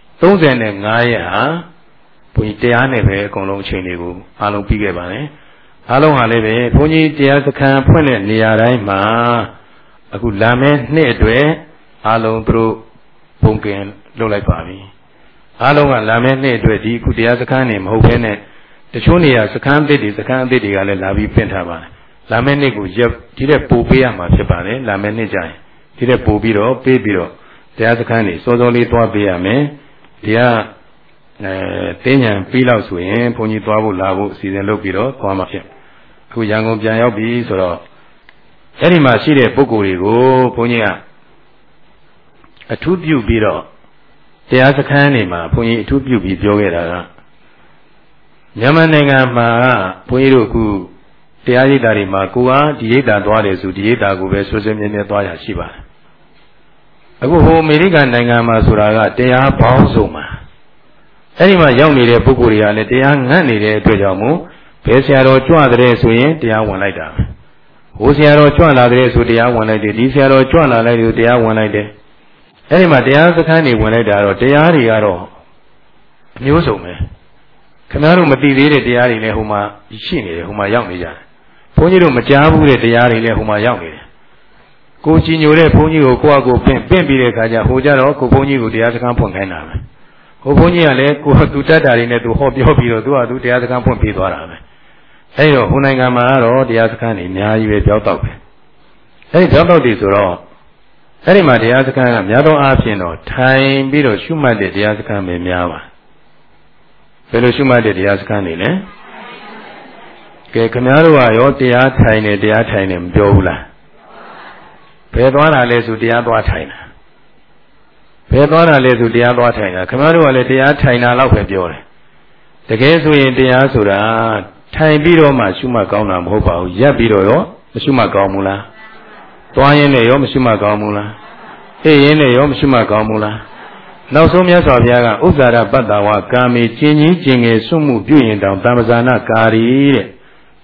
35ရက်ဟာဘုန်းကြီးတရားနဲ့ပဲအကုန်လုံးအချိန်တွေကိုအားလုံးပြီးခဲ့ပါတယ်အားလုံးဟာလည်းပဲဘုန်းကြီးတရားစခန်းဖွင့်တဲ့နေရာတိုင်းမှာအခုလာမယ့်နှစ်အတွက်အားလုံးသူတို့ပုံကင်လုပ်လိုက်ပါပြီအားလုံးကလာမယ့်နှစ်အတွက်ဒီအခုတရားစခန်းနေမဟုတ်ဘဲနဲ့တချို့နေရာစခန်းအသစ်တွေကလည်းလာပြီးပြင်ထားပါတယ်လာမယ့်နှစ်ကိုဒီတဲ့ပို့ပေးရမှာဖြစ်ပါတယ်လာမယ့်နှစ်ကျရင်ဒီတဲ့ပို့ပြီးတော့ပေးပြီးတော့တရားစခန်းနေစောစောလေးသွားပေးရမယ်ဒီကတင်းညံပြီးလောက်ဆိုရင်ဘုန်းကြီးသွားဖို့လာဖို့အစီအစဉ်လုပ်ပြီးတော့သွားမှာဖြစ်အခုရန်ကုန်ပြန်ရောက်ပြီဆိုတော့အဲ့ဒီမှာရှိတဲ့ပုဂ္ဂိုလ်တွေကိုဘုန်းကြီးကအထူးပြုပြီးတော့တရားစခန်းနေမှာဘုန်းကြီးအထူးပြုပြီးပြောခဲ့တာကမြန်မာနိုင်ငံမှာဘုန်းကြီးတို့အခုတရားရိပ်သာတွေမှာကိုကဒီရိပ်သာသွားတယ်ဆိုဒီရိပ်သာကိုပဲဆွဆွမြဲမြဲသွားရရှိပါတယ်အခုဟိုအမေရိကန်နိုင်ငံမှာဆိုတာကတရားပေါင်းစုံမှာအဲ့ဒီမှာရောက်နေတဲ့ပုဂ္ဂိုလ်တွေကလည်းတရားငတ်နေတဲ့အတွက်ကြောင့်မို့ဘယ်ဆရာတော်ကြွတဲ့ဆိုရင်တရားဝင်လိုက်တာပဲဟိုဆရာတော်ကြွလာတဲ့ဆိုတရားဝင်လိုက်တယ်ဒီဆရာတော်ကြွလာလိုက်တယ်တရားဝင်လိုက်တယ်အဲ့ဒီမှာတရားစခန်းတွေဝင်လိုက်တာတော့တရားတွေကတော့အမျိုးစုံပဲခင်ဗျားတို့မသိသေးတဲ့တရားတွေလည်းဟိုမှာရှိနေတယ်ဟိုမှာရောက်နေကြတယ်ဘုန်းကြီးတို့မကြားဘူးတဲ့တရားတွေလည်းဟိုမှာရောက်နေတယ်ကိုကြည်ညိုတဲ့ဘုန်းကြီးကိုကိုယ့်အကိုပင့်ပြီးတဲ့အခါကျဟိုကြတော့ကိုဘုန်းကြီးကိုတရားစခန်းဖွင့်ခိုင်းတာပဲဟိုဘုန်းကြီးကလည်းကိုသူတတ်တာတွေနဲ့သူဟောပြောပြီးတော့သူကတရားစခန်းဖွင့်ပေးသွားတာပဲအဲဒီတော့ဟိုနိုင်ငံမှာတော့တရားစခန်းတွေအများကြီးပဲပြောက်တော့ပဲအဲဒီပြောက်တော့တွေဆိုတော့အဲ့ဒီမှာတရားစခန်းကများသောအားဖြင့်တော့ထိုင်ပြီးတော့ရှုမှတ်တဲ့တရားစခန်းပဲများပါဘယ်လိုရှုမှတ်တဲ့တရားစခန်းတွေလဲကဲခင်ဗျားတို့ကရောတရားထိုင်တယ်မပြောဘူးလားဘယ်သွားတာလဲဆိုတရားသွားထိုင်တာဘယ်သွားတာလဲဆိုတရားသွားထိုင်တာခင်ဗျားတို့ကလည်းတရားထိုင်တာလောက်ပဲပြောတယ်တကယ်ဆိုရင်တရားဆိုတာထိုင်ပြီးတော့မှရှုမှတ်ကောင်းတာမဟုတ်ပါဘူးရပ်ပြီးတော့ရောမရှုမှတ်ကောင်းဘူးလားသွားရင်းနဲ့ရောမရှုမှတ်ကောင်းဘူးလားအေးရင်းနဲ့ရောမရှုမှတ်ကောင်းဘူးလားနောက်ဆုံးမြတ်စွာဘုရားကဥစ္စာရပတ္တဝါကာမေကျင်ကြီးကျင်ငယ်စွမှုပြုရင်တောင်တမ္ပဇာနာကာရီတဲ့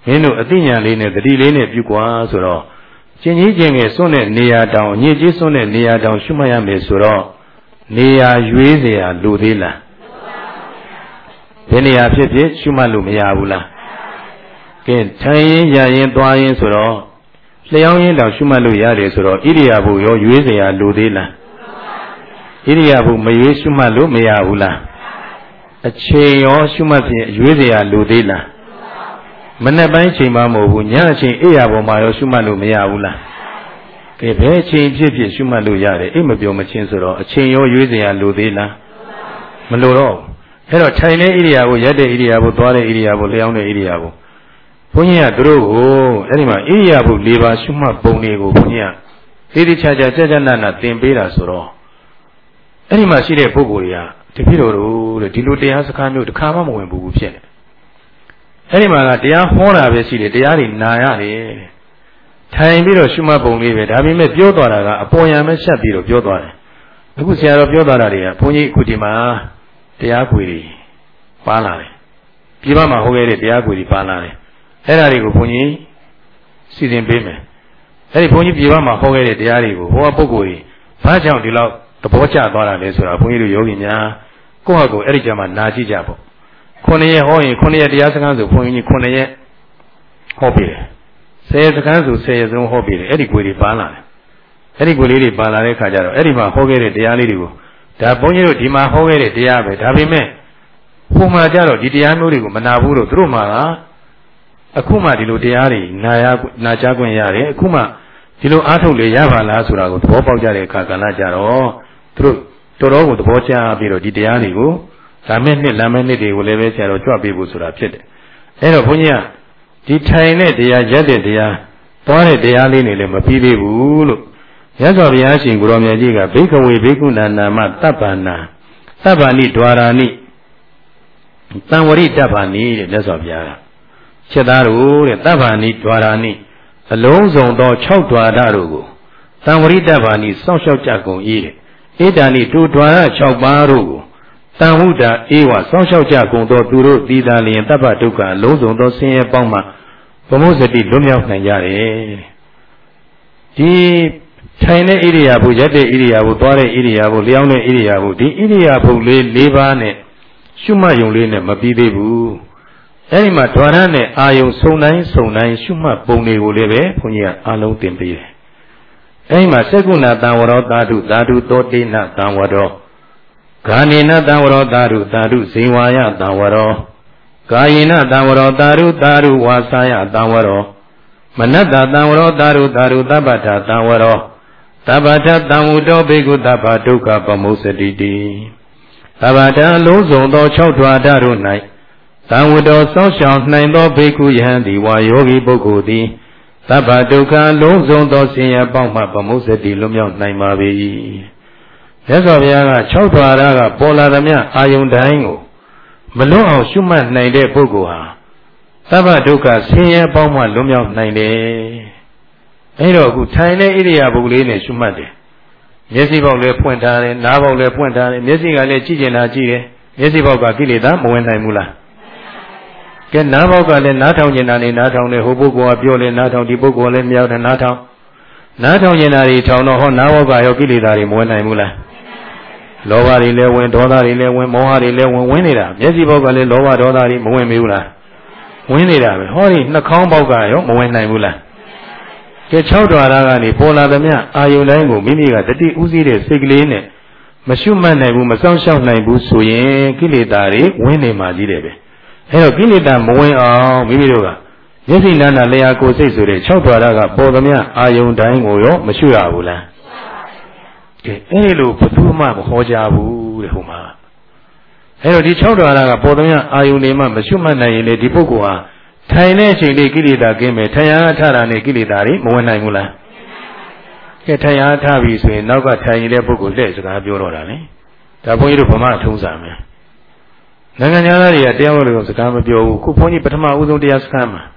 မင်းတို့အသိဉာဏ်လေးနဲ့တတိလေးနဲ့ပြုကွာဆိုတော့ကျင်ကြီးကျင်ငယ်စွန့်တဲ့နေရာတောင်ညစ်ကြေးစွန့်တဲ့နေရာတောင်ရှုမှတ်ရမယ်ဆိုတော့နေရာရွေးเสียလိုသေးလားဘယ်နေရာဖြစ်ဖြစ်ရှုမှတ်လို့မရဘူးလားကဲထိုင်ရင်ရရင်သွားရင်ဆိုတော့လျှောင်းရင်တောင်ရှုမှတ်လို့ရတယ်ဆိုတော့ဣရိယာပုရောရွေးเสียလိုသေးလားဣရိယာပုမရွေးရှုမှတ်လို့မရဘူးလားအချိန်ရောရှုမှတ်ဖြင့်ရွေးเสียလိုသေးလားမနေ့ပိုင်းချိန်မှမဟုတ်ဘူးညအချိန်အိယာပေါ်မှာရောရှုမှတ်လို့မရဘူးလားကဲဘယ်အချိန်ဖြစ်ဖြစ်ရှုမှတ်လို့ရတယ်အိမ်မပြောမချင်းဆိုတော့အချိန်ရောရွေးเสียလိုသေးလားမလိုတော့အဲ့တော့ထိုင်တဲ့ဣရိယာပုရက်တဲ့ဣရိယာပုသွားတဲ့ဣရိယာပုလျှောင်းတဲ့ဣရိယာပုဘုန်းကြီးကသူတို့ကိုအဲ့ဒီမှာဣရိယာပု၄ပါးရှုမှတ်ပုံတွေကိုဘုန်းကြီးကသေသေးချာချာကြကြနာနာသင်ပေးတာဆိုတော့အဲ့ဒီမှာရှိတဲ့ပုဂ္ဂိုလ်တွေကတပည့်တော်တို့တဲ့ဒီလိုတရားစကားမျိုးတစ်ခါမှမဝင်ဘူးဖြစ်နေအဲ့ဒီမှာကတရားဟောတာပဲရှိတယ်တရားတွေနာရတယ်ထိုင်ပြီးတော့ရှုမှတ်ပုံလေးပဲဒါပေမဲ့ပြောသွားတာကအပေါ်ယံပဲဆက်ပြီးတော့ပြောသွားတယ်အခုဆရာတော်ပြောသွားတာတွေကဘုန်းကြီးအခုဒီမှာတရားခွေတွေပါလာတယ်ပြပမှာဟောခဲ့တဲ့တရားခွေတွေပါလာတယ်အဲ့ဒါတွေကိုဘုန်းကြီးစီစဉ်ပေးမယ်အဲ့ဒီဘုန်းကြီးပြပမှာဟောခဲ့တဲ့တရားတွေကိုဟောပုဂ္ဂိုလ်ကြီးဘာကြောင့်ဒီလောက်သဘောကျသွားတာလဲဆိုတာဘုန်းကြီးတို့ယောဂီများကိုယ့်ဟာကိုယ်အဲ့ဒီကြမှာနာကြည့်ကြပေါ့9ရက်ဟောရင်9ရက်တရားစကားဆိုဘုန်းကြီး9ရက်ဟောပြီးတယ်10စကားဆို10ရက်ဆုံးဟောပြီးတယ်အဲ့ဒီကိုယ်တွေပါလာတယ်အဲ့ဒီကိုယ်လေးတွေပါလာတဲ့ခါကျတော့အဲ့ဒီမှာဟောခဲ့တဲ့တရားလေးတွေကိုဒါဘုန်းကြီးတို့ဒီမှာဟောခဲ့တဲ့တရားပဲဒါပေမဲ့ဟိုမှာကျတော့ဒီတရားမျိုးတွေကိုမနာဘူးလို့သူတို့မှာကအခုမှဒီလိုတရားတွေနာကြားခွင့်ရတယ်အခုမှဒီလိုအားထုတ်လေရပါလားဆိုတာကိုသဘောပေါက်ကြတဲ့အခါကလည်းကြတော့သူတို့တော်တော်ကိုသဘောကျပြီးတော့ဒီတရားတွေကိုလာမဲ့နှစ်လာမဲ့နှစ်တွေကိုလည်းပဲဆရာတော်ကြွပေးဖို့ဆိုတာဖြစ်တယ်အဲ့တော့ဘုန်းကြီးကဒီထိုင်တဲ့တရားရက်တဲ့တရားသွားတဲ့တရားလေးတွေလည်းမပြီးသေးဘူးလို့ရသော်ဘုရားရှင်ကိုရောင်မြတ်ကြီးကဘိက္ခဝေဘိက္ခုနာနာမတပ္ပနာတပ္ပဏိဒွါရာနိတံဝရိတပ္ပဏိတဲ့မြတ်စွာဘုရားကချက်သားတို့တဲ့တပ္ပဏိဒွါရာနိအလုံးစုံသော6ဒွါရတို့ကိုတံဝရိတပ္ပဏိစောင့်ရှောက်ကြကုန်၏တဲ့ဧတဏိဒုဒွါရ6ပါးတို့ကိုတံဟုတာဧဝစောင့်ရှောက်ကြကုန်သောသူတို့သီသာလျင်တပ္ပဒုက္ခအလုံးစုံသောဆင်းရဲပေါင်းမှဗမုစတိလွတ်မြောက်နိုင်ကြတယ်ဒီထိုင်တဲ့ဣရိယာပုရက်တဲ့ဣရိယာပုသွားတဲ့ဣရိယာပုလျှောင်းတဲ့ဣရိယာပုဒီဣရိယာပုလေး၄ပါးနဲ့ရှုမှတ်ယုံလေးနဲ့မပြီးသေးဘူးအဲဒီမှာဓဝရနဲ့အာယုံစုံတိုင်းရှုမှတ်ပုံတွေကိုလည်းပဲဘုန်းကြီးကအားလုံးသင်ပေးတယ်အဲဒီမှာသက္ကုဏတံဝရောသာဓုသောတိနတံဝရောဂာနိနတံဝရောသာဓုဇိဝါယတံဝရောကာယေနတံဝရောသာဓုဝါစာယတံဝရောမနတ္တတံဝရောသာဓုသဗ္ဗထတံဝရောသဗ္ဗထတံဝုတောဘေကုသဗ္ဗဒုက္ခပမုစ္စတိတိသဗ္ဗထအလုံးစုံသော6ဓဝါဒတို့၌တံဝုတောစောင့်ရှောက်နိုင်သောဘေကုယဟန်သည်ဝါယောဂီပုဂ္ဂိုလ်သည်သဗ္ဗဒုက္ခအလုံးစုံသောဆင်းရဲပေါင်းမှပမုစ္စတိလွတ်မြောက်နိုင်ပါ၏မြတ်စွာဘုရားက6ဓဝါဒကပေါ်လာသမျှအာယုန်တိုင်းကိုမလွတ်အောင်ရှုမှတ်နိုင်တဲ့ပုဂ္ဂိုလ်ဟာသဗ္ဗဒုက္ခဆင်းရဲပေါင်းမှလွတ်မြောက်နိုင်တယ်အဲတော့အခုထိုင်တဲ့ဣရိယာပုလေးနဲ့ရှုမှတ်တယ်မျက်စိပေါက်လည်းဖွင့်ထားတယ်နားပေါက်လည်းဖွင့်ထားတယ်မျက်စိကလည်းကြည့်ကျင်တာကြည့်တယ်မျက်စိပေါက်ကကိလေသာမဝင်နိုင်ဘူးလားကဲနားပေါက်ကလည်းနားထောင်ကျင်တာနေနားထောင်တယ်ဟိုပုဂ္ဂိုလ်ကပြောလဲနားထောင်ဒီပုဂ္ဂိုလ်လည်းမြောက်တယ်နားထောင်ကျင်တာတွေထောင်တော့ဟောနားပေါက်ကရောကိလေသာတွေမဝင်နိုင်ဘူးလားလောဘတွေလည်းဝင်ဒေါသတွေလည်းဝင်မောဟတွေလည်းဝင်နေတာမျက်စိပေါက်ကလည်းလောဘဒေါသတွေမဝင်ဘူးလားဝင်နေတာပဲဟောဒီနှာခေါင်းပေါက်ကရောမဝင်နိုင်ဘူးလားကဲ6ဓဝါရကနေပေါ်လာသမျှအာယုန်တိုင်းကိုမိမိကတတိဥစည်းတဲ့စိတ်ကလေးနဲ့မရှုမှတ်နိုင်ဘူးမစောင့်ရှောက်နိုင်ဘူးဆိုရင်ကိလေသာတွေဝင်နေမှကြီးတယ်ပဲအဲတော့ကိလေသာမဝင်အောင်မိမိတို့ကမျက်စိနာနာလျာကိုယ်စိတ်ဆိုတဲ့6ဓဝါရကပေါ်သမျှအာယုန်တိုင်းကိုရောမရှုရဘူးလားကဲအဲ့လိုဘယ်သူမှမဟောကြဘူးတဲ့ဟိုမှာအဲ့တော့ဒီ6ဓဝါရကပေါ်သမျှအာယုန်တွေမှမရှုမှတ်နိုင်ရင်လေဒီပုဂ္ဂိုလ်ဟာထိုင်တဲ့အချိန်လေးကိလေသာကင်းမယ်ထိုင်အားထတာနဲ့ကိလေသာတွေမဝင်နိုင်ဘူးလားကဲထိုင်အားထပြီဆိုရင်နောက်ကထိုင်နေတဲ့ပုဂ္ဂိုလ်လက်စကားပြောတော့တာလေဒါဘုန်းကြီးတို့ဗမာထုံးစံမယ်နိုင်ငံသားတွေကတရားဟောလို့စကားမပြောဘူးခုဘုန်းကြီးပထမဦးဆုံးတရားစခန်းမှာ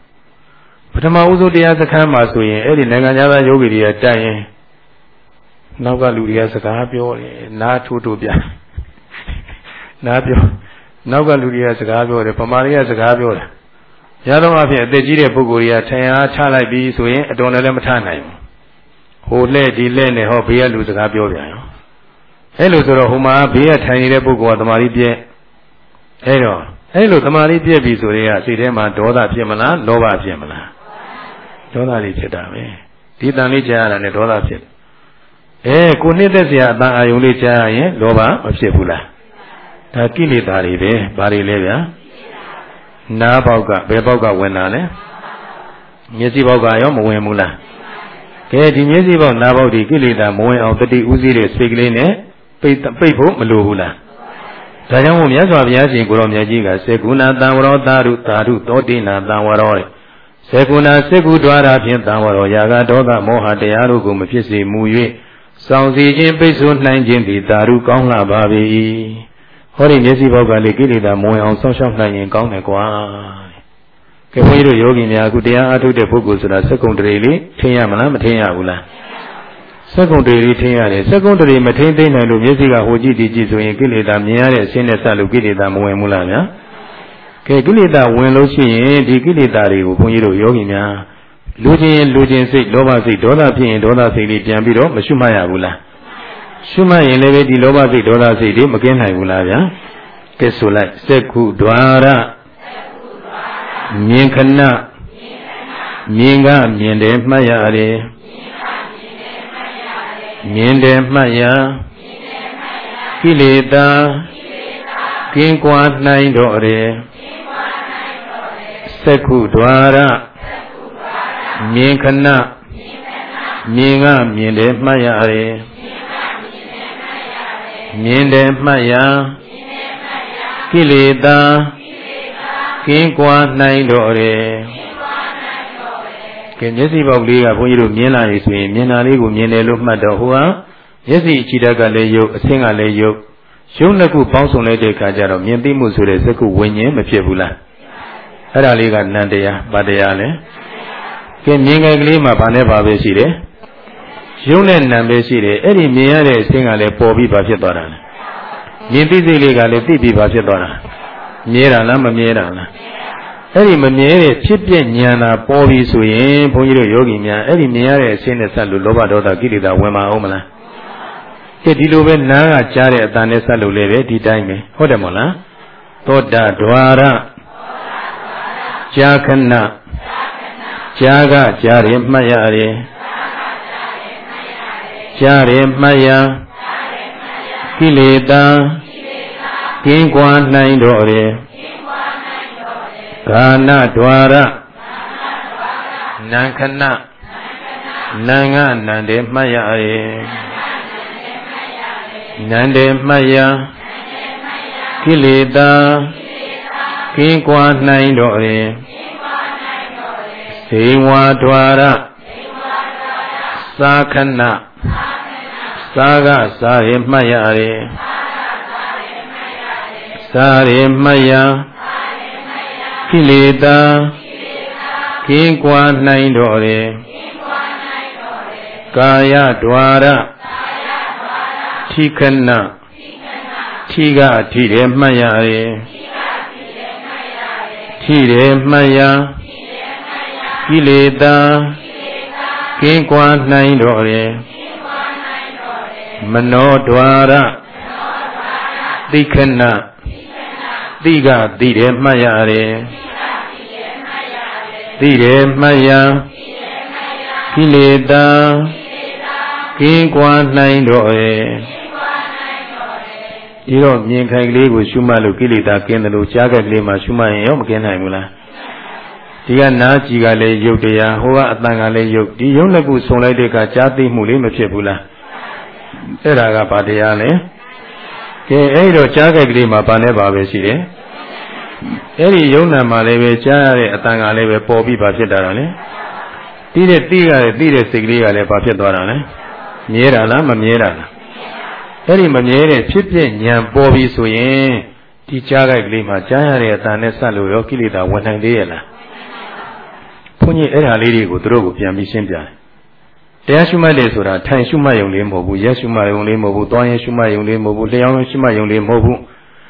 ဆိုရင်အဲ့ဒီနိုင်ငံသားယောဂီတွေကတိုက်ရင်နောက်ကလူတွေကစကားပြောတယ်နားထိုးပြနားပြောနောက်ကလူတွေကစကားပြောတယ်ဗမာတွေကစကားပြောတယ်ရသောအဖြစ်အသက်ကြီးတဲ့ပုဂ္ဂိုလ်ကြီးကထိုင်အားချလိုက်ပြီးဆိုရင်အတော်နဲ့လည်းမထနိုင်ဘူးဟိုလှဲ့ဒီလှဲ့နဲ့ဟောဘေးကလူစကားပြောပြန်ရောအဲ့လိုဆိုတော့ဟိုမှာဘေးကထိုင်နေတဲ့ပုဂ္ဂိုလ်ကသမာဓိပြည့်အဲ့တော့အဲ့လိုသမာဓိပြည့်ပြီဆိုရင်စိတ်ထဲမှာဒေါသဖြစ်မလားလောဘဖြစ်မလားဒေါသလေးဖြစ်တာပဲဒီတန်လေးကြားရတာနဲ့ဒေါသဖြစ်ကိုနှစ်သက်စရာအတန်အာယုံလေးကြားရရင်လောဘမဖြစ်ဘူးလားဒါကိလေသာတွေပဲဘာတွေလဲဗျာနားပေါက်ကဘယ်ပေါက်ကဝင်တာလဲမျက်စိပေါက်ကရောမဝင်ဘူးလားကဲဒီမျက်စိပေါက်နားပေါက်ဒီကိလေသာမဝင်အောင်တတိဥစည်းတဲ့စိတ်ကလေးနဲ့ပိတ်ဖို့မလိုဘူးလားဒါကြောင့်မို့မြတ်စွာဘုရားရှင်ကိုရောမြတ်ကြီးကစေကုဏတံဝရောသာဓုသောတိနာတံဝရောစေကုဏစေကုဒွါရဖြင့်တံဝရောယာကဒေါသမောဟတရားတို့ကိုမဖြစ်စေမူ၍စောင့်စီခြင်းပိတ်ဆို့နိုင်ခြင်းသည်သာဓုကောင်းလှပါ၏ဟောဒီမျက်စိပေါက်ကလေကိလေသာမဝင်အောင်စောင့်ရှောက်နိုင်ရင်ကောင်းတယ်ကွာကဲဘုန်းကြီးတို့ယောဂီများအခုတရားအားထုတ်တဲ့ပုဂ္ဂိုလ်ဆိုတာစက္ကုံတရေလေးထင်ရမလားမထင်ရဘူးလားစက္ကုံတရေလေးထင်ရတယ်စက္ကုံတရေမထင်သိနိုင်လို့မျက်စိကဟိုကြည့်ဒီကြည့်ဆိုရင်ကိလေသာမြင်ရတဲ့အရှင်းနဲ့စလို့ကိလေသာမဝင်ဘူးလားဗျာကဲကိလေသာဝင်လို့ရှိရင်ဒီကိလေသာတွေကိုဘုန်းကြီးတို့ယောဂီများလူချင်းစိတ်လောဘစိတ်ဒေါသဖြစ်ရင်ဒေါသစိတ်လေးပြန်ပြီးတော့မရှုမှတ်ရဘူးလားရှုမှတ်ရင်လည်းဒီလောဘစိတ်ဒေါသစိတ်တွေမကင်းနိုင်ဘူးလားဗျာကဲဆိုလိုက်စက္ခုဒွါရမြင်ခဏမြင်ကမြင်တယ်မှတ်ရတယ်မြင်တယ်မှတ်ရကိလေသာကင်းကွာနိုင်တော့တယ်စက္ခုဒွါရမြင်ခဏမြင်ကမြင်တယ်မှတ်ရတယ်မြင်တယ်မှတ်ရကိလေသာကင်းကွာနိုင်တော့တယ်ကဲမျက်စိပေါက်လေးကဘုန်းကြီးတို့မြင်လာပြီဆိုရင်မြင်တာလေးကိုမြင်တယ်လို့မှတ်တော့ဟိုဟာမျက်စိအကြည့်တတ်ကလည်းယုတ်အဆင်းကလည်းယုတ်နှစ်ခုပေါင်းစုံလိုက်တဲ့အခါကျတော့မြင်သိမှုဆိုတဲ့စက္ခုဝိညာဉ်မဖြစ်ဘူးလားအဲ့ဒါလေးကနန္တရားဗတရားလဲကဲမြင်ကြကလေးမှာဘာနဲ့ဘာပဲရှိတယ်ယုတ်နဲ့နံပဲရှိတယ်အဲ့ဒီမြင်ရတဲ့အဆင်းကလည်းပေါ်ပြီးဘာဖြစ်သွားတာလဲမြင်သိစိတ်လေးကလည်းသိပြီးဘာဖြစ်သွားတာမြဲတာလားမမြဲတာလားအဲ့ဒီမမြဲတဲ့ဖြစ်ပြဉာဏ်သာပေါ်ပြီးဆိုရင်ဘုန်းကြီးတို့ယောဂီများအဲ့ဒီမြင်ရတဲ့အရှင်းနဲ့ဆက်လို့လောဘဒေါသကိလေသာဝင်မအောင်မလားကဲဒီလိုပဲနားကကြားတဲ့အတန်နဲ့ဆက်လို့လည်းပဲဒီတိုင်းပဲဟုတ်တယ်မို့လားသောတာဒွါရကြာခဏကြာကကြားရင်မှတ်ရတယ်ကြားရင်မှတ်ရကိလေသာကင်းကွာနိုင်တော့တယ်ကာဏဒွါရနံခဏနံကနန္တေမှတ်ရတယ်နန္တေမှတ်ရကိလေသာကင်းကွာနိုင်တော့တယ်ဇေဝဒွါရသာခဏသာကစားရင်မှတ်ရတယ်စားရင်မှတ်ရကိလေသာကင်းကွာနိုင်တော့တယ်ကာယဒွါရထိခဏထိကထိတယ်မှတ်ရတယ်ထိတယ်မှတ်ရကိလေသာကင်းကွာနိုင်တော့တယ်မနောဒွါရသိခဏသိကသိတယ်မှတ်ရတယ်သိတယ်မှတ်ရကိလေသာကင်းကွာနိုင်တော့တယ်ဒီတော့မြင်ခိုင်ကလေးကိုရှုမှတ်လို့ကိလေသာကင်းတယ်လို့ကြားခိုင်ကလေးမှာရှုမှတ်ရင်ရောမကင်းနိုင်ဘူးလားဒီကနားကြည်ကလည်းယုတ်တရားဟိုကအတန်ကလည်းယုတ်ဒီယုတ်နှစ်ခုဆုံလိုက်တဲ့အခါကြားသိမှုလေးမဖြစ်ဘူးလားအဲ့ဒါကဘာတရားလဲကဲအဲ့တော့ကြားခိုင်ကလေးမှာဘာနဲ့ဘာပဲရှိတယ်အဲ့ဒီယုံနာမှာလည်းပဲကြားရတဲ့အတန်ကလည်းပဲပေါ်ပြီးဘာဖြစ်တာလဲတီးတဲ့စိတ်ကလေးကလည်းဘာဖြစ်သွားတာလဲမြဲတာလားမမြဲတာလားအဲ့ဒီမမြဲတဲ့ဖြစ်ပြဉာဏ်ပေါ်ပြီးဆိုရင်ဒီကြားခိုက်ကလေးမှာကြားရတဲ့အတန်နဲ့ဆက်လို့ရောကိလေသာဝင်နိုင်သေးရဲ့လားဘုန်းကြီးအဲ့ဒါလေးတွေကိုသူတို့ကိုပြန်ပြီးရှင်းပြတယ်တရားရှုမှတ်တယ်ဆိုတာထိုင်ရှုမှတ်ရုံလေးမဟုတ်ဘူးရက်ရှုမှတ်ရုံလေးမဟုတ်ဘူးသွားရင်ရှုမှတ်ရုံလေးမဟုတ်ဘူးလျှောင်းရှုမှတ်ရုံလေးမဟုတ်ဘူး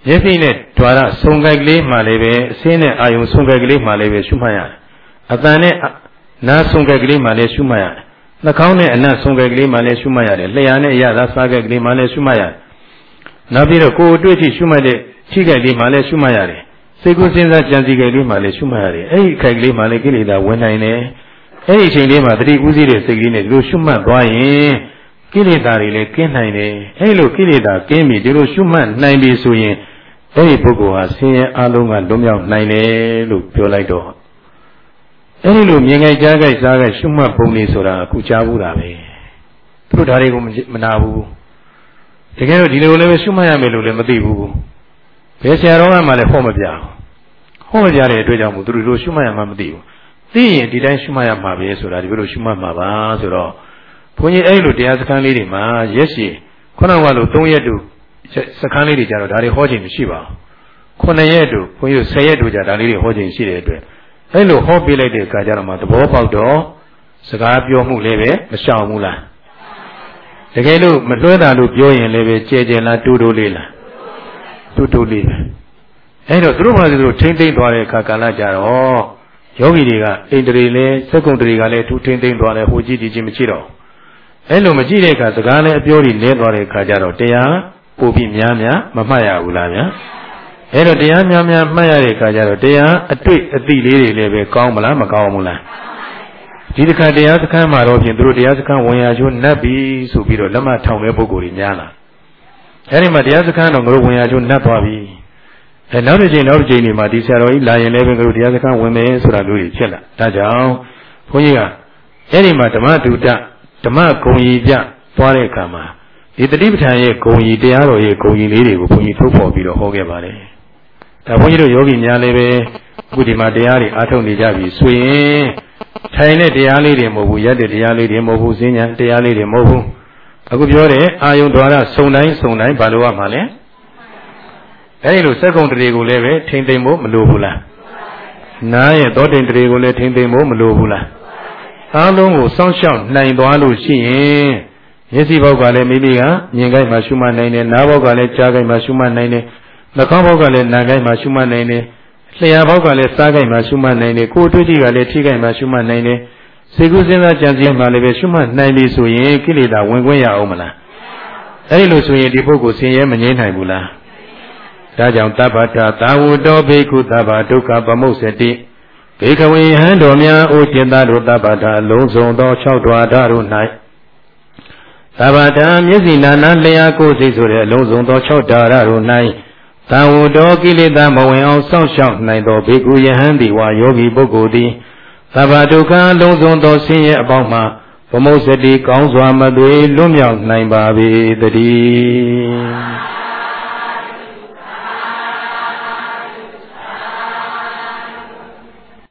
မျက်စိနဲ့ဓာရဆုံကိုက်ကလေးမှလည်းပဲအစင်းနဲ့အာယုံဆုံကိုက်ကလေးမှလည်းပဲရှုမှတ်ရတယ်အတန်နဲ့နားဆုံကိုက်ကလေးမှလည်းရှုမှတ်ရတယ်နှာခေါင်းနဲ့အနံ့ဆုံကိုက်ကလေးမှလည်းရှုမှတ်ရတယ်လျှာနဲ့အရသာစားကိုက်ကလေးမှလည်းရှုမှတ်ရတယ်နောက်ပြီးတော့ကိုယ်အတွေ့အထိရှုမှတ်တဲ့ခြေကိုက်ကလေးမှလည်းရှုမှတ်ရတယ်စိတ်ကူးစဉ်းစားကြံစည်ကိုက်ကလေးမှလည်းရှုမှတ်ရတယ်အဲ့ဒီကိုက်ကလေးမှလည်းကိလေသာဝင်နိုင်တယ်အဲ့ဒီအချိန်လေးမှာတတိဥသိတဲ့စိတ်ကလေးနဲ့ဒီလိုရှုမှတ်သွားရင်ကိလေသာတွေလည်းကင်းနိုင်တယ်အဲ့လိုကိလေသာကင်းပြီဒီလိုရှုမှတ်နိုင်ပြီဆိုရင်အဲ့ဒီပုဂ္ဂိုလ်ဟာဆင်းရဲအလုံးကလွတ်မြောက်နိုင်တယ်လို့ပြောလိုက်တော့အဲ့ဒီလိုမြင်ကြိုက်ကြားကြိုက်စားကြိုက်ရှုမှတ်ပုံလေးဆိုတာအခုကြားဘူးတာပဲသူတို့ဒါတွေကိုမနာဘူးတကယ်တော့ဒီလိုလည်းပဲရှုမှတ်ရမယ်လို့လည်းမသိဘူးဘယ်ဆရာတော်ကမှလည်းဟောမပြဟောမပြတဲ့အတွက်ကြောင့်မို့သူတို့ရှုမှတ်ရမှမသိဘူးသိရင်ဒီတိုင်းရှုမှတ်ရမှာပဲဆိုတာဒီလိုရှုမှတ်မှာပါဆိုတော့ဘုန်းကြီးအဲ့လိုတရားစခန်းလေးတွေမှာရက်ရှည်ခုနကလို3ရက်တူစခန်းလေးတွေကြတော့ဒါတွေဟောခြင်းမရှိပါဘူး9ရက်တူဘုန်းကြီးတို့10ရက်တူကြဒါလေးတွေဟောခြင်းရှိတဲ့အတွက်အဲ့လိုဟောပေးလိုက်တဲ့အခါကျတော့မှသဘောပေါက်တော့စကားပြောမှုလည်းပဲမရှောင်ဘူးလားတကယ်လို့မလွှဲတာလို့ပြောရင်လည်းပဲကြဲကြဲလားတူတူလေးလားတူတူလေးပဲအဲ့တော့သူတို့ဘာလို့ထိမ့်သိမ့်သွားတဲ့အခါကာလကြတော့ယောဂီတွေကအိန္ဒြေလည်းစက္ကုံတတွေကလည်းထူထိမ့်သိမ့်သွားတယ်ဟိုကြည့်ဒီကြည့်မကြည့်တော့အဲ့လိုမကြည့်တဲ့အခါစကားလည်းအပြောတွေလဲသွားတဲ့အခါကျတော့တရားပို့ပြီးများများမမှတ်ရဘူးလားဗျာအဲ့တော့တရားများများမှတ်ရတဲ့အခါကျတော့တရားအတွေ့အသိလေးတွေလည်းပဲကောင်းမလားမကောင်းဘူးလားဒီတစ်ခါတရားစခန်းမှာတော့ဖြင့်သူတို့တရားစခန်းဝင်ရချိုးနှက်ပြီးဆိုပြီးတော့လက်မထောင်တဲ့ပုဂ္ဂိုလ်တွေများလာအဲ့ဒီမှာတရားစခန်းတော့ငါတို့ဝင်ရချိုးနှက်သွားပြီနောက်တစ်ချိန်ဒီမှာဒီဆရာတော်ကြီးလာရင်လည်းပဲငါတို့တရားစခန်းဝင်မယ်ဆိုတာမျိုးကြီးဖြစ်လာဒါကြောင့်ဘုန်းကြီးကအဲ့ဒီမှာဓမ္မဒုတဓမ္မဂုံကြီးပြသွားတဲ့အခါမှာဒီတတိပဋ္ဌာန်ရဲ့ဂုံကြီးတရားတော်ရဲ့ဂုံကြီးလေးတွေကိုဘုန်းကြီးထုတ်ဖော်ပြီးတော့ဟောခဲ့ပါတယ်ဒါဘုန်းကြီးတို့ယောဂီများလည်းပဲအခုဒီမှာတရားတွေအားထုတ်နေကြပြီဆိုရင်ထိုင်တဲ့တရားလေးတွေမဟုတ်ဘူးရက်တဲ့တရားလေးတွေမဟုတ်ဘူးဈဉ္ညာတရားလေးတွေမဟုတ်ဘူးအခုပြောတဲ့အာယုံဓာရစုံတိုင်းဘာလို့ရမှာလဲအဲဒီလိုစက္ကုံတရေကိုလည်းပဲထိမ့်သိမ့်ဖို့မလိုဘူးလားနားရဲ့သောတိန်တရေကိုလည်းထိမ့်သိမ့်ဖို့မလိုဘူးလားအားလုံးကိုစောင့်ရှောက်နိုင်သွားလို့ရှိရင်မျက်စိဘောက်ကလည်းမိမိကမြင်ကြိုက်မှရှုမှတ်နိုင်တယ်နားဘောက်ကလည်းကြားကြိုက်မှရှုမှတ်နိုင်တယ်နှာခေါင်းဘောက်ကလည်းနားကြိုက်မှရှုမှတ်နိုင်တယ်လျှာဘောက်ကလည်းစားကြိုက်မှရှုမှတ်နိုင်တယ်ကိုယ်တွေ့ကြည့်ကလည်းထိကြိုက်မှရှုမှတ်နိုင်တယ်စေကုစဉ်းစားကြံစည်မှလည်းပဲရှုမှတ်နိုင်ပြီဆိုရင်ကိလေသာဝင်ခွင့်ရအောင်မလားအဲဒီလိုဆိုရင်ဒီပုဂ္ဂိုလ်ဆင်းရဲမငြိမ်းနိုင်ဘူးလားဒါကြောင့်တပ္ပတာသာဝတ္တောဘိက္ခုသဗ္ဗဒုက္ခပမုစ္စတိဘေခဝေဟံတော်များအိုจิตသားတို့တပ္ပတာအလုံးစုံသော6ဓဝါဒတို့၌သဗ္ဗတာမျက်စိနာနာလျှာကိုယ်စိတ်ဆိုတဲ့အလုံးစုံသော6ဓာရတို့၌သာဝတ္တောကိလေသာမဝင်အောင်စောင့်ရှောက်နိုင်သောဘေကုယဟံတိဝါယောဂီပုဂ္ဂိုလ်သည်သဗ္ဗဒုက္ခအလုံးစုံသောဆင်းရဲအပေါင်းမှဗမုစ္စတိကောင်းစွာမသွေလွတ်မြောက်နိုင်ပါပေတည်း